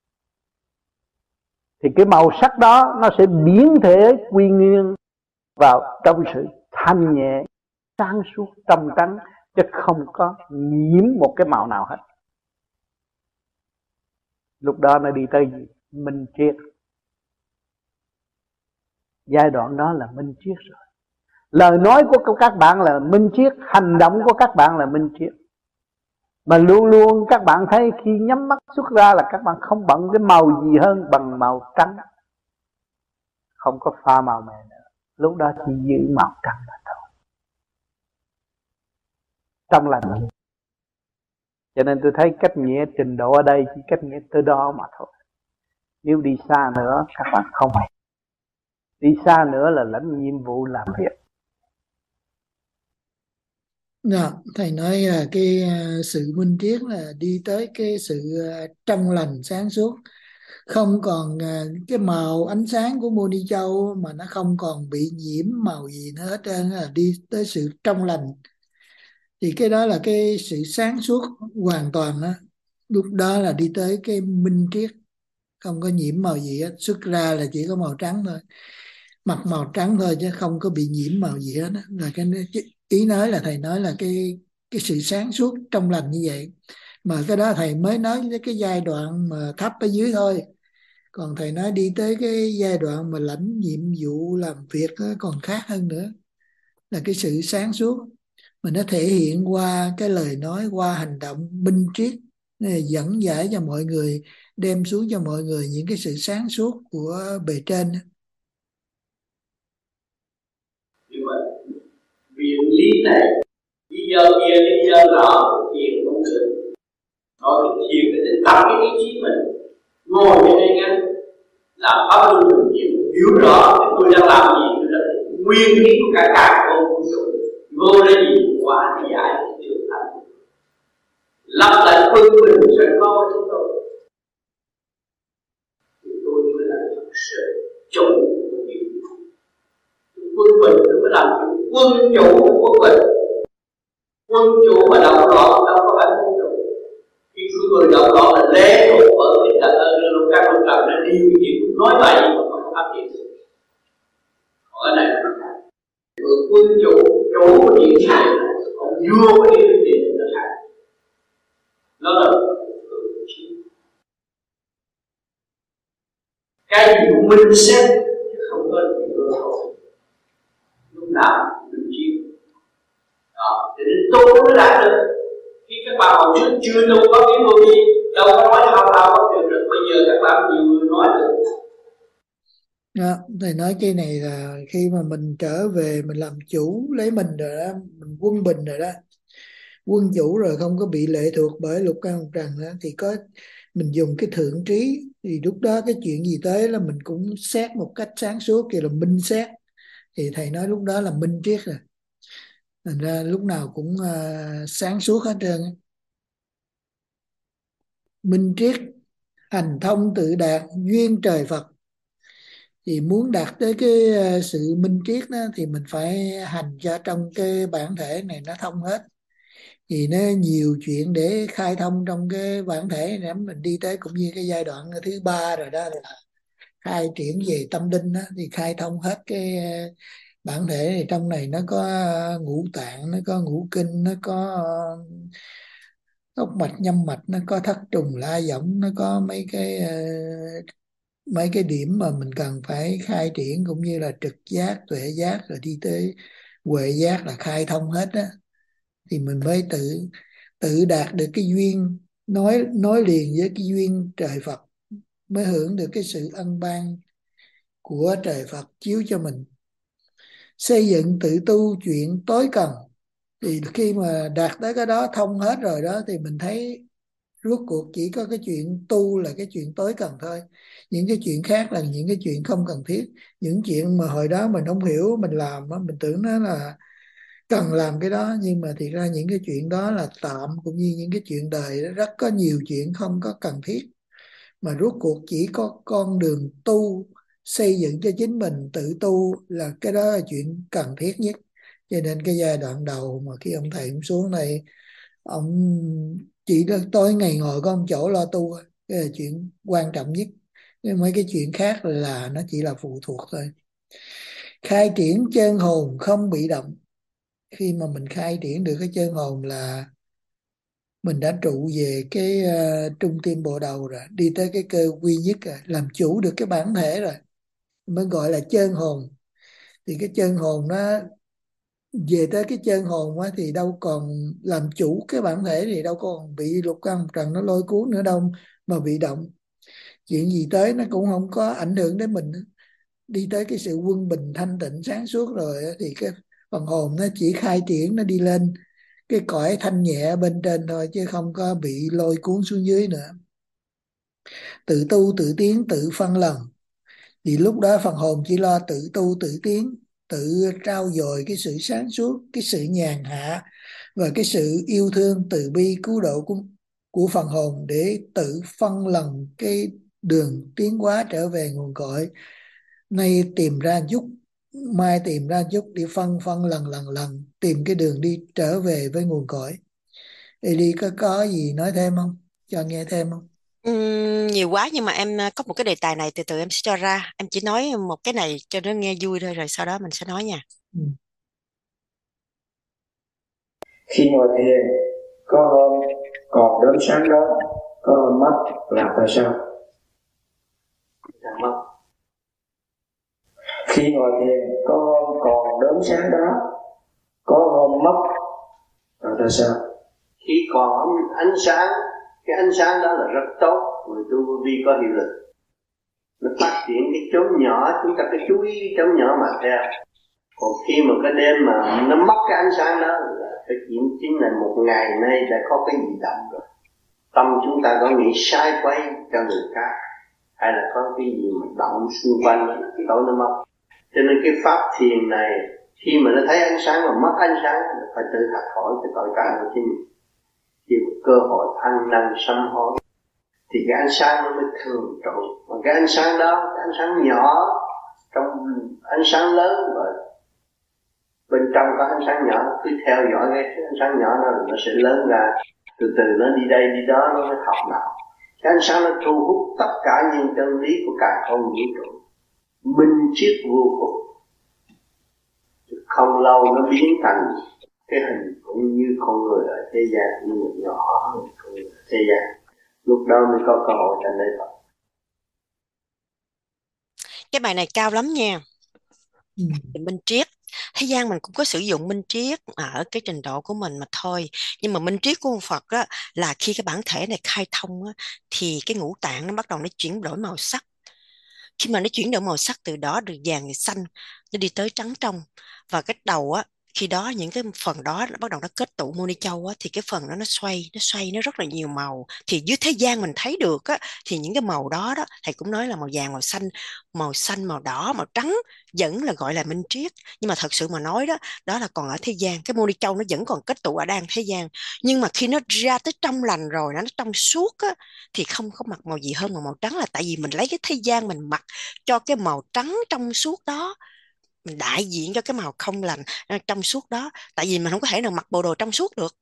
Thì cái màu sắc đó nó sẽ biến thể quy nguyên vào trong sự thanh nhẹ, sáng suốt, trong trắng, chứ không có nhiễm một cái màu nào hết. Lúc đó nó đi tới gì? Minh triết. Giai đoạn đó là minh triết rồi. Lời nói của các bạn là minh triết, hành động của các bạn là minh triết. Mà luôn luôn các bạn thấy khi nhắm mắt xuất ra là các bạn không bận cái màu gì hơn bằng màu trắng, không có pha màu mè nữa. Lúc đó chỉ giữ màu trắng là thôi, trong lành. Cho nên tôi thấy cách nghĩa trình độ ở đây chỉ cách nghĩa tới đó mà thôi. Nếu đi xa nữa các bạn không phải. Đi xa nữa là lãnh nhiệm vụ làm việc. Đó, thầy nói là cái sự minh triết là đi tới cái sự trong lành sáng suốt, không còn cái màu ánh sáng của Mô Ni Châu mà nó không còn bị nhiễm màu gì nữa hết trơn, là đi tới sự trong lành. Thì cái đó là cái sự sáng suốt hoàn toàn đó. Lúc đó là đi tới cái minh triết, không có nhiễm màu gì hết, xuất ra là chỉ có màu trắng thôi, mặc màu trắng thôi chứ không có bị nhiễm màu gì hết đó. Là cái ý nói là thầy nói là cái cái sự sáng suốt trong lành như vậy. Mà cái đó thầy mới nói tới cái giai đoạn mà thấp ở dưới thôi, còn thầy nói đi tới cái giai đoạn mà lãnh nhiệm vụ làm việc đó còn khác hơn nữa, là cái sự sáng suốt mà nó thể hiện qua cái lời nói, qua hành động minh triết, dẫn giải cho mọi người, đem xuống cho mọi người những cái sự sáng suốt của bề trên. Như vậy viện lý này lý do kia lý do nọ thiền không được. Nói cái thiền để tập cái ý chí mình, ngồi trên đây nghe làm pháp luân thường chuyển, hiểu rõ cái tôi đang làm gì, tôi là nguyên lý của cả cả không vũ trụ, vô là gì quá giải trưởng thành, lập lại quân bình sẽ có chúng tôi. Thì tôi mới là thật sự chủ của nhiệm vụ. Quân bình tôi mới làm quân chủ của quân bình. Quân chủ mà động loạn đâu có phải quân chủ. Khi cứ người động loạn là lễ thuộc ở cái tận ơn lúc các lúc làm nó điều kiện nói bậy mà không áp dụng được. Còn cái này là khác. Người quân chủ chủ của điện này, ông vua của điện điện là khác. Nó là cái gì cũng minh xét chứ không có gì cơ hội. Lúc nào mình chịu đó, để đến tu chưa đâu có cái vô vi, đâu có nói ao ao có được được. Bây giờ các bạn nhiều người nói được. Đó, thầy nói cái này là khi mà mình trở về mình làm chủ lấy mình rồi đó, mình quân bình rồi đó, quân chủ rồi, không có bị lệ thuộc bởi lục căn lục trần nữa, thì có mình dùng cái thượng trí, thì lúc đó cái chuyện gì tới là mình cũng xét một cách sáng suốt, kia là minh xét. Thì thầy nói lúc đó là minh triết rồi, thành ra lúc nào cũng uh, sáng suốt hết trơn á. Minh triết hành thông tự đạt duyên trời Phật. Thì muốn đạt tới cái uh, sự minh triết đó thì mình phải hành cho trong cái bản thể này nó thông hết. Thì nó nhiều chuyện để khai thông trong cái bản thể này, mình đi tới cũng như cái giai đoạn thứ ba rồi đó, là khai triển về tâm linh đó, thì khai thông hết cái uh, bản thể này. Trong này nó có uh, ngũ tạng, nó có ngũ kinh, nó có uh, tóc mạch nhâm mạch, nó có thất trùng la võng, nó có mấy cái uh, mấy cái điểm mà mình cần phải khai triển, cũng như là trực giác, tuệ giác, rồi đi tới huệ giác, là khai thông hết á, thì mình mới tự tự đạt được cái duyên, nói nói liền với cái duyên trời Phật, mới hưởng được cái sự ân ban của trời Phật chiếu cho mình. Xây dựng tự tu chuyện tối cần. Thì khi mà đạt tới cái đó, thông hết rồi đó, thì mình thấy rốt cuộc chỉ có cái chuyện tu là cái chuyện tối cần thôi. Những cái chuyện khác là những cái chuyện không cần thiết. Những chuyện mà hồi đó mình không hiểu, mình làm mình tưởng nó là cần làm cái đó, nhưng mà thiệt ra những cái chuyện đó là tạm, cũng như những cái chuyện đời đó, rất có nhiều chuyện không có cần thiết. Mà rốt cuộc chỉ có con đường tu, xây dựng cho chính mình, tự tu là cái đó là chuyện cần thiết nhất. Cho nên cái giai đoạn đầu mà khi ông thầy cũng xuống đây, ông chỉ tối ngày ngồi có một chỗ lo tu, cái là chuyện quan trọng nhất. Nhưng mấy cái chuyện khác là nó chỉ là phụ thuộc thôi. Khai triển chân hồn không bị động. Khi mà mình khai triển được cái chân hồn là mình đã trụ về cái uh, trung tim bộ đầu rồi, đi tới cái cơ quy nhất rồi, làm chủ được cái bản thể rồi, mới gọi là chân hồn. Thì cái chân hồn nó về tới cái chân hồn á, thì đâu còn làm chủ cái bản thể, thì đâu còn bị lục căn lục trần nó lôi cuốn nữa đâu mà bị động. Chuyện gì tới nó cũng không có ảnh hưởng đến mình. Đi tới cái sự quân bình thanh tịnh sáng suốt rồi á, thì cái phần hồn nó chỉ khai triển, nó đi lên cái cõi thanh nhẹ bên trên thôi, chứ không có bị lôi cuốn xuống dưới nữa. Tự tu tự tiến tự phân lần. Thì lúc đó phần hồn chỉ lo tự tu tự tiến, tự trau dồi cái sự sáng suốt, cái sự nhàn hạ và cái sự yêu thương từ bi cứu độ của, của phần hồn, để tự phân lần cái đường tiến hóa trở về nguồn cội. Nay tìm ra chút, mai tìm ra chút, đi phân phân lần lần lần tìm cái đường đi trở về với nguồn cội. Eli có có gì nói thêm không? Cho nghe thêm không? Ừm, nhiều quá, nhưng mà em ờ, có một cái đề tài này từ từ em sẽ cho ra. Em chỉ nói một cái này cho nó nghe vui thôi, rồi sau đó mình sẽ nói nha. Ừ. Khi ngồi thiền, có hôm còn đốm sáng đó, có hôm mất là tại sao? Là mất. Khi ngồi thiền, có hôm còn đốm sáng đó, có hôm mất là tại sao? Khi còn ánh sáng, cái ánh sáng đó là rất tốt, người tu vô vi có hiệu lực. Nó phát triển cái chốn nhỏ, chúng ta cứ chú ý cái chốn nhỏ mà theo. Còn khi mà cái đêm mà nó mất cái ánh sáng đó, là cái chuyện chính là một ngày nay đã có cái gì động rồi. Tâm chúng ta có nghĩ sai quay cho người khác, hay là có cái gì mà động xung quanh đó, cái tối nó mất. Cho nên cái pháp thiền này, khi mà nó thấy ánh sáng mà mất ánh sáng, là phải tự học hỏi cái tội trạng của chính mình. Chỉ có cơ hội ăn năn sám hối thì cái ánh sáng nó mới thường trụ. Mà cái ánh sáng đó, cái ánh sáng nhỏ trong ánh sáng lớn rồi, bên trong có ánh sáng nhỏ, cứ theo dõi cái ánh sáng nhỏ đó nó sẽ lớn ra, từ từ nó đi đây đi đó, nó mới học đạo. Cái ánh sáng nó thu hút tất cả những chân lý của cả không vũ trụ, minh triết vô cùng. Không lâu nó biến thành cái hình cũng như con người ở thế gian, như một nhỏ hơn con người ở thế gian. Lúc đó mới có cơ hội thành đây Phật. Cái bài này cao lắm nha. Ừ. Minh triết thế gian mình cũng có sử dụng minh triết ở cái trình độ của mình mà thôi. Nhưng mà minh triết của ông Phật á, là khi cái bản thể này khai thông á, thì cái ngũ tạng nó bắt đầu nó chuyển đổi màu sắc. Khi mà nó chuyển đổi màu sắc từ đó từ vàng thì xanh, nó đi tới trắng trong. Và cái đầu á, khi đó những cái phần đó nó bắt đầu nó kết tụ mô ni châu á, thì cái phần đó nó xoay nó xoay nó rất là nhiều màu. Thì dưới thế gian mình thấy được á, thì những cái màu đó đó thầy cũng nói là màu vàng, màu xanh, màu xanh, màu đỏ, màu trắng vẫn là gọi là minh triết. Nhưng mà thật sự mà nói đó, đó là còn ở thế gian, cái mô ni châu nó vẫn còn kết tụ ở đang thế gian. Nhưng mà khi nó ra tới trong lành rồi, nó trong suốt á, thì không có mặc màu gì hơn mà màu trắng, là tại vì mình lấy cái thế gian mình mặc cho cái màu trắng trong suốt đó, mình đại diện cho cái màu không lành ờ, trong suốt đó. Tại vì mình không có thể nào mặc bộ đồ trong suốt được.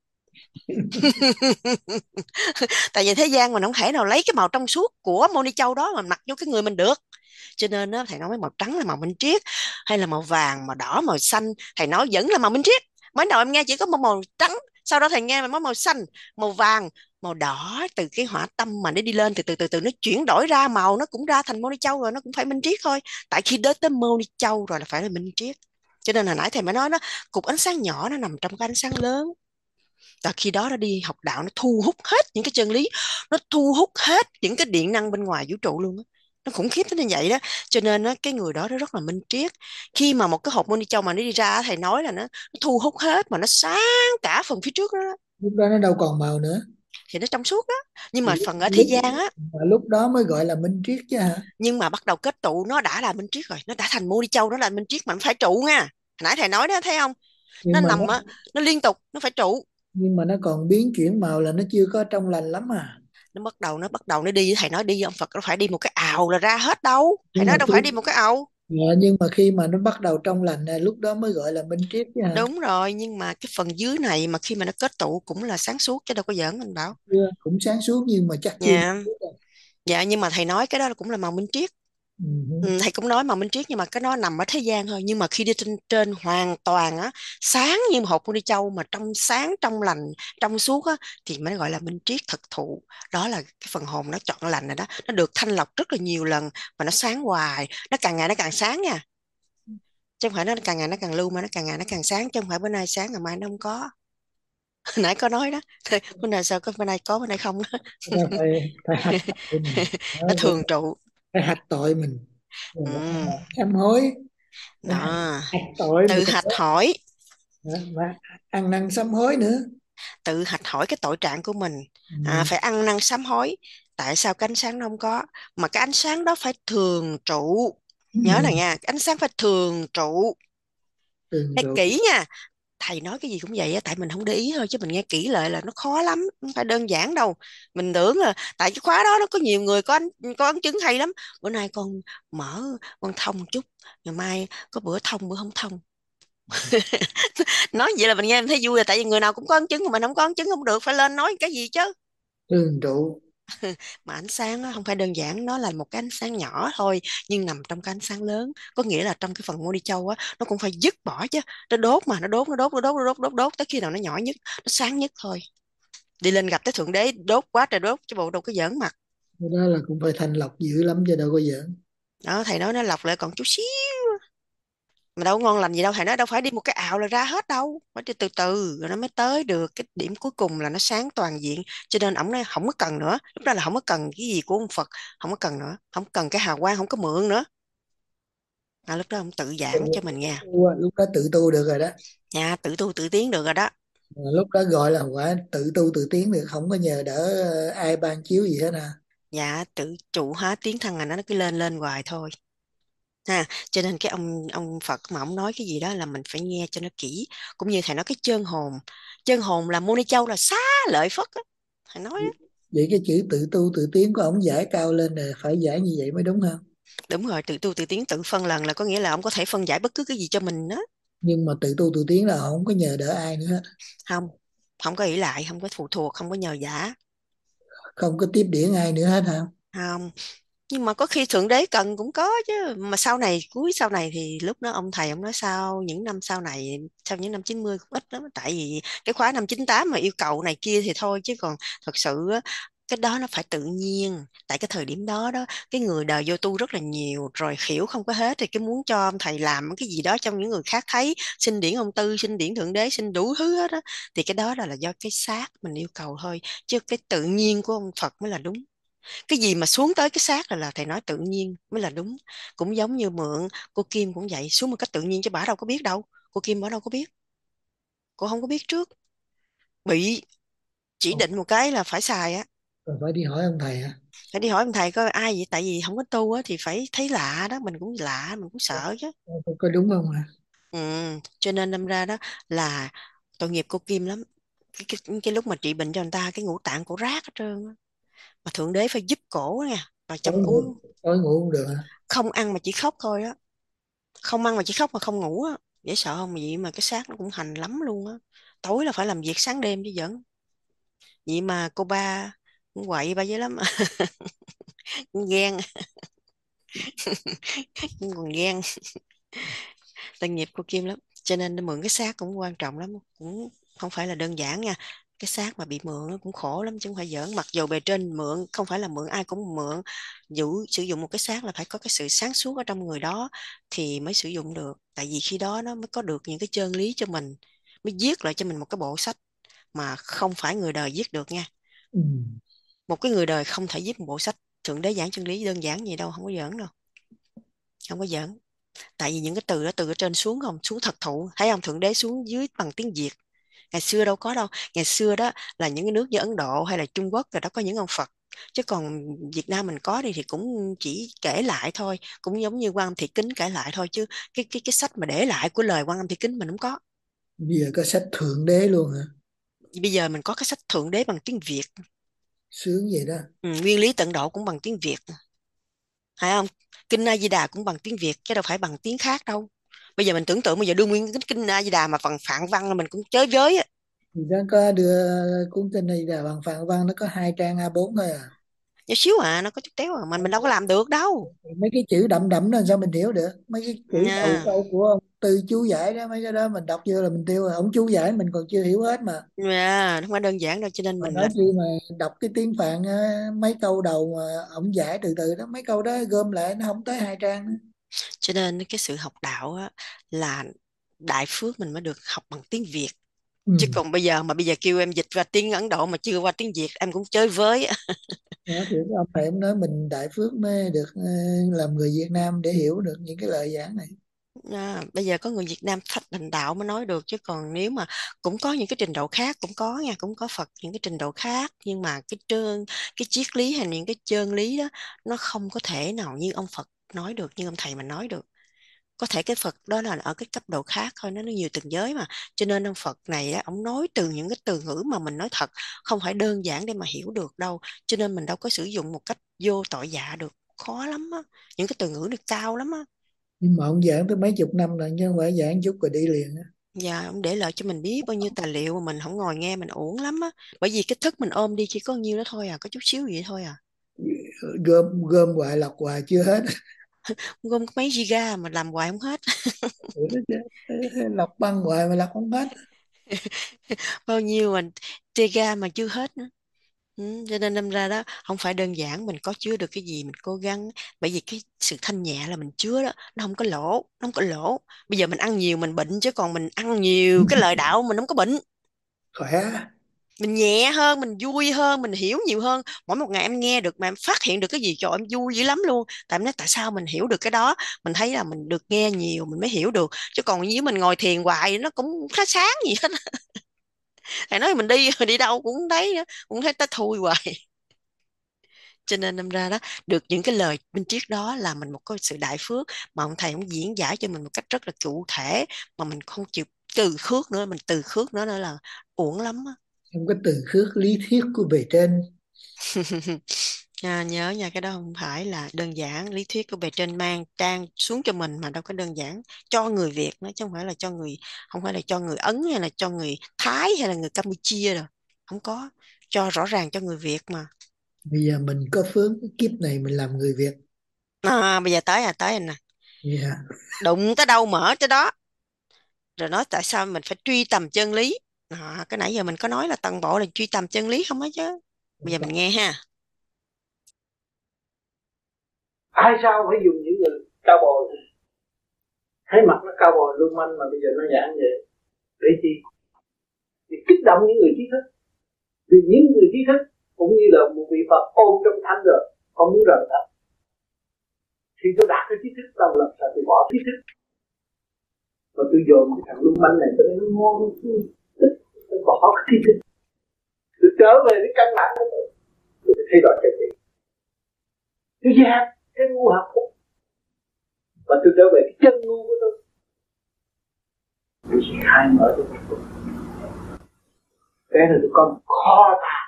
Tại vì thế gian mình không thể nào lấy cái màu trong suốt của Moni Châu đó mà mặc vô cái người mình được. Cho nên đó, thầy nói màu trắng là màu minh triết, hay là màu vàng, màu đỏ, màu xanh, thầy nói vẫn là màu minh triết. Mới đầu em nghe chỉ có một màu trắng, sau đó thầy nghe màu màu xanh, màu vàng, màu đỏ, từ cái hỏa tâm mà nó đi lên từ từ từ từ nó chuyển đổi ra màu, nó cũng ra thành Moni Châu rồi, nó cũng phải minh triết thôi. Tại khi đến tới Moni Châu rồi là phải là minh triết. Cho nên hồi nãy thầy mới nói đó, cục ánh sáng nhỏ nó nằm trong cái ánh sáng lớn. Và khi đó nó đi học đạo, nó thu hút hết những cái chân lý, nó thu hút hết những cái điện năng bên ngoài vũ trụ luôn á. Nó khủng khiếp tới như vậy đó. Cho nên á, cái người đó nó rất là minh triết. Khi mà một cái hộp moni châu mà nó đi ra, thầy nói là nó, nó thu hút hết mà nó sáng cả phần phía trước đó, đó. Lúc đó nó đâu còn màu nữa. Thì nó trong suốt đó. Nhưng Thì mà lúc, phần ở thế lúc, gian á, lúc đó mới gọi là minh triết chứ hả? nhưng mà bắt đầu kết tụ nó đã là minh triết rồi, nó đã thành moni châu, nó là minh triết mà nó phải trụ nha. Hồi nãy thầy nói đó, thấy không? Nó Nhưng mà nó nằm á, nó liên tục, nó phải trụ. nhưng mà nó còn biến chuyển màu là nó chưa có trong lành lắm à. Nó bắt đầu nó bắt đầu nó đi, thầy nói đi, ông Phật nó phải đi một cái ào là ra hết đâu. Thầy Nhưng mà nói đâu khi phải đi một cái ào. Dạ, nhưng mà khi mà nó bắt đầu trong lành này, lúc đó mới gọi là minh triết chứ hả? Đúng rồi, nhưng mà cái phần dưới này mà khi mà nó kết tụ cũng là sáng suốt chứ đâu có giỡn anh Bảo. Chưa, cũng sáng suốt nhưng mà chắc chưa. Dạ. Dạ, nhưng mà thầy nói cái đó là cũng là màu minh triết. Ừ. Ừ, thầy cũng nói màu minh triết, nhưng mà cái nó nằm ở thế gian thôi. Nhưng mà khi đi trên trên hoàn toàn á, sáng như một hộp moni châu mà trong sáng, trong lành, trong suốt á, thì mới gọi là minh triết thực thụ. Đó là cái phần hồn nó chọn lành rồi đó, nó được thanh lọc rất là nhiều lần mà nó sáng hoài, nó càng ngày nó càng sáng nha. Chứ không phải nó càng ngày nó càng lưu, mà nó càng ngày nó càng sáng, chứ không phải bữa nay sáng ngày mai nó không có. Nãy có nói đó, bữa nay sao có, bữa nay có bữa nay không đó. Nó phải phải hạch tội mình. Đó, Nó phải, thường trụ. phải hạch tội mình. Rồi Ừ. sám hối. Nó hạch, Đó. hạch tội Tự mình. hạch hỏi. Đó, và ăn năn sám hối nữa. Tự hạch hỏi cái tội trạng của mình. Ừ. À, phải ăn năn sám hối. Tại sao cái ánh sáng nó không có? Mà cái ánh sáng đó phải thường trụ. Nhớ Ừ. là nha, cái ánh sáng phải thường trụ. Thường Nghe trụ. kỹ nha. Thầy nói cái gì cũng vậy á, tại mình không để ý thôi, chứ mình nghe kỹ lại là nó khó lắm, không phải đơn giản đâu. Mình tưởng là tại cái khóa đó nó có nhiều người có ấn, có ấn chứng hay lắm. Bữa nay con mở, con thông một chút, ngày mai có bữa thông bữa không thông. Nói vậy là mình nghe mình thấy vui, là tại vì người nào cũng có ấn chứng, mà mình không có ấn chứng không được, phải lên nói cái gì chứ. Thường trụ. Mà ánh sáng á, không phải đơn giản, nó là một cái ánh sáng nhỏ thôi, nhưng nằm trong cái ánh sáng lớn. Có nghĩa là trong cái phần mô đi châu á, nó cũng phải dứt bỏ chứ. Nó đốt mà, nó đốt, nó đốt, nó đốt, nó đốt, đốt, đốt tới khi nào nó nhỏ nhất, nó sáng nhất thôi. Đi lên gặp tới Thượng Đế đốt quá trời đốt, chứ bộ đâu có giỡn mặt. Cái đó là cũng phải thanh lọc dữ lắm chứ đâu có giỡn. Đó, thầy nói nó lọc lại còn chút xíu. Mà đâu có ngon lành gì đâu, thầy nói đâu phải đi một cái ảo là ra hết đâu. Phải đi từ từ rồi nó mới tới được cái điểm cuối cùng là nó sáng toàn diện. Cho nên ổng nói không có cần nữa. Lúc đó là không có cần cái gì của ông Phật, không có cần nữa, không cần cái hào quang, không có mượn nữa. À, lúc đó ông tự giảng cho mình nghe. Lúc đó tự tu được rồi đó. Nha, tự tu tự tiến được rồi đó. Lúc đó gọi là quả tự tu tự tiến được, không có nhờ đỡ ai ban chiếu gì hết à. Dạ, tự trụ hóa tiến thân là nó cứ lên lên hoài thôi. Ha, cho nên cái ông ông Phật mà ông nói cái gì đó là mình phải nghe cho nó kỹ. Cũng như thầy nói cái chân hồn, chân hồn là Mô Ni Châu là xá lợi Phất á, thầy nói á. Vậy cái chữ tự tu tự tiến của ông giải cao lên là phải giải như vậy mới đúng không? Đúng rồi, tự tu tự tiến, tự phân lần là có nghĩa là ông có thể phân giải bất cứ cái gì cho mình đó. Nhưng mà tự tu tự tiến là không có nhờ đỡ ai nữa hết. Không, không có ỷ lại, không có phụ thuộc, không có nhờ vả. Không có tiếp điển ai nữa hết hả? Không, nhưng mà có khi Thượng Đế cần cũng có chứ. Mà sau này, cuối sau này thì lúc đó ông thầy ông nói sau những năm sau này, sau những năm chín mươi cũng ít lắm. Tại vì cái khóa năm chín tám mà yêu cầu này kia thì thôi, chứ còn thật sự á, cái đó nó phải tự nhiên. Tại cái thời điểm đó đó, cái người đời vô tu rất là nhiều rồi, hiểu không có hết, thì cái muốn cho ông thầy làm cái gì đó trong những người khác thấy, xin điển ông Tư, xin điển Thượng Đế, xin đủ thứ hết á, thì cái đó là, là do cái xác mình yêu cầu thôi, chứ cái tự nhiên của ông Phật mới là đúng. Cái gì mà xuống tới cái xác là là thầy nói tự nhiên mới là đúng. Cũng giống như mượn cô Kim cũng vậy, xuống một cách tự nhiên chứ bả đâu có biết đâu. Cô Kim bả đâu có biết, cô không có biết trước, bị chỉ Ồ, định một cái là phải xài á. rồi phải đi hỏi ông thầy hả? Phải đi hỏi ông thầy coi ai vậy, tại vì không có tu á thì phải thấy lạ đó, mình cũng lạ, mình cũng sợ chứ. Có, có đúng không hả? Ừ, cho nên đâm ra đó là tội nghiệp cô Kim lắm. Cái, cái, cái lúc mà trị bệnh cho người ta, cái ngũ tạng cổ rác hết trơn á. Mà Thượng Đế phải giúp cổ nha, rồi Tối chăm ngủ, cứu. tối ngủ không được hả? Không ăn mà chỉ khóc thôi á, không ăn mà chỉ khóc mà không ngủ á, dễ sợ không? Vậy mà cái xác nó cũng hành lắm luôn á, tối là phải làm việc sáng đêm chứ giỡn. Vậy mà cô ba cũng quậy ba dữ lắm. Cũng ghen. Cũng còn ghen. Tội nghiệp cô Kim lắm, cho nên mượn cái xác cũng quan trọng lắm, cũng không phải là đơn giản nha. Cái xác mà bị mượn nó cũng khổ lắm chứ không phải giỡn. Mặc dù bề trên mượn, không phải là mượn ai cũng mượn. Dù sử dụng một cái xác là phải có cái sự sáng suốt ở trong người đó thì mới sử dụng được, tại vì khi đó nó mới có được những cái chân lý cho mình, mới viết lại cho mình một cái bộ sách mà không phải người đời viết được nha. Ừ. Một cái người đời không thể viết một bộ sách Thượng Đế giảng chân lý đơn giản gì đâu, không có giỡn đâu, không có giỡn. Tại vì những cái từ đó từ ở trên xuống, không xuống thật thụ, thấy không? Thượng Đế xuống dưới bằng tiếng Việt. Ngày xưa đâu có đâu, ngày xưa đó là những cái nước như Ấn Độ hay là Trung Quốc rồi đó có những ông Phật, chứ còn Việt Nam mình có đi thì cũng chỉ kể lại thôi, cũng giống như Quan Âm Thị Kính kể lại thôi, chứ cái cái cái sách mà để lại của lời Quan Âm Thị Kính mình không có. Bây giờ có sách Thượng Đế luôn hả? Bây giờ mình có cái sách Thượng Đế bằng tiếng Việt. Sướng vậy đó. Ừ, Nguyên lý tận độ cũng bằng tiếng Việt, phải không? Kinh A Di Đà cũng bằng tiếng Việt chứ đâu phải bằng tiếng khác đâu. Bây giờ mình tưởng tượng bây giờ đưa nguyên cái kinh A Di Đà mà bằng Phạn văn là mình cũng chới với á. Thì nó có đưa cuốn kinh này là bằng phạn văn, nó có hai trang A bốn thôi à. Nhỏ xíu à, nó có chút téo à, mình mình đâu có làm được đâu. Mấy cái chữ đậm đậm đó làm sao mình hiểu được? Mấy cái chữ đầu Nha. câu của ông Tư chú giải đó, mấy cái đó mình đọc vô là mình tiêu rồi. Ông chú giải mình còn chưa hiểu hết mà. Nha, không phải đơn giản đâu, cho nên Mà mình nói là chi mà đọc cái tiếng Phạn á, mấy câu đầu mà ông giải từ từ đó, mấy câu đó gom lại nó không tới hai trang nữa. cho nên cái sự học đạo á, là đại phước mình mới được học bằng tiếng Việt. Ừ. Chứ còn bây giờ mà bây giờ kêu em dịch qua tiếng Ấn Độ mà chưa qua tiếng Việt em cũng chơi với á. Đó, thì ông thầy ông nói mình đại phước mới được ờ, làm người Việt Nam để hiểu được những cái lời giảng này. À, bây giờ có người Việt Nam thạch thành đạo mới nói được, chứ còn nếu mà cũng có những cái trình độ khác, cũng có nha, cũng có Phật những cái trình độ khác, nhưng mà cái trơn cái triết lý hay những cái chân lý đó nó không có thể nào như ông Phật nói được, như ông thầy mình nói được. Có thể cái Phật đó là ở cái cấp độ khác thôi, nó nó nhiều tầng giới mà, cho nên ông Phật này á, ông nói từ những cái từ ngữ mà mình nói thật không phải đơn giản để mà hiểu được đâu, cho nên mình đâu có sử dụng một cách vô tội vạ được, khó lắm á, những cái từ ngữ được cao lắm á. Nhưng mà ông giảng tới mấy chục năm rồi chứ không phải giảng chút rồi đi liền á. Dạ, ông để lại cho mình biết bao nhiêu tài liệu mà mình không ngồi nghe mình uổng lắm á. Bởi vì cái thức mình ôm đi chỉ có nhiêu đó thôi à, có chút xíu vậy thôi à. Gom gom hoài lọc hoài chưa hết. Gồm có mấy giga mà làm hoài không hết. Ủa đó chứ, lọc băng hoài mà lọc không hết. Bao nhiêu mà giga mà chưa hết nữa. Ừ, cho nên đâm ra đó không phải đơn giản mình có chứa được cái gì mình cố gắng, bởi vì cái sự thanh nhẹ là mình chứa đó, nó không có lỗ, nó không có lỗ. Bây giờ mình ăn nhiều mình bệnh, chứ còn mình ăn nhiều cái lời đạo mình không có bệnh. Khỏe. Mình nhẹ hơn, mình vui hơn, mình hiểu nhiều hơn. Mỗi một ngày em nghe được mà em phát hiện được cái gì cho em vui dữ lắm luôn. Tại em nói tại sao mình hiểu được cái đó, mình thấy là mình được nghe nhiều mình mới hiểu được, chứ còn nếu mình ngồi thiền hoài nó cũng khá sáng gì hết. Thầy nói mình đi đi đâu cũng thấy cũng thấy tới thui hoài. Cho nên đâm ra đó, được những cái lời minh triết đó là mình một cái sự đại phước, mà ông thầy cũng diễn giải cho mình một cách rất là cụ thể, mà mình không chịu từ khước nữa, mình từ khước nữa nữa là uổng lắm á. Không có từ khước lý thuyết của bề trên. À, nhớ nha, cái đó không phải là đơn giản, lý thuyết của bề trên mang trang xuống cho mình mà đâu có đơn giản, cho người Việt nữa chứ không phải là cho người, không phải là cho người Ấn hay là cho người Thái hay là người Campuchia rồi, không có, cho rõ ràng cho người Việt mà. Bây giờ mình có phước kiếp này mình làm người Việt. À, bây giờ tới à tới anh nè, Yeah. đụng tới đâu mở tới đó, rồi nói tại sao mình phải truy tầm chân lý. À, cái nãy giờ mình có nói là toàn bộ là truy tầm chân lý không á chứ. Bây giờ mình nghe ha. Ai sao phải dùng những người cao bồi, thấy mặt nó cao bồi lưu manh mà bây giờ nó giảng vậy để chi? Để kích động những người trí thức. Vì những người trí thức cũng như là một vị Phật ôm trong thanh rồi, không muốn rời thanh. Thì tôi đạt cái trí thức đâu làm sao tôi bỏ trí thức. Và tôi dồn cái thằng lưu manh này tôi thấy nó ngon, tôi bỏ cái trí thức. Tôi trở về cái căn bản của tôi, tôi thay đổi cái gì? Tôi dẹp cái ngu học của, và tôi trở về cái chân ngu của tôi. Tôi sẽ khai mở tôi. Cái này tôi có một kho tàng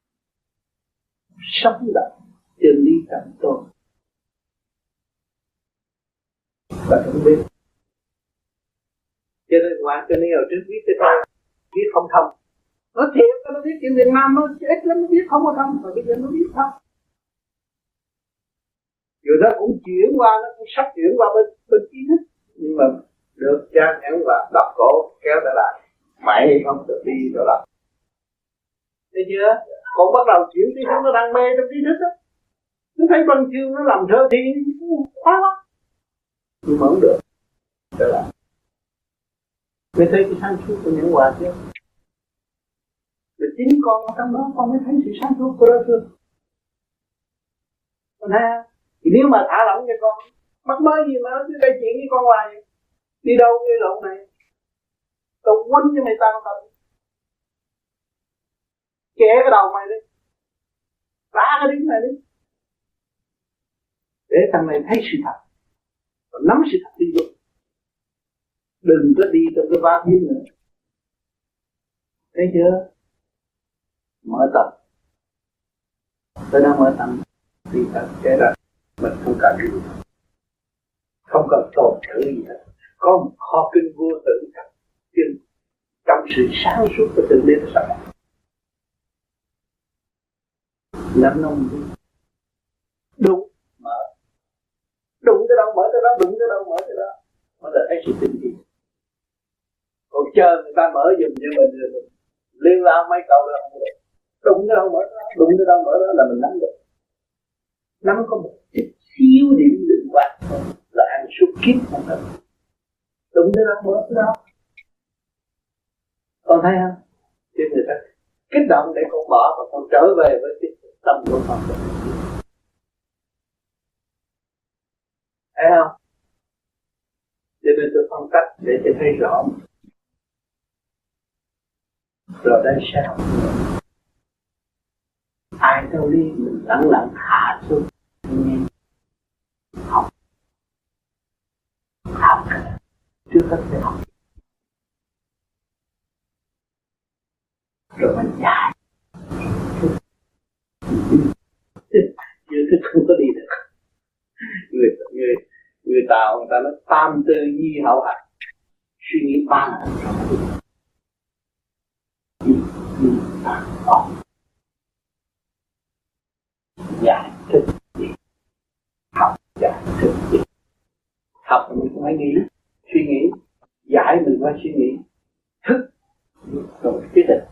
sống động chân lý tận tôi. Và không biết. Cho nên qua cho nên ở trước viết cho tôi, viết không thông. Nó thiệt, nó biết chuyện Việt Nam nó ít lắm, nó biết không có thông, mà bây giờ nó biết thông. Rồi nó cũng chuyển qua, nó cũng sắp chuyển qua bên bên trí thức, nhưng mà được cha nhẫn và đập cổ kéo trở lại. Mày không được đi rồi làm. Thấy chưa? Còn bắt đầu chuyển trí thức nó đang mê trong trí thức á. Nó thấy văn chương nó làm thơ thì khoái quá. Nhưng mà không được. Trở lại. Mới thấy cái sáng suốt của những hòa chứ. Rồi chính con ở trong đó con mới thấy sự sáng suốt của đối phương. Con thấy không? Thì nếu mà thả lỏng cho con, mắc mới gì mà nó cứ gây chuyện với con hoài, đi đâu gây lộn này, tao quýnh cho mày tao tao, kẻ cái đầu mày đi, đá cái đít này đi, để thằng này thấy sự thật, và nắm sự thật đi luôn, đừng có đi trong cái vác hiến nữa, thấy chưa? Mở tầm, tôi đang mở tầm, đi thật cái ra. Mình không cần gì hết, không cần tồn thử gì hết, có một kho kinh vô tử thật kinh trong sự sáng suốt của tự nhiên sao lắm nông đúng mở, đụng tới đâu mở tới đó, đụng tới đâu mở tới đó, mới là thấy sự tinh khiết. Còn chờ người ta mở giùm cho mình rồi liên lao mấy câu đó không được, đụng tới đâu mở tới đó, đụng tới đâu mở đó là mình nắm được, nắm có một chút xíu điểm định quan là ăn suốt kiếp không được, đúng tới đó mở tới đó, con thấy không? Chứ người ta kích động để con bỏ và con trở về với cái tâm của con, thấy không? Cho nên tôi phân tích để cho thấy rõ, rồi đây sao? Ai đâu đi mình lặng lặng hạ xuống. Học học trước hết phải học rồi mình dạy chưa thức không có đi được. Người người người Tàu người ta nói tam tư nhi hậu hạnh, suy nghĩ ba lần rồi đi đi ta học giải thích gì, học giải thích gì, học mình cũng phải nghĩ, suy nghĩ, giải mình phải suy nghĩ, thức rồi quyết định.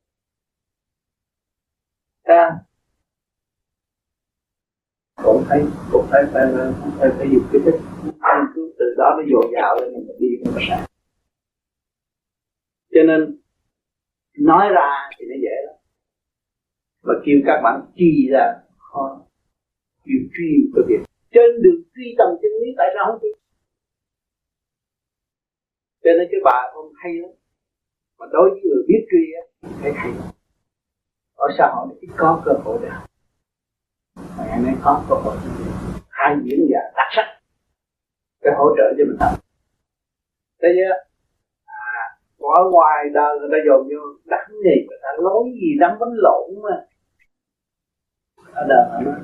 Ta cũng thấy cũng thấy phải phải phải dùng cái thức, cứ từ đó nó dồi dào lên mình đi không có sai. Cho nên nói ra thì nó dễ lắm, mà kêu các bạn chi ra khó, kêu truy cái việc trên đường truy tầm chân lý tại sao không truy? Cho nên cái bà không hay lắm, mà đối với người biết truy á thấy hay lắm. Ở xã hội này ít có cơ hội để học, mà ngày nay có cơ hội hai diễn giả đặc sắc để hỗ trợ cho mình học. Thấy chưa? À, ở ngoài đời người ta dồn vô đắng gì, người ta nói gì đắng bánh lộn mà ở đời họ nói.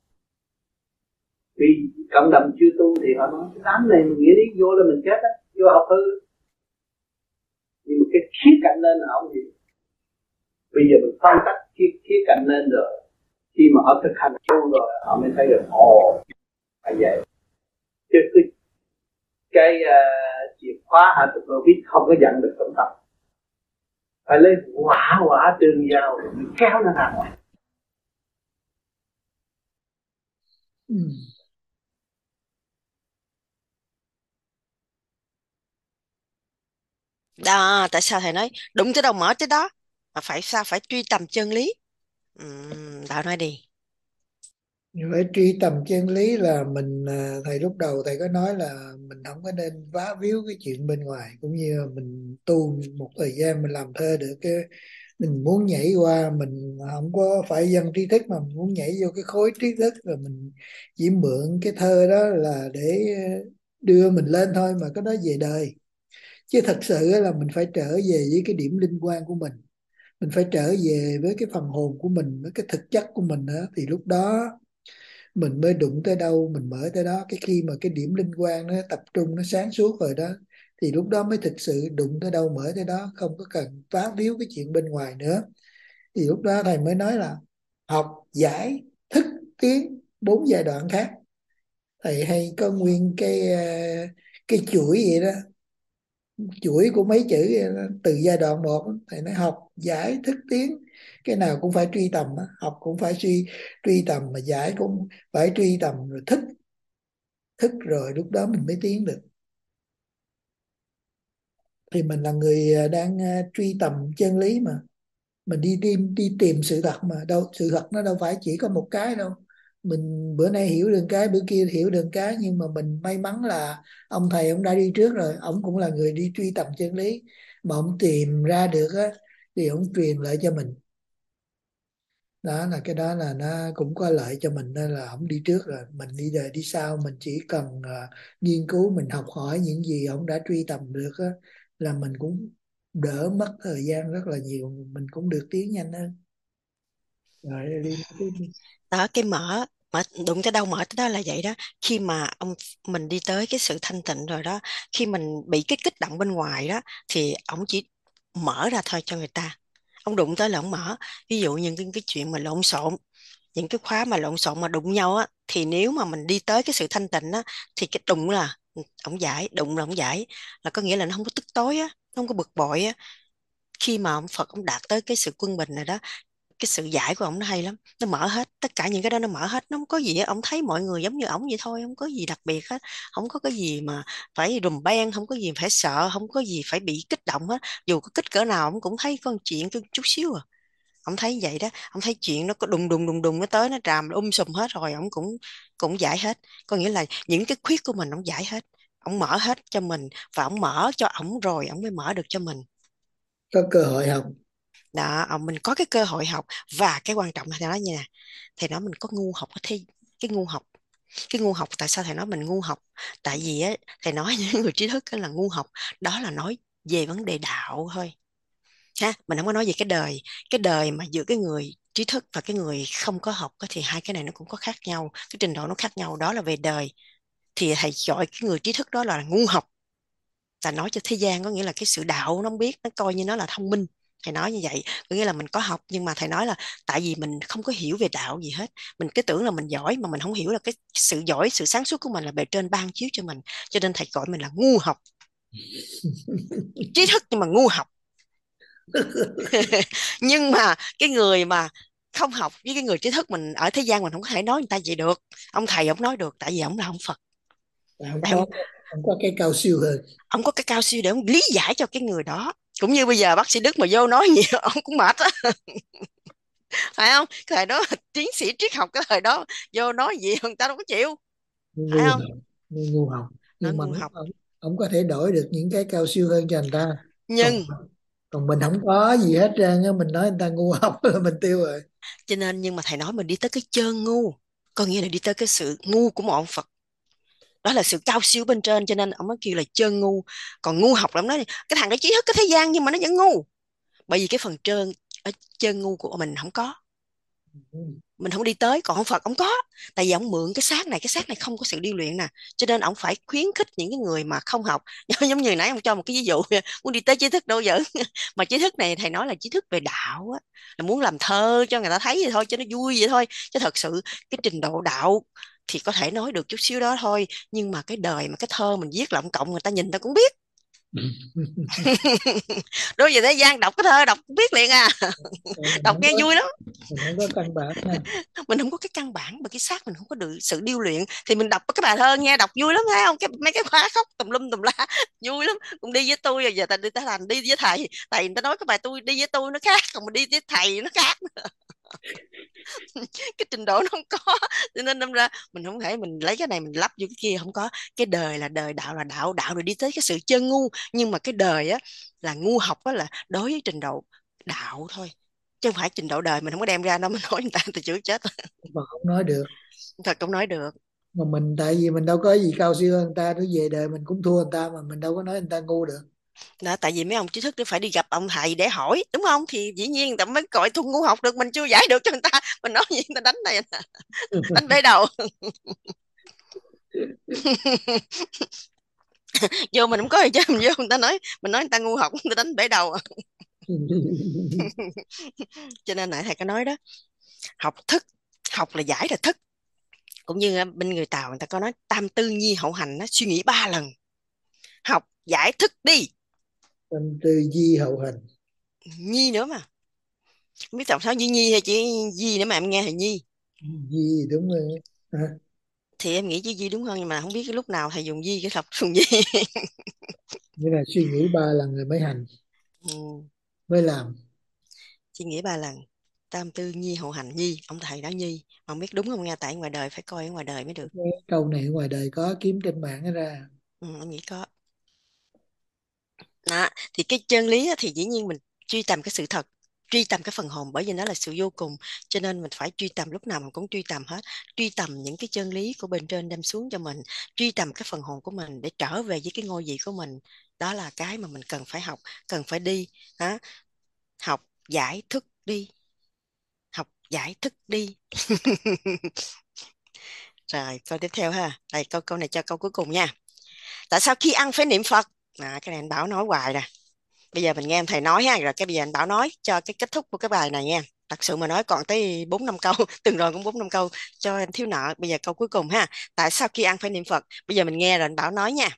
Vì cộng đồng chưa tu thì họ nói cái đám này mình nghĩ đi vô là mình chết á, vô học hư. Nhưng mà cái khía cạnh lên là không gì. Bây giờ mình phân tích khía, khía cạnh lên rồi, khi mà họ thực hành tu rồi họ mới thấy được ồ phải vậy. Chứ cái cái uh, chìa khóa hạ tục Covid không có dặn được tâm tâm, phải lấy quả quả tương giao rồi mới kéo nó ra ngoài. Ừ. Đó, tại sao thầy nói đụng tới đâu mở tới đó, mà phải sao phải truy tầm chân lý. Ừm, Đạo nói đi. Phải truy tầm chân lý là mình à, thầy lúc đầu thầy có nói là mình không có nên vá víu cái chuyện bên ngoài, cũng như là mình tu một thời gian mình làm thơ được cái mình muốn nhảy qua, mình không có phải dân trí thức mà mình muốn nhảy vô cái khối trí thức, rồi mình chỉ mượn cái thơ đó là để ờ, đưa mình lên thôi, mà cái đó về đời. Chứ thật sự á là mình phải trở về với cái điểm linh quan của mình mình phải trở về với cái phần hồn của mình, với cái thực chất của mình đó, thì lúc đó mình mới đụng tới đâu mình mở tới đó. Cái khi mà cái điểm linh quan nó tập trung, nó sáng suốt rồi đó, thì lúc đó mới thực sự đụng tới đâu mở tới đó, không có cần phá víu cái chuyện bên ngoài nữa. Thì lúc đó thầy mới nói là học, giải, thức, tiến, bốn giai đoạn khác. Thầy hay có nguyên cái ờ, cái chuỗi vậy đó, chuỗi của mấy chữ vậy đó, từ giai đoạn một thầy nói học, giải, thức, tiến, cái nào cũng phải truy tầm á. Học cũng phải suy truy tầm, mà giải cũng phải truy tầm, rồi thức thức rồi lúc đó mình mới tiến được. Thì mình là người à, đang à, truy tầm chân lý mà, mình đi tìm đi tìm sự thật, mà đâu sự thật nó đâu phải chỉ có một cái đâu. Mình bữa nay hiểu được cái, bữa kia hiểu được cái, nhưng mà mình may mắn là ông thầy ông đã đi trước rồi, ông cũng là người đi truy tầm chân lý, mà ông tìm ra được á thì ông truyền lại cho mình. Đó là cái đó là nó cũng có lợi cho mình, nên là ông đi trước rồi, mình đi đời đi sau, mình chỉ cần à, nghiên cứu, mình học hỏi những gì ông đã truy tầm được á, là mình cũng đỡ mất thời gian rất là nhiều, mình cũng được tiến nhanh hơn. Rồi đi nói tiếp đi. Đó, cái mở mở đụng tới đâu mở tới đó là vậy đó. Khi mà ông mình đi tới cái sự thanh tịnh rồi đó, khi mình bị cái kích động bên ngoài đó, thì ông chỉ mở ra thôi cho người ta. Ông đụng tới là ông mở. Ví dụ như cái, cái chuyện mà lộn xộn, những cái khóa mà lộn xộn mà đụng nhau á, thì nếu mà mình đi tới cái sự thanh tịnh á, thì cái đụng là ông giải, đụng là ông giải, là có nghĩa là nó không có tức tối á, nó không có bực bội á. Khi mà ông Phật ông đạt tới cái sự quân bình này đó, cái sự giải của ông nó hay lắm, nó mở hết tất cả những cái đó, nó mở hết, nó không có gì á. Ông thấy mọi người giống như ổng vậy thôi, không có gì đặc biệt hết, không có cái gì mà phải rùm beng, không có gì phải sợ, không có gì phải bị kích động hết. Dù có kích cỡ nào ông cũng thấy con chuyện chút, chút xíu à. Ông thấy vậy đó, ông thấy chuyện nó có đùng đùng đùng đùng nó tới, nó tràm um sùm hết rồi, ông cũng cũng giải hết. Có nghĩa là những cái khuyết của mình ông giải hết, ông mở hết cho mình, và ông mở cho ổng rồi ổng mới mở được cho mình. Có cơ hội học. Đó, ông mình có cái cơ hội học. Và cái quan trọng là thầy nói như nè, thầy nói mình có ngu học ở thế. Cái ngu học, cái ngu học tại sao thầy nói mình ngu học? Tại vì á, thầy nói những người trí thức á là ngu học, đó là nói về vấn đề đạo thôi ha, mình không có nói về cái đời. Cái đời mà giữa cái người trí thức và cái người không có học á, thì hai cái này nó cũng có khác nhau, cái trình độ nó khác nhau, đó là về đời. Thì thầy gọi cái người trí thức đó là ngu học, là nói cho thế gian, có nghĩa là cái sự đạo nó không biết, nó coi như nó là thông minh. Thầy nói như vậy, có nghĩa là mình có học, nhưng mà thầy nói là tại vì mình không có hiểu về đạo gì hết, mình cứ tưởng là mình giỏi, mà mình không hiểu là cái sự giỏi, sự sáng suốt của mình là bề trên ban chiếu cho mình, cho nên thầy gọi mình là ngu học. Trí thức nhưng mà ngu học. Nhưng mà cái người mà không học với cái người trí thức, mình ở thế gian mình không có thể nói người ta vậy được. Ông thầy ông nói được, tại vì ông là ông Phật. Không Tại có ông, không có cái cao siêu hơn. ông có cái cao siêu để ông lý giải cho cái người đó. Cũng như bây giờ bác sĩ Đức mà vô nói nhiều ông cũng mệt á. Phải không? Cái thời đó tiến sĩ triết học, cái thời đó vô nói gì người ta đâu có chịu. Phải Ngu không? học, ngu học. Nó Nhưng mà ngu ông, học. ông, ông có thể đổi được những cái cao siêu hơn cho người ta. Còn Nhưng còn mình không có gì hết trơn á, mình nói người ta ngu học là mình tiêu rồi. cho nên, nhưng mà thầy nói mình đi tới cái chân ngu, có nghĩa là đi tới cái sự ngu của một ông Phật, đó là sự cao siêu bên trên, cho nên ông mới kêu là chân ngu. Còn ngu học là ông nói cái thằng đó trí thức cái thế gian nhưng mà nó vẫn ngu, bởi vì cái phần trơn ở chân ngu của mình không có, mình không đi tới. Còn ông Phật ông có, tại vì ông mượn cái xác này, cái xác này không có sự điêu luyện nè, cho nên ông phải khuyến khích những cái người mà không học. Giống như nãy ông cho một cái ví dụ, muốn đi tới trí thức đâu giỡn. Mà trí thức này thầy nói là trí thức về đạo á, là muốn làm thơ cho người ta thấy vậy thôi, cho nó vui vậy thôi, chứ thật sự cái trình độ đạo thì có thể nói được chút xíu đó thôi, nhưng mà cái đời mà cái thơ mình viết lộng cộng người ta nhìn ta cũng biết. Đối với thế gian đọc cái thơ đọc biết liền à. Đọc nghe có, vui lắm. mình không có căn bản nha. Mình không có cái căn bản và cái xác mình không có được sự điêu luyện thì mình đọc cái bài thơ nghe đọc vui lắm, thấy không? Cái mấy cái khóa khóc tùm lum tùm la vui lắm. Cũng đi với tôi rồi giờ ta đi ta thành đi với thầy, thầy người ta nói cái bài tôi đi với tôi nó khác, còn mình đi với thầy nó khác. Cái trình độ nó không có, cho nên đâm ra mình không thể mình lấy cái này mình lắp vô cái kia, không có. Cái đời là đời, đạo là đạo, đạo rồi đi tới cái sự chân ngu, nhưng mà cái đời á là ngu học á là đối với trình độ đạo thôi, chứ không phải trình độ đời. Mình không có đem ra đâu mình nói người ta từ chửi chết. Mà không nói được. Thật không nói được. Mà mình tại vì mình đâu có gì cao siêu hơn người ta, nó về đời mình cũng thua người ta, mà mình đâu có nói người ta ngu được. Đó, tại vì mấy ông trí thức phải đi gặp ông thầy để hỏi, đúng không? Thì dĩ nhiên người ta mới gọi thung ngu học được, mình chưa giải được cho người ta, mình nói gì người ta đánh này đánh bể đầu. Vô mình không có gì chứ, mình vô người ta nói mình nói người ta ngu học, người ta đánh bể đầu. Cho nên nãy thầy có nói đó, học thức, học là giải là thức. Cũng như bên người Tàu người ta có nói tam tư nhi hậu hành, nó suy nghĩ ba lần. Học giải thức đi. Tam tư di hậu hành. Nhi nữa mà. Không biết tại sao Nhi Nhi hay chỉ Di nữa mà em nghe là Nhi. Di đúng rồi. À. Thì em nghĩ chứ Di đúng hơn, nhưng mà không biết cái lúc nào thầy dùng Di cái học dùng Di. Nghĩa là suy nghĩ ba lần rồi mới hành. Ừ. Mới làm. Suy nghĩ ba lần. Tam tư nhi hậu hành, Nhi, ông thầy đó Nhi. Mà không biết đúng không nghe, tại ngoài đời phải coi ở ngoài đời mới được. Cái câu này ngoài đời có, kiếm trên mạng ra. Ừ, em nghĩ có. Đó, thì cái chân lý thì dĩ nhiên mình truy tầm cái sự thật, truy tầm cái phần hồn, bởi vì nó là sự vô cùng, cho nên mình phải truy tầm, lúc nào mình cũng truy tầm hết, truy tầm những cái chân lý của bên trên đem xuống cho mình, truy tầm cái phần hồn của mình để trở về với cái ngôi vị của mình. Đó là cái mà mình cần phải học, cần phải đi. Đó. Học giải thức đi, học giải thức đi. Rồi câu tiếp theo ha, đây câu câu này cho câu cuối cùng nha. Tại sao khi ăn phải niệm Phật? À, cái này anh Bảo nói hoài nè. Bây giờ mình nghe em thầy nói ha, rồi cái bây giờ anh Bảo nói cho cái kết thúc của cái bài này nha. Thật sự mà nói còn tới bốn năm câu, từng rồi cũng bốn năm câu cho em thiếu nợ. Bây giờ câu cuối cùng ha. Tại sao khi ăn phải niệm Phật? Bây giờ mình nghe rồi anh Bảo nói nha.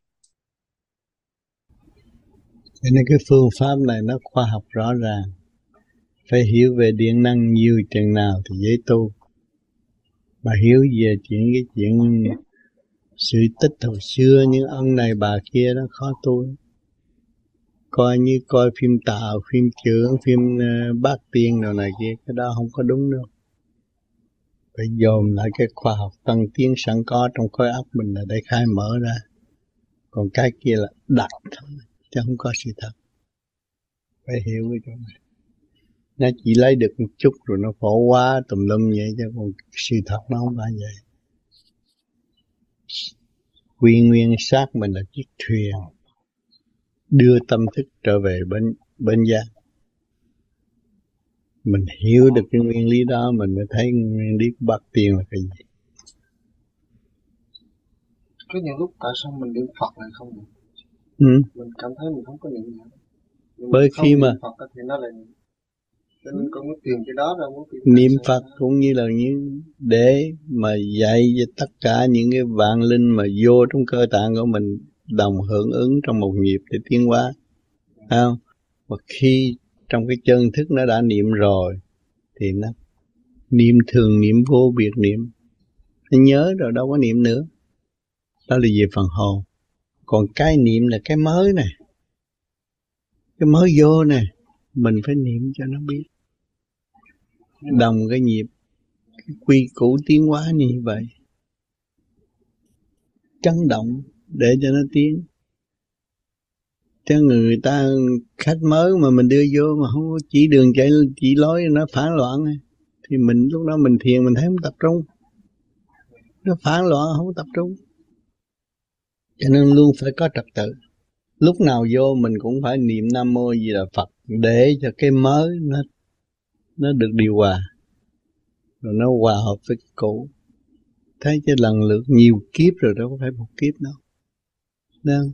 Cho nên cái phương pháp này nó khoa học rõ ràng. Phải hiểu về điện năng nhiều chừng nào thì dễ tu. Mà hiểu về chuyện cái chuyện sự tích hồi xưa những ông này bà kia nó khó tu. Coi như coi phim Tàu, phim Chưởng, phim uh, Bát Tiên đồ này kia, cái đó không có đúng đâu. Phải dồn lại cái khoa học tân tiến sẵn có trong khối óc mình là để khai mở ra. Còn cái kia là đặt thôi, chứ không có sự thật. Phải hiểu cái chỗ này. Nó chỉ lấy được một chút rồi nó phổ quá tùm lum vậy, chứ còn sự thật nó không phải vậy. Quy nguyên xác mình là chiếc thuyền đưa tâm thức trở về bên bên gian. Mình hiểu được cái nguyên lý đó mình mới thấy nguyên lý của Bát Tiên là cái gì. Có những lúc tại sao mình niệm Phật lại không được? Ừ. Mình cảm thấy mình không có niệm gì. Bởi khi mà Phật thì nó lại niệm. Cho nên con muốn tìm cái đó ra, muốn tìm niệm Phật cũng như là những để mà dạy cho tất cả những cái vạn linh mà vô trong cơ tạng của mình đồng hưởng ứng trong một nhịp để tiến hóa. Không? Và khi trong cái chân thức nó đã niệm rồi thì nó niệm thường, niệm vô biệt niệm. Nó nhớ rồi đâu có niệm nữa. Đó là về phần hồn. Còn cái niệm là cái mới này. Cái mới vô này. Mình phải niệm cho nó biết. Đồng cái nhịp. Cái quy củ tiến hóa như vậy. Chấn động để cho nó tiến. Cho người ta khách mới mà mình đưa vô mà không có chỉ đường chạy chỉ lối nó phản loạn thì mình lúc đó mình thiền mình thấy không tập trung. Nó phản loạn không tập trung. Cho nên luôn phải có trật tự. Lúc nào vô mình cũng phải niệm Nam Mô Di Đà Phật để cho cái mới nó nó được điều hòa. Rồi nó hòa hợp với cái cũ. Thấy chứ lần lượt nhiều kiếp rồi đâu có phải một kiếp đâu. Đâu.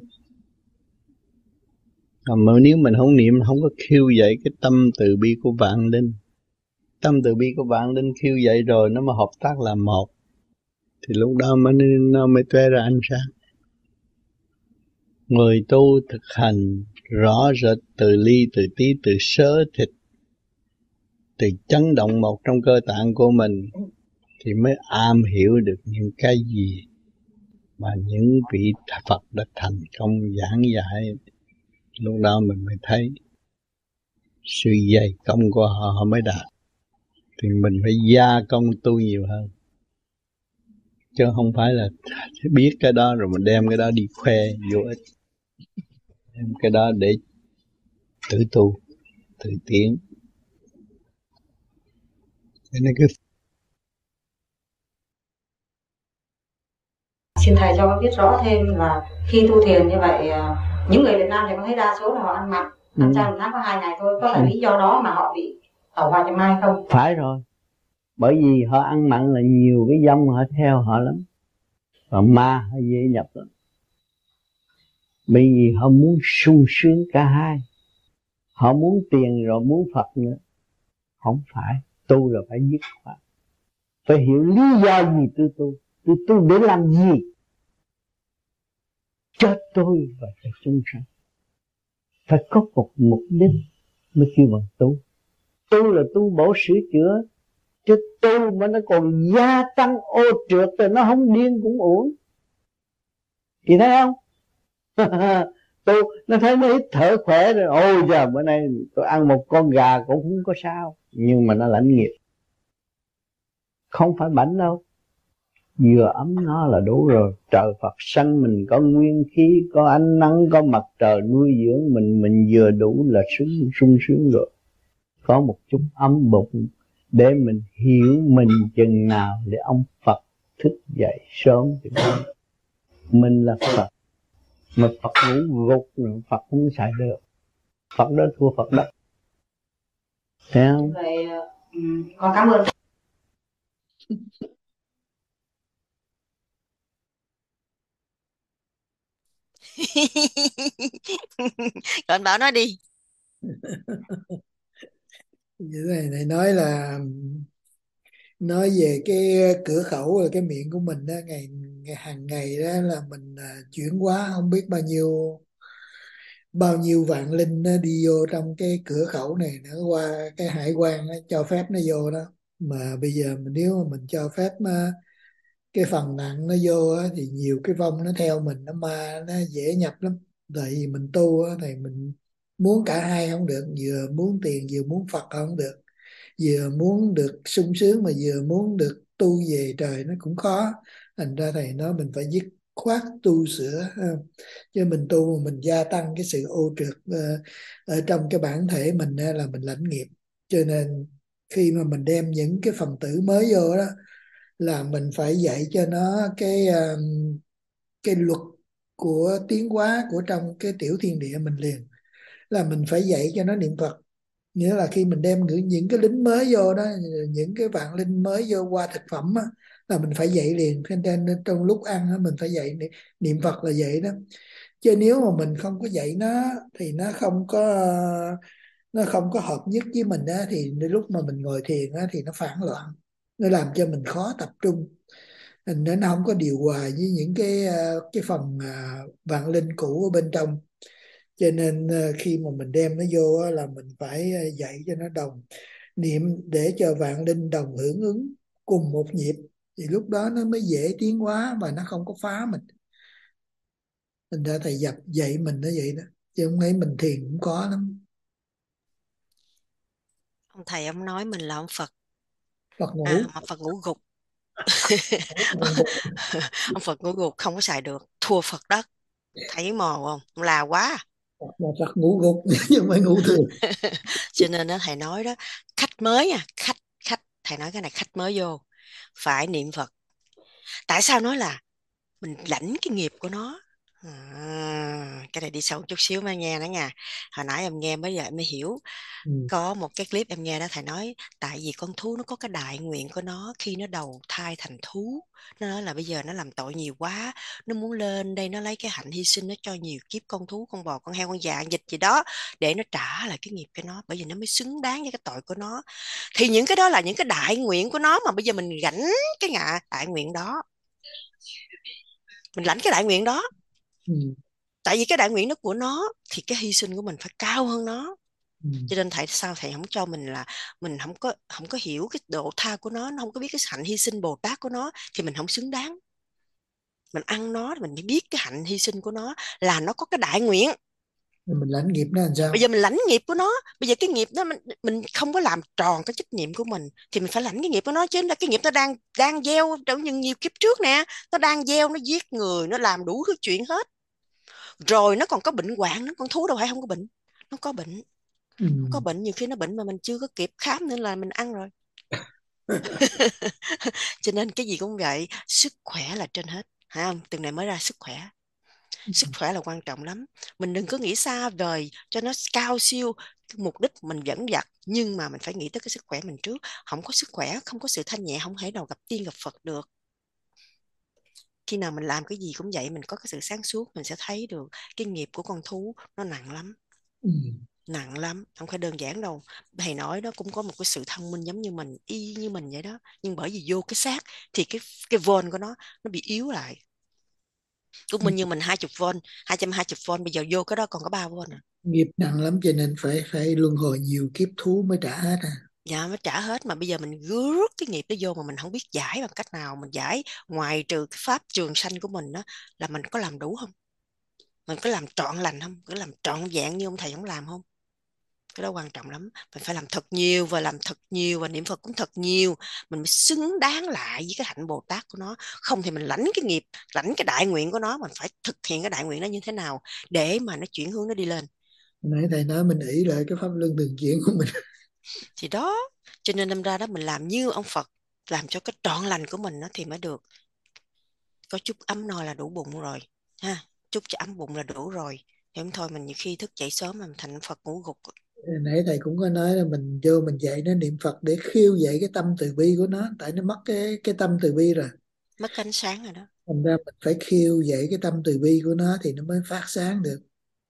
Mà nếu mình không niệm không có khiêu dậy cái tâm từ bi của vạn linh. Tâm từ bi của vạn linh khiêu dậy rồi nó mà hợp tác làm một. Thì lúc đó mới, nó mới tuế ra ánh sáng. Người tu thực hành rõ rệt từ ly từ tí từ sớ thịt, từ chấn động một trong cơ tạng của mình thì mới am hiểu được những cái gì mà những vị Phật đã thành công giảng dạy. Lúc đó mình mới thấy sự dày công của họ, họ mới đạt. Thì mình phải gia công tu nhiều hơn, chứ không phải là biết cái đó rồi mình đem cái đó đi khoe vô ích. Đem cái đó để tự tu, tự tiến. Cho nên cái xin thầy cho con biết rõ thêm là khi tu thiền như vậy, những người Việt Nam thì con thấy đa số là họ ăn mặn, ăn chay một tháng có hai ngày thôi, có phải lý do đó mà họ bị tẩu hỏa nhập ma không? Phải rồi, bởi vì họ ăn mặn là nhiều cái dông họ theo họ lắm, và ma họ dễ nhập lắm. Bởi vì họ muốn sung sướng cả hai, họ muốn tiền rồi muốn Phật nữa. Không phải, tu là phải dứt khoát, phải hiểu lý do gì tôi tu. Tôi tu để làm gì? Cho tôi và cho chúng sanh. Phải có một mục đích mới kêu bằng tu. Tu là tu bổ sửa chữa, chứ tu mà nó còn gia tăng ô trượt thì nó không điên cũng uổng. Chị thấy không? Tu nó thấy nó hít thở khỏe rồi, ôi giờ bữa nay tôi ăn một con gà cũng không có sao, nhưng mà nó lãnh nghiệp. Không phải bảnh đâu, vừa ấm nó là đủ rồi. Trời Phật sanh mình có nguyên khí, có ánh nắng, có mặt trời nuôi dưỡng mình, mình vừa đủ là sung sung sướng rồi. Có một chút ấm bụng để mình hiểu mình chừng nào để ông Phật thức dậy sớm thì mình là Phật. Mà Phật ngủ gục rồi Phật không xài được. Phật đó thua Phật đó. Thấy không? Vậy um, con cảm ơn. Rồi anh Bảo nói đi. Như này này nói là nói về cái cửa khẩu là cái miệng của mình đó, ngày, ngày hàng ngày đó là mình à, chuyển hóa không biết bao nhiêu bao nhiêu vạn linh nó đi vô trong cái cửa khẩu này nữa, qua cái hải quan nó cho phép nó vô đó. Mà bây giờ mình nếu mà mình cho phép mà cái phần nặng nó vô á, thì nhiều cái vong nó theo mình, nó ma nó dễ nhập lắm. Tại vì mình tu á, thì mình muốn cả hai không được, vừa muốn tiền vừa muốn Phật không được, vừa muốn được sung sướng mà vừa muốn được tu về trời nó cũng khó. Thành ra thầy nói mình phải dứt khoát tu sửa ha. Chứ mình tu mà mình gia tăng cái sự ô trượt uh, ở trong cái bản thể mình uh, là mình lãnh nghiệp. Cho nên khi mà mình đem những cái phần tử mới vô đó là mình phải dạy cho nó cái uh, cái luật của tiến hóa của trong cái tiểu thiên địa mình liền, là mình phải dạy cho nó niệm Phật. Nghĩa là khi mình đem những, những cái lính mới vô đó, những cái vạn linh mới vô qua thực phẩm á, là mình phải dạy liền. Cho nên trong lúc ăn á, mình phải dạy niệm, niệm Phật là vậy đó. Chứ nếu mà mình không có dạy nó thì nó không có nó không có hợp nhất với mình á, thì lúc mà mình ngồi thiền á, thì nó phản loạn, nó làm cho mình khó tập trung. Nên nó không có điều hòa với những cái cái phần vạn linh cũ ở bên trong. Cho nên khi mà mình đem nó vô là mình phải dạy cho nó đồng niệm để cho vạn linh đồng hưởng ứng cùng một nhịp, thì lúc đó nó mới dễ tiến hóa và nó không có phá mình. Mình đã thầy dập dạy mình nó vậy đó, chứ không nghĩ mình thiền cũng có lắm. Ông thầy ông nói mình là ông Phật. Phật ngủ. À, mà Phật ngủ gục. Ông Phật ngủ gục không có xài được, thua Phật đất. Thấy mò không? Ông là quá. Mà Phật ngủ gục chứ không phải ngủ thường. Cho nên đó thầy nói đó, khách mới à, khách khách thầy nói cái này, khách mới vô phải niệm Phật. Tại sao nói là mình lãnh cái nghiệp của nó? À, cái này đi sâu chút xíu mới nghe đó nha. Hồi nãy em nghe bây giờ em mới hiểu. Ừ. Có một cái clip em nghe đó thầy nói, tại vì con thú nó có cái đại nguyện của nó khi nó đầu thai thành thú. Nó nói là bây giờ nó làm tội nhiều quá, nó muốn lên đây nó lấy cái hạnh hy sinh, nó cho nhiều kiếp con thú, con bò, con heo, con dạ, vịt gì đó để nó trả lại cái nghiệp cho nó, bởi vì nó mới xứng đáng với cái tội của nó. Thì những cái đó là những cái đại nguyện của nó, mà bây giờ mình gánh cái ngạ đại nguyện đó, mình lãnh cái đại nguyện đó. Ừ. Tại vì cái đại nguyện đó của nó thì cái hy sinh của mình phải cao hơn nó. Ừ. Cho nên tại sao thầy không cho mình là mình không có không có hiểu cái độ tha của nó, nó không có biết cái hạnh hy sinh Bồ Tát của nó, thì mình không xứng đáng. Mình ăn nó mình mới biết cái hạnh hy sinh của nó là nó có cái đại nguyện. Rồi mình lãnh nghiệp nó làm sao? Bây giờ mình lãnh nghiệp của nó, bây giờ cái nghiệp đó mình mình không có làm tròn cái trách nhiệm của mình thì mình phải lãnh cái nghiệp của nó chứ. Là cái nghiệp nó đang đang gieo trong những nhiều kiếp trước nè, nó đang gieo, nó giết người, nó làm đủ thứ chuyện hết. Rồi nó còn có bệnh hoạn, nó con thú đâu phải không có bệnh, nó có bệnh. Ừ. Nó có bệnh, nhiều khi nó bệnh mà mình chưa có kịp khám nên là mình ăn rồi. Cho nên cái gì cũng vậy, sức khỏe là trên hết, phải không? Từng này mới ra sức khỏe. Sức khỏe là quan trọng lắm. Mình đừng có nghĩ xa vời cho nó cao siêu. Mục đích mình dẫn dắt, nhưng mà mình phải nghĩ tới cái sức khỏe mình trước. Không có sức khỏe, không có sự thanh nhẹ, không thể nào gặp tiên gặp Phật được. Khi nào mình làm cái gì cũng vậy, mình có cái sự sáng suốt, mình sẽ thấy được cái nghiệp của con thú nó nặng lắm. Ừ. Nặng lắm, không phải đơn giản đâu. Thầy nói đó cũng có một cái sự thông minh giống như mình, y như mình vậy đó. Nhưng bởi vì vô cái xác thì cái cái vôn của nó nó bị yếu lại. Của mình như mình hai mươi vôn, hai trăm hai mươi vôn, bây giờ vô cái đó còn có ba vôn à. Nghiệp nặng lắm cho nên phải phải luân hồi nhiều kiếp thú mới trả hết à. Dạ mới trả hết, mà bây giờ mình rước cái nghiệp đó vô mà mình không biết giải bằng cách nào. Mình giải ngoài trừ cái pháp trường sanh của mình đó, là mình có làm đủ không? Mình có làm trọn lành không? Có làm trọn vẹn như ông thầy ông làm không? Cái đó quan trọng lắm. Mình phải làm thật nhiều và làm thật nhiều và niệm Phật cũng thật nhiều, mình mới xứng đáng lại với cái hạnh Bồ Tát của nó. Không thì mình lãnh cái nghiệp, lãnh cái đại nguyện của nó, mình phải thực hiện cái đại nguyện đó như thế nào để mà nó chuyển hướng nó đi lên. Nãy thầy nói mình ỷ lại cái pháp luân thường chuyển của mình. Thì đó, cho nên đâm ra đó mình làm như ông Phật, làm cho cái trọn lành của mình nó thì mới được. Có chút ấm no là đủ bụng rồi ha, chút cho ấm bụng là đủ rồi. Thì không thôi mình nhiều khi thức dậy sớm mà mình thành Phật ngủ gục. Nãy thầy cũng có nói là mình vô mình dạy nó niệm Phật để khiêu dậy cái tâm từ bi của nó, tại nó mất cái cái tâm từ bi rồi, Mất ánh sáng rồi đó. thành ra mình phải khiêu dậy cái tâm từ bi của nó thì nó mới phát sáng được.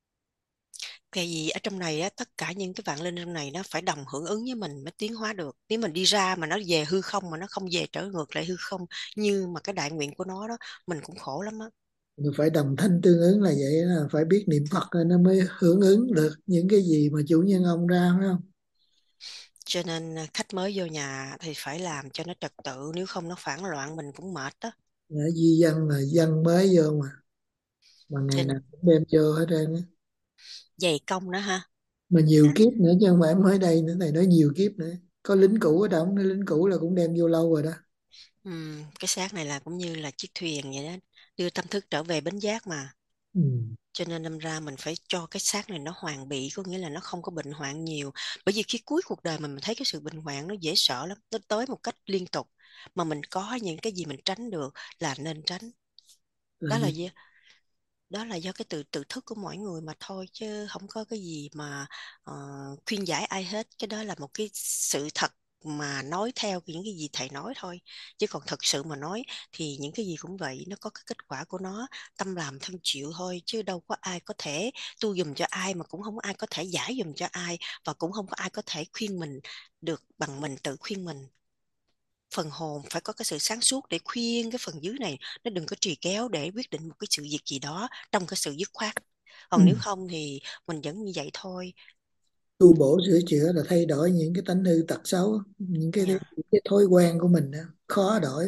Cái gì ở trong này á, tất cả những cái vạn linh trong này nó phải đồng hưởng ứng với mình mới tiến hóa được. Nếu mình đi ra mà nó về hư không, mà nó không về trở ngược lại hư không như mà cái đại nguyện của nó đó, mình cũng khổ lắm á. Mình phải đồng thanh tương ứng là vậy, là phải biết niệm Phật rồi nó mới hưởng ứng được những cái gì mà chủ nhân ông ra, phải không? Cho nên khách mới vô nhà thì phải làm cho nó trật tự, nếu không nó phản loạn mình cũng mệt đó. Ở di dân là dân mới vô mà mà ngày Nên nào cũng đem vô hết trơn á. dày công đó ha. Mà nhiều kiếp nữa chứ không phải mới đây nữa, thầy nói nhiều kiếp nữa. Có lính cũ ở đâu, nói lính cũ là cũng đem vô lâu rồi đó. Ừm, cái xác này là cũng như là chiếc thuyền vậy đó, đưa tâm thức trở về bến giác mà. Ừ. Cho nên đâm ra mình phải cho cái xác này nó hoàn bị, có nghĩa là nó không có bệnh hoạn nhiều. Bởi vì khi cuối cuộc đời mình, mình thấy cái sự bệnh hoạn nó dễ sợ lắm, nó tới một cách liên tục. Mà mình có những cái gì mình tránh được là nên tránh. Đó là Ừ. gì? Đó là do cái tự tự thức của mỗi người mà thôi, chứ không có cái gì mà ờ, khuyên giải ai hết. Cái đó là một cái sự thật mà nói theo những cái gì thầy nói thôi. Chứ còn thật sự mà nói thì những cái gì cũng vậy, nó có cái kết quả của nó, tâm làm thân chịu thôi, chứ đâu có ai có thể tu giùm cho ai, mà cũng không có ai có thể giải giùm cho ai, và cũng không có ai có thể khuyên mình được bằng mình tự khuyên mình. Phần hồn phải có cái sự sáng suốt để khuyên cái phần dưới này nó đừng có trì kéo để quyết định một cái sự việc gì đó trong cái sự dứt khoát. Ừ. Còn nếu không thì mình vẫn như vậy thôi. Tu bổ sửa chữa là thay đổi những cái tánh hư tật xấu, những cái, Yeah. cái, cái thói quen của mình đó, khó đổi.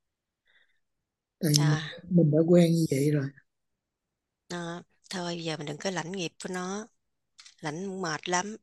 Tại vì mình, À, mình đã quen như vậy rồi. đó. Thôi bây giờ mình đừng có lãnh nghiệp của nó, lãnh mệt lắm.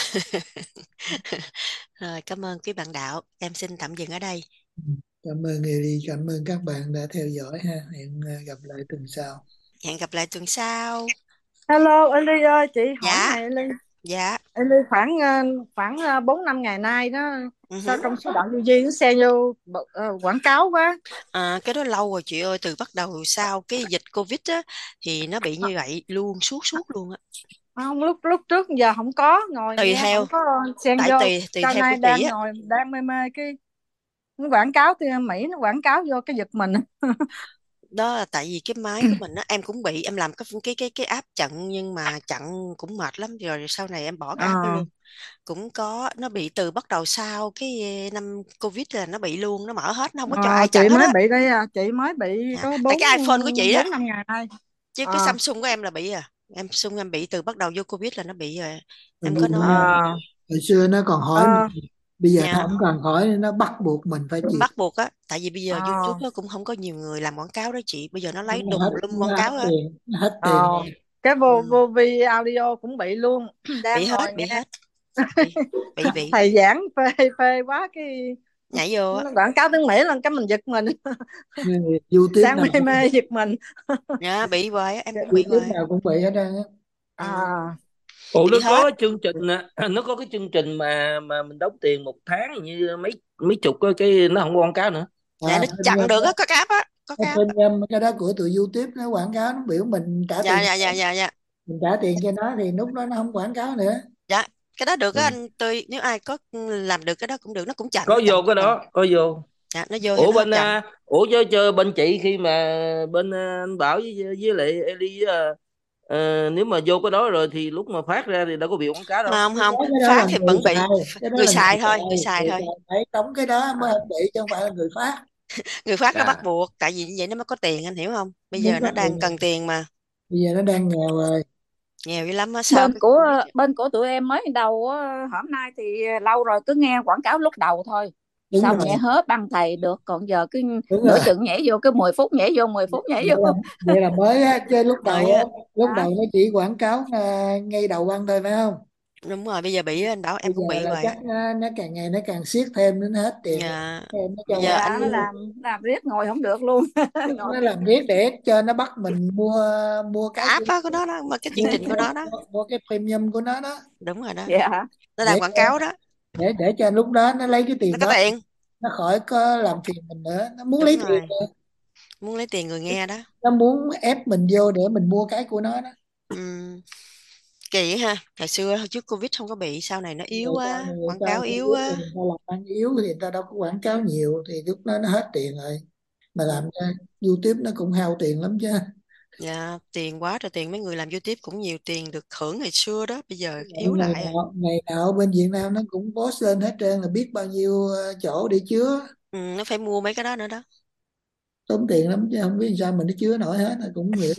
Rồi, cảm ơn quý bạn đạo, em xin tạm dừng ở đây. Ừ. Cảm ơn Eli, cảm ơn các bạn đã theo dõi ha. Hẹn ờ, gặp lại tuần sau. Hẹn gặp lại tuần sau. Hello Eli ơi, chị hỏi Dạ. này Eli. Dạ. Eli khoảng ờ, khoảng ờ, bốn năm ngày nay đó, Uh-huh. sao trong số đoạn du di nó xe vô uh, quảng cáo quá. À, cái đó lâu rồi chị ơi, từ bắt đầu sau cái dịch Covid á thì nó bị như vậy luôn, suốt suốt luôn á. Không, lúc lúc trước giờ không có, ngồi Tùy nghe theo, không có xen tại vô. tùy tùy Sau theo này của chị đang á. ngồi đang mê mê cái nó quảng cáo thì Mỹ nó quảng cáo vô cái giật mình. Đó là tại vì cái máy của mình á, em cũng bị, em làm cái cái cái cái app chặn nhưng mà chặn cũng mệt lắm, rồi sau này em bỏ cái app đó À. luôn. Cũng có, nó bị từ bắt đầu sau cái năm Covid là nó bị luôn, nó mở hết, nó không có cho À, ai chị chặn hết mới á. bị đây à, chị mới bị Dạ. có Tại bốn cái iPhone của chị á, bốn năm ngày nay. chứ cái À, Samsung của em là bị à, em Samsung em bị từ bắt đầu vô Covid là nó bị rồi, Rồi em bây có giờ nói rồi. à, hồi xưa nó còn hỏi à, mình, bây giờ nó Dạ, không cần hỏi, nó bắt buộc mình phải chịu. bắt buộc á, tại vì bây giờ YouTube à, nó cũng không có nhiều người làm quảng cáo đó chị, bây giờ nó lấy Nó đùm hết lum quảng nó hết cáo hết. tiền, nó hết à. tiền. Cái Ừ. vô vô vi audio cũng bị luôn. Bị Đang hết, ngồi bị nghe hết, bị bị bị thầy giảng phê phê quá, cái nhảy vô á. nó quảng cáo tiếng Mỹ lần cái mình giật mình. YouTube Đang nào mê mê giật mình. Dạ, bị hoài á, em cũng bị YouTube hoài. nào cũng bị hết trơn á. À, Ủa nó Bị có hết. cái chương trình á, nó có cái chương trình mà mà mình đóng tiền một tháng như mấy mấy chục cái, cái nó không có quảng cáo nữa. Dạ, À, nó chặn được á, có cái app á, có cái cái app á. premium cái đó của tụi YouTube nó quảng cáo, nó biểu mình trả Dạ tiền, dạ dạ dạ dạ mình trả tiền cho nó thì lúc đó nó không quảng cáo nữa. dạ cái đó được á Ừ. anh, tôi nếu ai có làm được cái đó cũng được, nó cũng chặn Có chặn vô cái rồi. đó, có vô. Dạ, nó vô thì Ủa nó bên chặn. à, ủa chứ, chứ bên chị khi mà bên à, anh Bảo với với lại Eli à, ờ, nếu mà vô cái đó rồi thì lúc mà phát ra thì đâu có bị quảng cáo đâu. Không không, Cái đó phát là thì người vẫn bị. xài, cái đó Người là người xài thôi, xài, người xài người thôi. xài phải đóng cái đó mới không bị, chứ không phải là người phát. Người phát nó bắt À. buộc, tại vì như vậy nó mới có tiền, anh hiểu không? Bây Muốn giờ có nó đang tiền, cần tiền mà. bây giờ nó đang nghèo rồi. Nghèo dữ lắm á, sao Bên cái của Covid vậy? bên của tụi em mới đầu á, hôm nay thì lâu rồi cứ nghe quảng cáo lúc đầu thôi, Đúng xong rồi, nghe hết băng thầy được, còn giờ cứ đúng nửa rồi. chừng nhảy vô cái mười phút nhảy vô, mười phút nhảy Vậy là, vô. vậy là mới á, chứ lúc đầu Mới á, á. lúc Hả? đầu nó chỉ quảng cáo à, ngay đầu băng thôi phải không? Đúng rồi, bây giờ bị á, anh Bảo, Bây em cũng giờ bị là vậy chắc á. nó, nó càng ngày nó càng siết thêm, đến hết tiền rồi. Dạ. Thêm nó Bây cho giờ quảng Dạ nó anh làm làm riết ngồi không được luôn. Ngồi nó làm riết để cho nó bắt mình mua mua cái cái của app á của nó đó, mà cái chương mua, trình của mua, nó đó. mua, mua cái premium của nó đó, Đúng rồi đó. dạ Nó đang để quảng cáo đó. để để cho lúc đó nó lấy cái Nó tiền có đó, tiền. nó khỏi có làm phiền mình nữa, nó muốn Đúng lấy tiền rồi, nữa. muốn lấy tiền người nghe đó. Nó muốn ép mình vô để mình mua cái của nó đó. Ừm, kỳ ha, ngày xưa trước Covid không có bị, sau này nó yếu Người ta quá, người quảng ta cáo không yếu biết thì quá. người ta làm ăn yếu thì người ta đâu có quảng cáo nhiều, thì lúc đó nó hết tiền rồi, mà Ừ. làm cho YouTube nó cũng hao tiền lắm chứ. Dạ, tiền quá trời tiền, mấy người làm YouTube cũng nhiều tiền được hưởng ngày xưa đó, bây giờ yếu ngày lại rồi. nào ngày nào bên Việt Nam nó cũng post lên hết trơn, là biết bao nhiêu ờ, chỗ để chứa, Ừ, nó phải mua mấy cái đó nữa đó. tốn tiền lắm chứ không biết sao mình nó chứa nổi hết, là cũng nghĩ.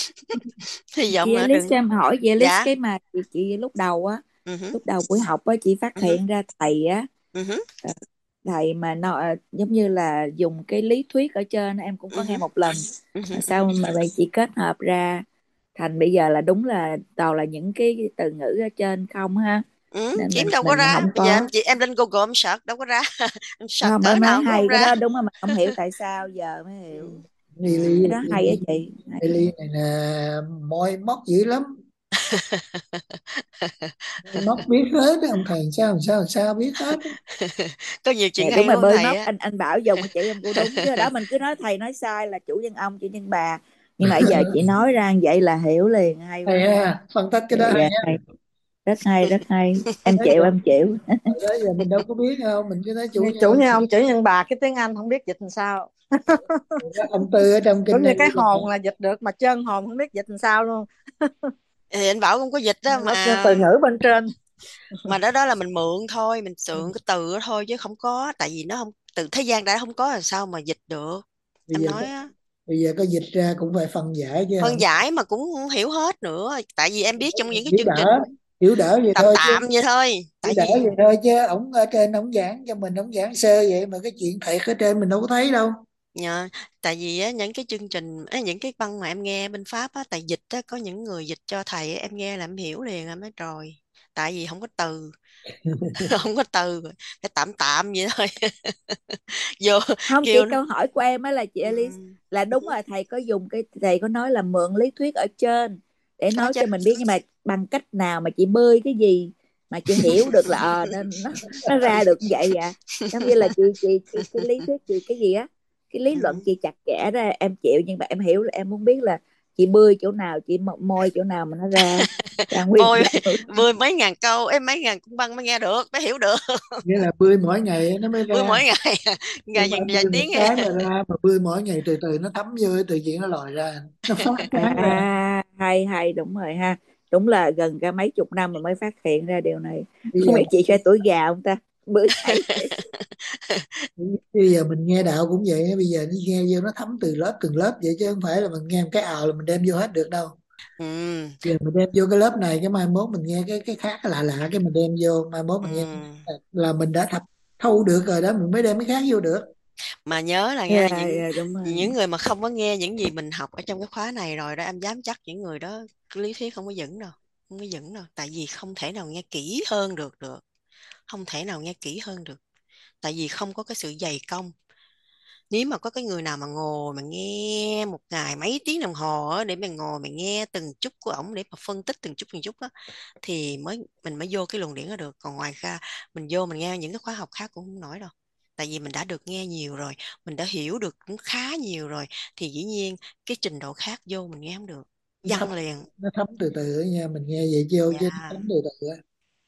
Hy vọng chị là Alice đừng. cho em hỏi chị Alice, Dạ. cái mà chị, chị lúc đầu á, Ừ hứ, lúc đầu buổi học á chị phát ừ hứ, hiện ra thầy á, ừ hứ, ờ, thầy mà nó ờ, giống như là dùng cái lý thuyết ở trên em cũng ừ có hứ, nghe một lần. ừ hứ, Mà ừ hứ. sao mà vậy chị kết hợp ra thành bây giờ là đúng là toàn là những cái từ ngữ ở trên không ha, Ừ, nên kiếm mình đâu có mình ra, không bây giờ em có. chị em lên Google em search đâu có ra. Em search Không, cỡ em nói nào cũng không hay cái ra. đó đúng mà mình không hiểu tại sao, giờ mới Ừ. hiểu. Ừ. Lily, Cái đó hay á Lily, chị, hay. Lily này nè, môi móc dữ lắm, môi móc biết hết á, ông thầy sao sao sao biết hết á. Có nhiều Dạ, chuyện đúng hay rồi, của ông bơi thầy móc á. anh anh Bảo dùng chị em cũng đúng chứ, đó mình cứ nói thầy nói sai là chủ nhân ông chủ nhân bà, nhưng mà giờ chị nói ra như vậy là hiểu liền, hay Hay quá. ha, phân tích cái Dạ, đó hay dạ, á. hay. Rất hay, rất hay, em Đấy chịu, giờ, em chịu. hồi đó giờ mình đâu có biết đâu, mình cứ nói chủ như nhân chủ ông. nhân ông chủ nhân bà, cái tiếng Anh không biết dịch làm sao. Ông Tư ở trong kinh Cũng như này cái hồn là dịch được mà chân hồn không biết dịch làm sao luôn. Thì anh Bảo cũng có dịch đó Nó mà. từ ngữ bên trên. Mà đó đó là mình mượn thôi, mình mượn cái từ đó thôi chứ không có, tại vì nó không, từ thế gian đã không có là sao mà dịch được. bây Em giờ nói á, bây giờ có dịch ra cũng phải phân giải chứ phân không. giải mà cũng không hiểu hết nữa, tại vì em biết trong những cái Hiểu chương trình đỡ, hiểu đỡ vậy tạm thôi chứ, tạm vậy thôi, hiểu tại đỡ vì vậy thôi chứ ổng ở trên ổng giảng cho mình, ổng giảng sơ vậy mà cái chuyện thiệt ở trên mình đâu có thấy đâu. nhờ, tại vì á, những cái chương trình á, những cái băng mà em nghe bên Pháp á, tại dịch á, có những người dịch cho thầy á, em nghe là em hiểu liền, em nói trời, tại vì không có từ. Không có từ, phải tạm tạm vậy thôi. Vô Không chị, kêu nó. câu hỏi của em á là chị Ừ. Alice là đúng rồi, thầy có dùng cái, thầy có nói là mượn lý thuyết ở trên để Có nói chứ. cho mình biết, nhưng mà bằng cách nào mà chị bơi cái gì mà chị hiểu được là ờ nên nó nó ra được như vậy vậy. Giống như là chị chị cái, cái lý thuyết chị cái gì á, cái lý luận Ừ. chị chặt chẽ ra em chịu, nhưng mà em hiểu là em muốn biết là chị bơi chỗ nào, chị mo- môi chỗ nào mà nó ra ra nguyên Bơi, đoạn. bơi mấy ngàn câu em, mấy ngàn cung băng mới nghe được, mới hiểu được. Nghĩa là bơi mỗi ngày nó mới Bơi ra, mỗi ngày chứ ngày không phải vài bơi một tiếng. cái mà ra, mà bơi mỗi ngày từ từ nó thấm vô, từ chuyện nó lòi ra, nó phát sáng ra. À, hay hay, đúng rồi ha, đúng là gần cả mấy chục năm mà mới phát hiện ra điều này. Bây Không giờ biết chị cho tuổi già không ta. bữa nay. Bây giờ mình nghe đạo cũng vậy, bây giờ nó nghe vô nó thấm từ lớp từng lớp vậy, chứ không phải là mình nghe một cái ào là mình đem vô hết được đâu. Ừ. Giờ mình đem vô cái lớp này, cái mai mốt mình nghe cái cái khác cái lạ lạ, cái mình đem vô, mai mốt mình nghe Ừ. là mình đã thập thâu được rồi đó, mình mới đem cái khác vô được. Mà nhớ là Dạ, nghe những dạ, đúng rồi. những người mà không có nghe những gì mình học ở trong cái khóa này rồi đó, em dám chắc những người đó cái lý thuyết không có vững đâu, không có vững đâu, tại vì không thể nào nghe kỹ hơn được được, không thể nào nghe kỹ hơn được, tại vì không có cái sự dày công. Nếu mà có cái người nào mà ngồi mà nghe một ngày mấy tiếng đồng hồ á, để mà ngồi mà nghe từng chút của ổng để mà phân tích từng chút từng chút á, thì mới mình mới vô cái luồng điển đó được. Còn ngoài ra mình vô mình nghe những cái khóa học khác cũng không nổi đâu, tại vì mình đã được nghe nhiều rồi, mình đã hiểu được cũng khá nhiều rồi, thì dĩ nhiên cái trình độ khác vô mình nghe không được, Nó thấm, văng liền. nó thấm từ từ đó nha, mình nghe vậy vô chứ nó Dạ. thấm từ từ á.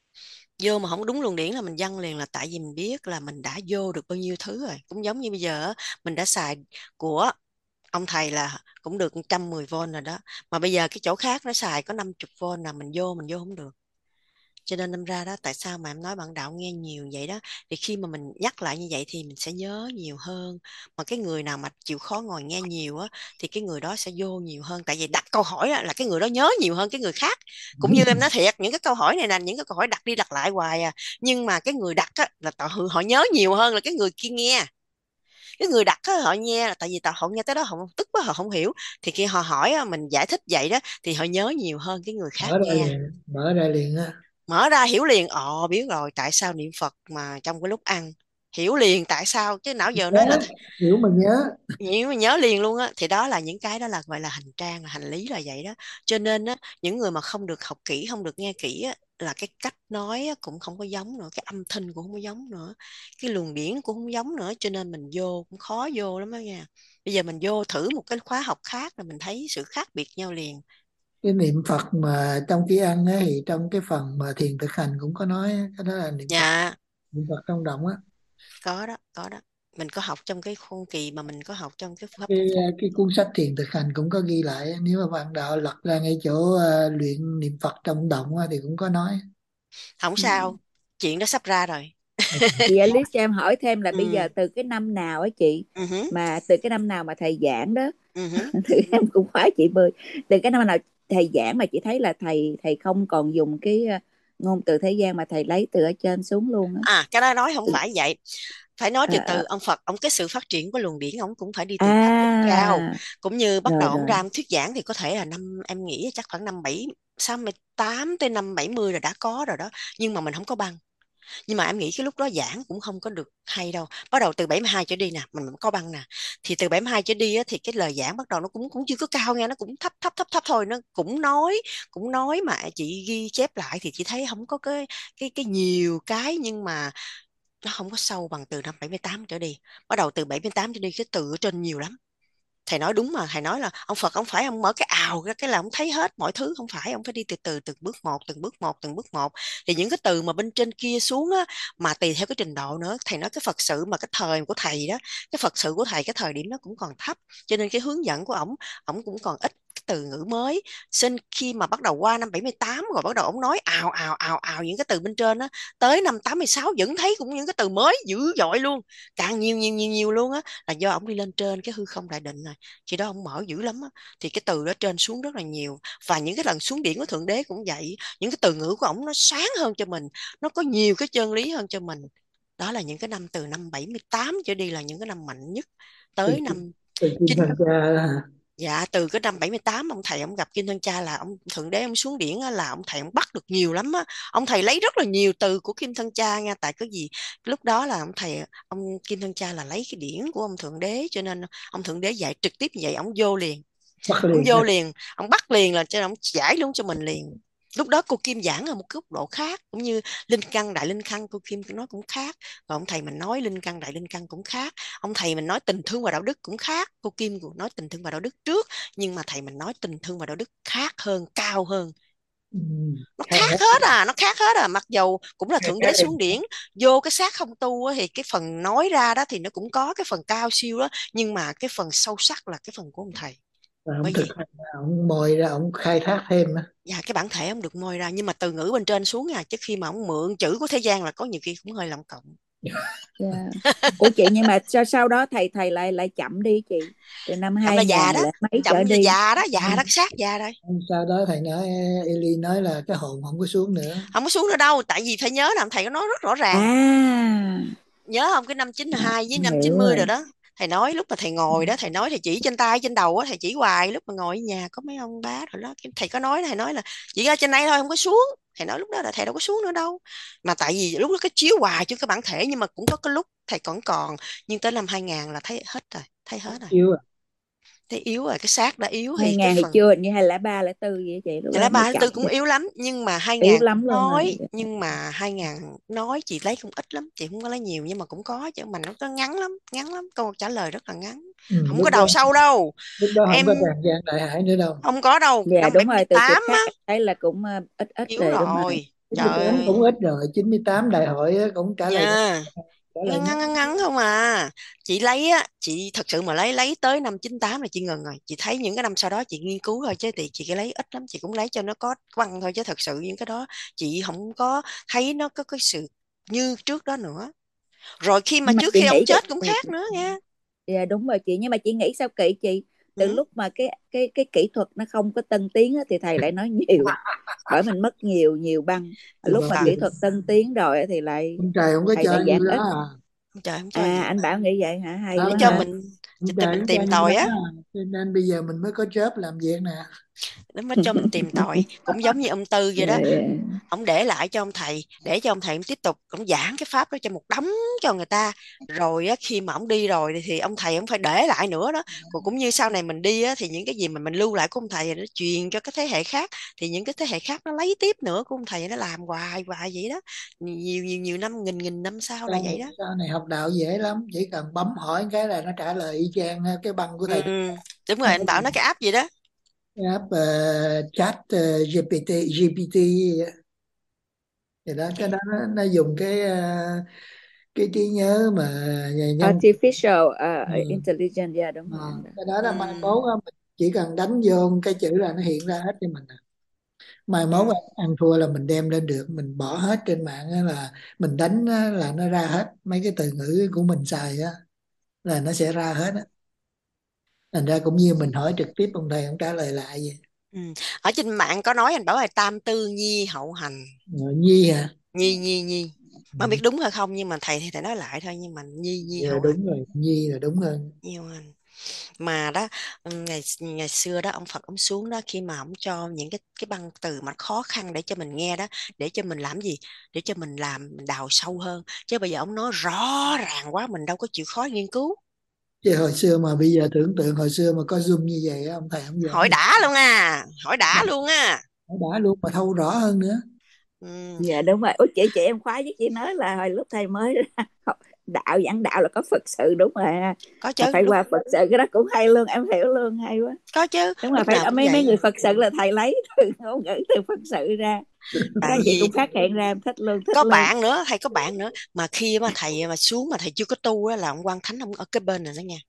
Vô mà không đúng luồng điển là mình văng liền, là tại vì mình biết là mình đã vô được bao nhiêu thứ rồi. Cũng giống như bây giờ á, mình đã xài của ông thầy là cũng được một trăm mười vôn rồi đó, mà bây giờ cái chỗ khác nó xài có năm mươi vôn là mình vô mình vô không được. Cho nên đâm ra đó, tại sao mà em nói bạn đạo nghe nhiều vậy đó, thì khi mà mình nhắc lại như vậy thì mình sẽ nhớ nhiều hơn. Mà cái người nào mà chịu khó ngồi nghe nhiều á, thì cái người đó sẽ vô nhiều hơn, tại vì đặt câu hỏi á, là cái người đó nhớ nhiều hơn cái người khác. Cũng như em nói thiệt, những cái câu hỏi này là những cái câu hỏi đặt đi đặt lại hoài à, nhưng mà cái người đặt á, là họ, họ nhớ nhiều hơn là cái người kia nghe. Cái người đặt á, họ nghe là tại vì họ nghe tới đó họ tức quá, họ không hiểu, thì khi họ hỏi á, mình giải thích vậy đó thì họ nhớ nhiều hơn cái người khác Mở ra nghe. liền, mở ra liền á. Mở ra hiểu liền, ồ biết rồi tại sao niệm Phật mà trong cái lúc ăn, hiểu liền tại sao, chứ não giờ nói là Nhớ, hiểu mà nhớ. nhiều mà nhớ liền luôn á. Thì đó là những cái đó là gọi là hành trang, là hành lý là vậy đó. Cho nên á, những người mà không được học kỹ, không được nghe kỹ á, là cái cách nói á, cũng không có giống nữa, cái âm thanh cũng không có giống nữa, cái luồng điển cũng không giống nữa, cho nên mình vô cũng khó vô lắm đó nha. Bây giờ mình vô thử một cái khóa học khác là mình thấy sự khác biệt nhau liền. Cái niệm Phật mà trong khi ăn á, thì trong cái phần mà thiền thực hành cũng có nói á, cái đó là niệm Phật, Dạ. niệm Phật trong động á. Có đó, có đó, mình có học trong cái khung kỳ mà mình có học trong cái pháp cái môn Phật. cái cuốn sách thiền thực hành cũng có ghi lại, nếu mà bạn đạo lật ra ngay chỗ uh, luyện niệm Phật trong động á, thì cũng có nói. Không sao, chuyện đó sắp ra rồi. Chị Alice cho em hỏi thêm là bây Ừ. giờ từ cái năm nào á chị, Uh-huh. mà từ cái năm nào mà thầy giảng đó, Uh-huh. thì em cũng khoái chị bơi, từ cái năm nào thầy giảng mà chị thấy là thầy thầy không còn dùng cái uh, ngôn từ thế gian mà thầy lấy từ ở trên xuống luôn á. À cái đó nói không phải vậy, phải nói từ À, từ. Ông Phật ông cái sự phát triển của luồng điển ông cũng phải đi từ thấp đến cao, à cũng như bắt rồi đầu ông rồi. ra ông thuyết giảng thì có thể là năm, em nghĩ chắc khoảng năm bảy sáu mươi tám tới năm bảy mươi là đã có rồi đó, nhưng mà mình không có băng. Nhưng mà em nghĩ cái lúc đó giảng cũng không có được hay đâu, bắt đầu từ bảy mươi hai trở đi nè mình có băng nè, thì từ bảy mươi hai trở đi á, thì cái lời giảng bắt đầu nó cũng cũng chưa có cao nghe, nó cũng thấp thấp thấp thấp thôi, nó cũng nói cũng nói mà chị ghi chép lại thì chị thấy không có cái cái cái nhiều cái, nhưng mà nó không có sâu bằng từ năm bảy mươi tám trở đi. Bắt đầu từ bảy mươi tám trở đi cái từ ở trên nhiều lắm. Thầy nói đúng mà, thầy nói là ông Phật ông phải ông mở cái ào ra cái là ông thấy hết mọi thứ, không phải, ông phải đi từ từ từng bước một từng bước một từng bước một. Thì những cái từ mà bên trên kia xuống á, mà tùy theo cái trình độ nữa. Thầy nói cái Phật sự mà cái thời của thầy đó, cái Phật sự của thầy cái thời điểm nó cũng còn thấp, cho nên cái hướng dẫn của ổng ổng cũng còn ít cái từ ngữ mới. Xin khi mà bắt đầu qua năm bảy mươi tám rồi bắt đầu ổng nói ào ào ào ào những cái từ bên trên á, tới năm tám mươi sáu vẫn thấy cũng những cái từ mới dữ dội luôn, càng nhiều nhiều nhiều nhiều luôn á, là do ổng đi lên trên cái hư không đại định rồi. Khi đó ông mở dữ lắm á, thì cái từ đó trên xuống rất là nhiều. Và những cái lần xuống điển của thượng đế cũng vậy, những cái từ ngữ của ổng nó sáng hơn cho mình, nó có nhiều cái chân lý hơn cho mình. Đó là những cái năm từ năm bảy mươi tám trở đi là những cái năm mạnh nhất, từ, tới năm từ Kim chín. Thành Cha đó hả? Dạ từ cái năm bảy mươi tám ông thầy ông gặp Kim Thân Cha là ông thượng đế ông xuống điển á, là ông thầy ông bắt được nhiều lắm á. Ông thầy lấy rất là nhiều từ của Kim Thân Cha nha, tại cái gì lúc đó là ông thầy ông Kim Thân Cha là lấy cái điển của ông thượng đế, cho nên ông thượng đế dạy trực tiếp như vậy, ông vô liền, Bắt ông liền vô ha. liền, ông bắt liền, là cho nên ông giải luôn cho mình liền. Lúc đó cô Kim giảng ở một góc độ khác, cũng như linh căn đại linh căn cô Kim nói cũng khác, và ông thầy mình nói linh căn đại linh căn cũng khác. Ông thầy mình nói tình thương và đạo đức cũng khác, cô Kim cũng nói tình thương và đạo đức trước, nhưng mà thầy mình nói tình thương và đạo đức khác hơn, cao hơn. Ừ. Nó Khác khác hết. hết à, nó khác hết à. Mặc dầu cũng là Khác thượng hết đế đi. xuống điển, vô cái xác không tu á, thì cái phần nói ra đó thì nó cũng có cái phần cao siêu đó, nhưng mà cái phần sâu sắc là cái phần của ông thầy. Rồi ông Bởi thực vì hành, ông mồi ra, ông khai thác thêm á. dạ cái bản thể ông được moi ra, nhưng mà từ ngữ bên trên xuống à, chứ khi mà ông mượn chữ của thế gian là có nhiều khi cũng hơi lộng cộng. Dạ. Ủa chị, nhưng mà sau sau đó thầy thầy lại lại chậm đi chị, từ năm Chậm là hai già nghìn đó, lại mấy chậm trở là đi. già đó, già đó, cái xác già rồi. Sau đó thầy nói, Eli nói là cái hồn không có xuống nữa. Không có xuống nữa đâu, tại vì phải nhớ là thầy có nói rất rõ ràng. À, Nhớ không, cái năm chín hai với năm chín hiểu mươi rồi rồi. đó, thầy nói lúc mà thầy ngồi đó, thầy nói thầy chỉ trên tay trên đầu á, thầy chỉ hoài. Lúc mà ngồi ở nhà có mấy ông bá rồi đó, thầy có nói, thầy nói là chỉ ra trên đây thôi, không có xuống. Thầy nói lúc đó là thầy đâu có xuống nữa đâu, mà tại vì lúc đó cái chiếu hoài trên cái bản thể, nhưng mà cũng có cái lúc thầy còn còn nhưng tới năm hai nghìn là thấy hết rồi, thấy hết rồi, Yếu à. thấy yếu rồi, cái xác đã yếu hai thì cái ngàn thì phần chưa, hình như hai lẻ ba lẻ tư vậy chị, lúc thì đó lá mới ba thứ chậm tư cũng chị. yếu lắm, nhưng mà hai Yếu nghìn cũng lắm luôn rồi. nói, nhưng mà hai nghìn nói chị lấy cũng ít lắm, chị không có lấy nhiều, nhưng mà cũng có chứ, mà nó có ngắn lắm, ngắn lắm, câu trả lời rất là ngắn, Ừ, không lúc có đó đào sâu đâu. lúc đó không Em có tràn gian đại hải nữa đâu. không có đâu, Dạ năm đúng bảy rồi, từ tám kịp khác á, em thấy là cũng ờ, ít ít yếu rồi, đúng rồi. rồi, chín mươi trời tám ơi cũng ít rồi, chín mươi tám đại hội á, cũng trả lời nha. trả lời Ngắn ngắn. ngắn ngắn ngắn không à. Chị lấy á, chị thật sự mà lấy lấy tới năm chín tám là chị ngừng rồi, chị thấy những cái năm sau đó chị nghiên cứu thôi, chứ thì chị cái lấy ít lắm, chị cũng lấy cho nó có quăng thôi, chứ thật sự những cái đó chị không có thấy nó có cái sự như trước đó nữa. Rồi khi mà Nhưng mà trước chị khi ông nghĩ cái chết cũng dạ, khác chị- nữa nha. dạ đúng rồi chị, nhưng mà chị nghĩ sao kỹ chị, từ Ừ. lúc mà cái cái cái kỹ thuật nó không có tân tiến á, thì thầy lại nói nhiều, bởi mình mất nhiều nhiều băng. Thì Lúc bởi mà vì kỹ thuật tân tiến rồi á thì lại ông trời không có thầy cho lại như giảm đó ít. à. Trời không cho À, gì anh Bảo nghĩ vậy hả? Hay Đó để quá cho ha. mình, ông cho trời mình không cho tìm như tòi đó á, à. Cho nên bây giờ mình mới có job làm việc nè. nó mới cho mình tìm tòi, cũng giống như ông Tư vậy Dạ, đó. dạ. Ông để lại cho ông thầy, để cho ông thầy ông tiếp tục ông giảng cái pháp đó cho một đống cho người ta, rồi á, khi mà ông đi rồi thì ông thầy ông phải để lại nữa đó. Còn cũng như sau này mình đi á, thì những cái gì mà mình lưu lại của ông thầy nó truyền cho cái thế hệ khác, thì những cái thế hệ khác nó lấy tiếp nữa của ông thầy, nó làm hoài hoài vậy đó, nhiều nhiều nhiều năm, nghìn nghìn năm sau là sau vậy này, đó. sau này học đạo dễ lắm, chỉ cần bấm hỏi cái là nó trả lời y chang cái băng của thầy. Ừ, đúng rồi, anh bảo nó cái app gì đó. Cái app uh, chat uh, giê pê tê giê pê tê thì đó, cái đó nó, nó dùng cái uh, cái trí nhớ mà nhân. Artificial uh, Ừ. intelligence, dạ đúng À, rồi anh Bảo. cái đó Ừ. là mai mốt á, mình chỉ cần đánh vô cái chữ là nó hiện ra hết cho mình à. Mai Ừ. mốt ăn, ăn thua là mình đem lên được, mình bỏ hết trên mạng á, là mình đánh á, là nó ra hết mấy cái từ ngữ của mình xài á, là nó sẽ ra hết á. Thành ra cũng như mình hỏi trực tiếp ông thầy ông trả lời lại vậy. Ừ. Ở trên mạng có nói, anh bảo là tam tư nhi hậu hành. Rồi, Nhi hả? Nhi nhi nhi Ừ. Mà biết đúng hay không, nhưng mà thầy thì thầy nói lại thôi, nhưng mà nhi nhi Dạ hậu hành. đúng rồi, Nhi là đúng hơn. Nhi hậu hành. Mà đó, ừ, ngày ngày xưa đó ông Phật ông xuống đó, khi mà ông cho những cái cái băng từ mà khó khăn để cho mình nghe đó, để cho mình làm gì, để cho mình làm mình đào sâu hơn, chứ bây giờ ông nói rõ ràng quá mình đâu có chịu khó nghiên cứu. Chứ hồi xưa mà bây giờ tưởng tượng hồi xưa mà có Zoom như vậy á, ông thầy ông giảng Hỏi đã luôn à, hỏi đã luôn à. đã luôn mà thâu rõ hơn nữa. Ừ. Dạ đúng rồi. Ủa chị chị em khoái với chị nói là hồi lúc thầy mới ra học đạo, giảng đạo là có Phật sự, đúng rồi ha. Có Là chứ, phải lúc qua Phật sự, cái đó cũng hay luôn, em hiểu luôn, hay quá. có chứ, Đúng rồi, lúc phải nào cũng mấy mấy vậy. người Phật sự là thầy lấy từ ngôn ngữ từ Phật sự ra. Tại Các chị vì cũng phát hiện ra, em thích luôn, thích có luôn. bạn nữa, thầy có bạn nữa, mà khi mà thầy mà xuống mà thầy chưa có tu á, là ông Quan Thánh ông ở cái bên này đó nha.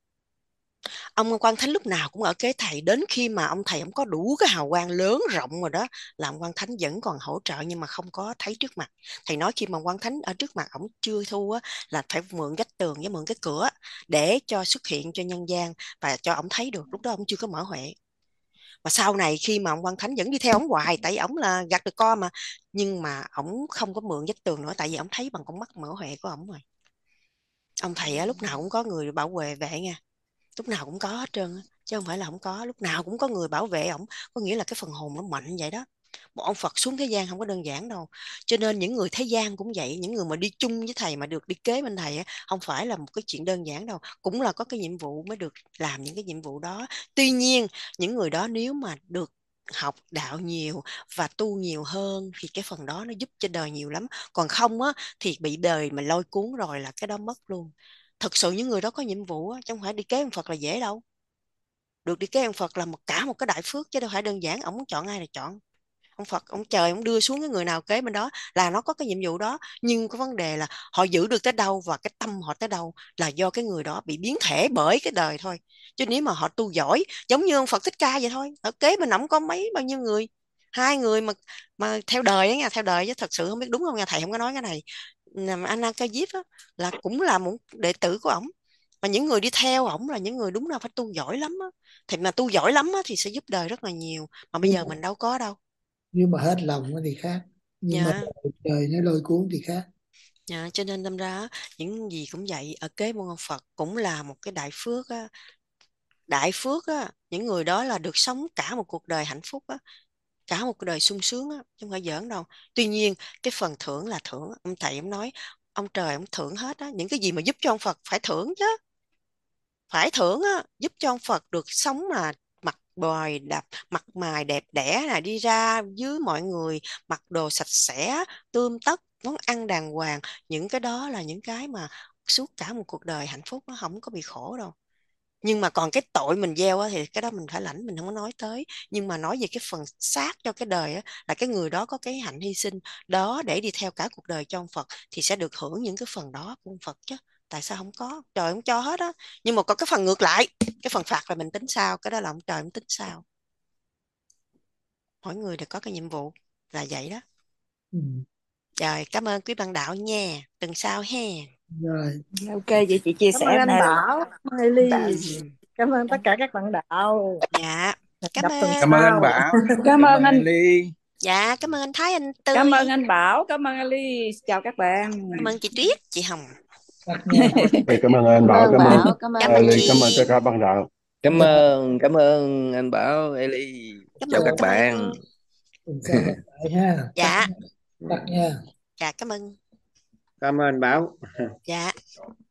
Ông Quan Thánh lúc nào cũng ở kế thầy, đến khi mà ông thầy ông có đủ cái hào quang lớn rộng rồi đó, là ông Quan Thánh vẫn còn hỗ trợ, nhưng mà không có thấy trước mặt. Thầy nói khi mà Quan Thánh ở trước mặt ông chưa thu á, là phải mượn vách tường với mượn cái cửa để cho xuất hiện cho nhân gian và cho ông thấy được, lúc đó ông chưa có mở huệ. Mà sau này khi mà ông Quan Thánh vẫn đi theo ông hoài, tại ông là gặt được con mà, nhưng mà ông không có mượn vách tường nữa, tại vì ông thấy bằng con mắt mở huệ của ông rồi. Ông thầy á, lúc nào cũng có người bảo vệ vệ nha, lúc nào cũng có hết trơn á, chứ không phải là không có, lúc nào cũng có người bảo vệ ổng, có nghĩa là cái phần hồn nó mạnh vậy đó. Một ông Phật xuống thế gian không có đơn giản đâu, cho nên những người thế gian cũng vậy, những người mà đi chung với thầy mà được đi kế bên thầy á, không phải là một cái chuyện đơn giản đâu, cũng là có cái nhiệm vụ mới được làm những cái nhiệm vụ đó. Tuy nhiên những người đó nếu mà được học đạo nhiều và tu nhiều hơn thì cái phần đó nó giúp cho đời nhiều lắm, còn không á thì bị đời mà lôi cuốn rồi là cái đó mất luôn. Thực sự những người đó có nhiệm vụ á, chứ không phải đi kế ông Phật là dễ đâu. Được đi kế ông Phật là một cả một cái đại phước, chứ đâu phải đơn giản ổng muốn chọn ai là chọn. ông Phật, ông trời, ông đưa xuống cái người nào kế bên đó là nó có cái nhiệm vụ đó. Nhưng cái vấn đề là họ giữ được tới đâu và cái tâm họ tới đâu là do cái người đó bị biến thể bởi cái đời thôi. Chứ nếu mà họ tu giỏi giống như ông Phật Thích Ca vậy thôi, ở kế bên ổng có mấy bao nhiêu người, hai người mà mà theo đời ấy nha, theo đời chứ thật sự không biết đúng không nha, thầy không có nói cái này. Anna Ca Diếp á, là cũng là một đệ tử của ổng, mà những người đi theo ổng là những người đúng là phải tu giỏi lắm á. Thì mà tu giỏi lắm á, thì sẽ giúp đời rất là nhiều, mà bây nhưng giờ mà, mình đâu có đâu. nhưng mà hết lòng thì khác, nhưng mà Dạ. trời nó lôi cuốn thì khác. Dạ, cho nên đâm ra những gì cũng vậy, ở kế bên ông Phật cũng là một cái đại phước á. Đại phước á, những người đó là được sống cả một cuộc đời hạnh phúc á, cả một cuộc đời sung sướng á, chứ không phải giỡn đâu. Tuy nhiên cái phần thưởng là thưởng, ông thầy ông nói ông trời ông thưởng hết á, những cái gì mà giúp cho ông Phật phải thưởng chứ, phải thưởng á, giúp cho ông Phật được sống mà mặt bòi đạp, mặt mày đẹp đẽ này, đi ra dưới mọi người mặc đồ sạch sẽ, tươm tất, món ăn đàng hoàng. Những cái đó là những cái mà suốt cả một cuộc đời hạnh phúc, nó không có bị khổ đâu. Nhưng mà còn cái tội mình gieo á, thì cái đó mình phải lãnh, mình không có nói tới. Nhưng mà nói về cái phần sát cho cái đời á, là cái người đó có cái hạnh hy sinh đó để đi theo cả cuộc đời cho ông Phật, thì sẽ được hưởng những cái phần đó của ông Phật chứ. Tại sao không có? Trời không cho hết á. Nhưng mà có cái phần ngược lại, cái phần phạt là mình tính sao, cái đó là ông trời ông tính sao. Mỗi người đều có cái nhiệm vụ là vậy đó. Ừ. Rồi, cảm ơn quý bạn đạo nha. Tuần sau he. Rồi. Ok, vậy chị chia Cảm sẻ ơn anh này rồi. Bảo, cảm ơn Ly, Ừ. cảm ơn tất cả các bạn đạo. Dạ, cảm Gặp tuần ơn. Cảm ơn anh sau. Bảo. Cảm Cảm ơn ơn anh, anh Ly. Dạ, cảm ơn anh Thái, anh Tươi. cảm ơn anh Bảo, cảm ơn anh Ly. Chào các bạn. Cảm ơn chị Tuyết, chị Hồng. Thì cảm ơn anh Bảo, Ơn cảm ơn Bảo, cảm ơn Cảm ơn Ly, chị. cảm ơn tất cả ban đạo. Cảm ơn, cảm ơn anh Bảo, Eli. Cảm Chào ơn các Tươi. bạn. Tuần sau gặp lại ha. Dạ. Tắt nha. Dạ, cảm ơn. Cảm ơn anh Bảo. Dạ.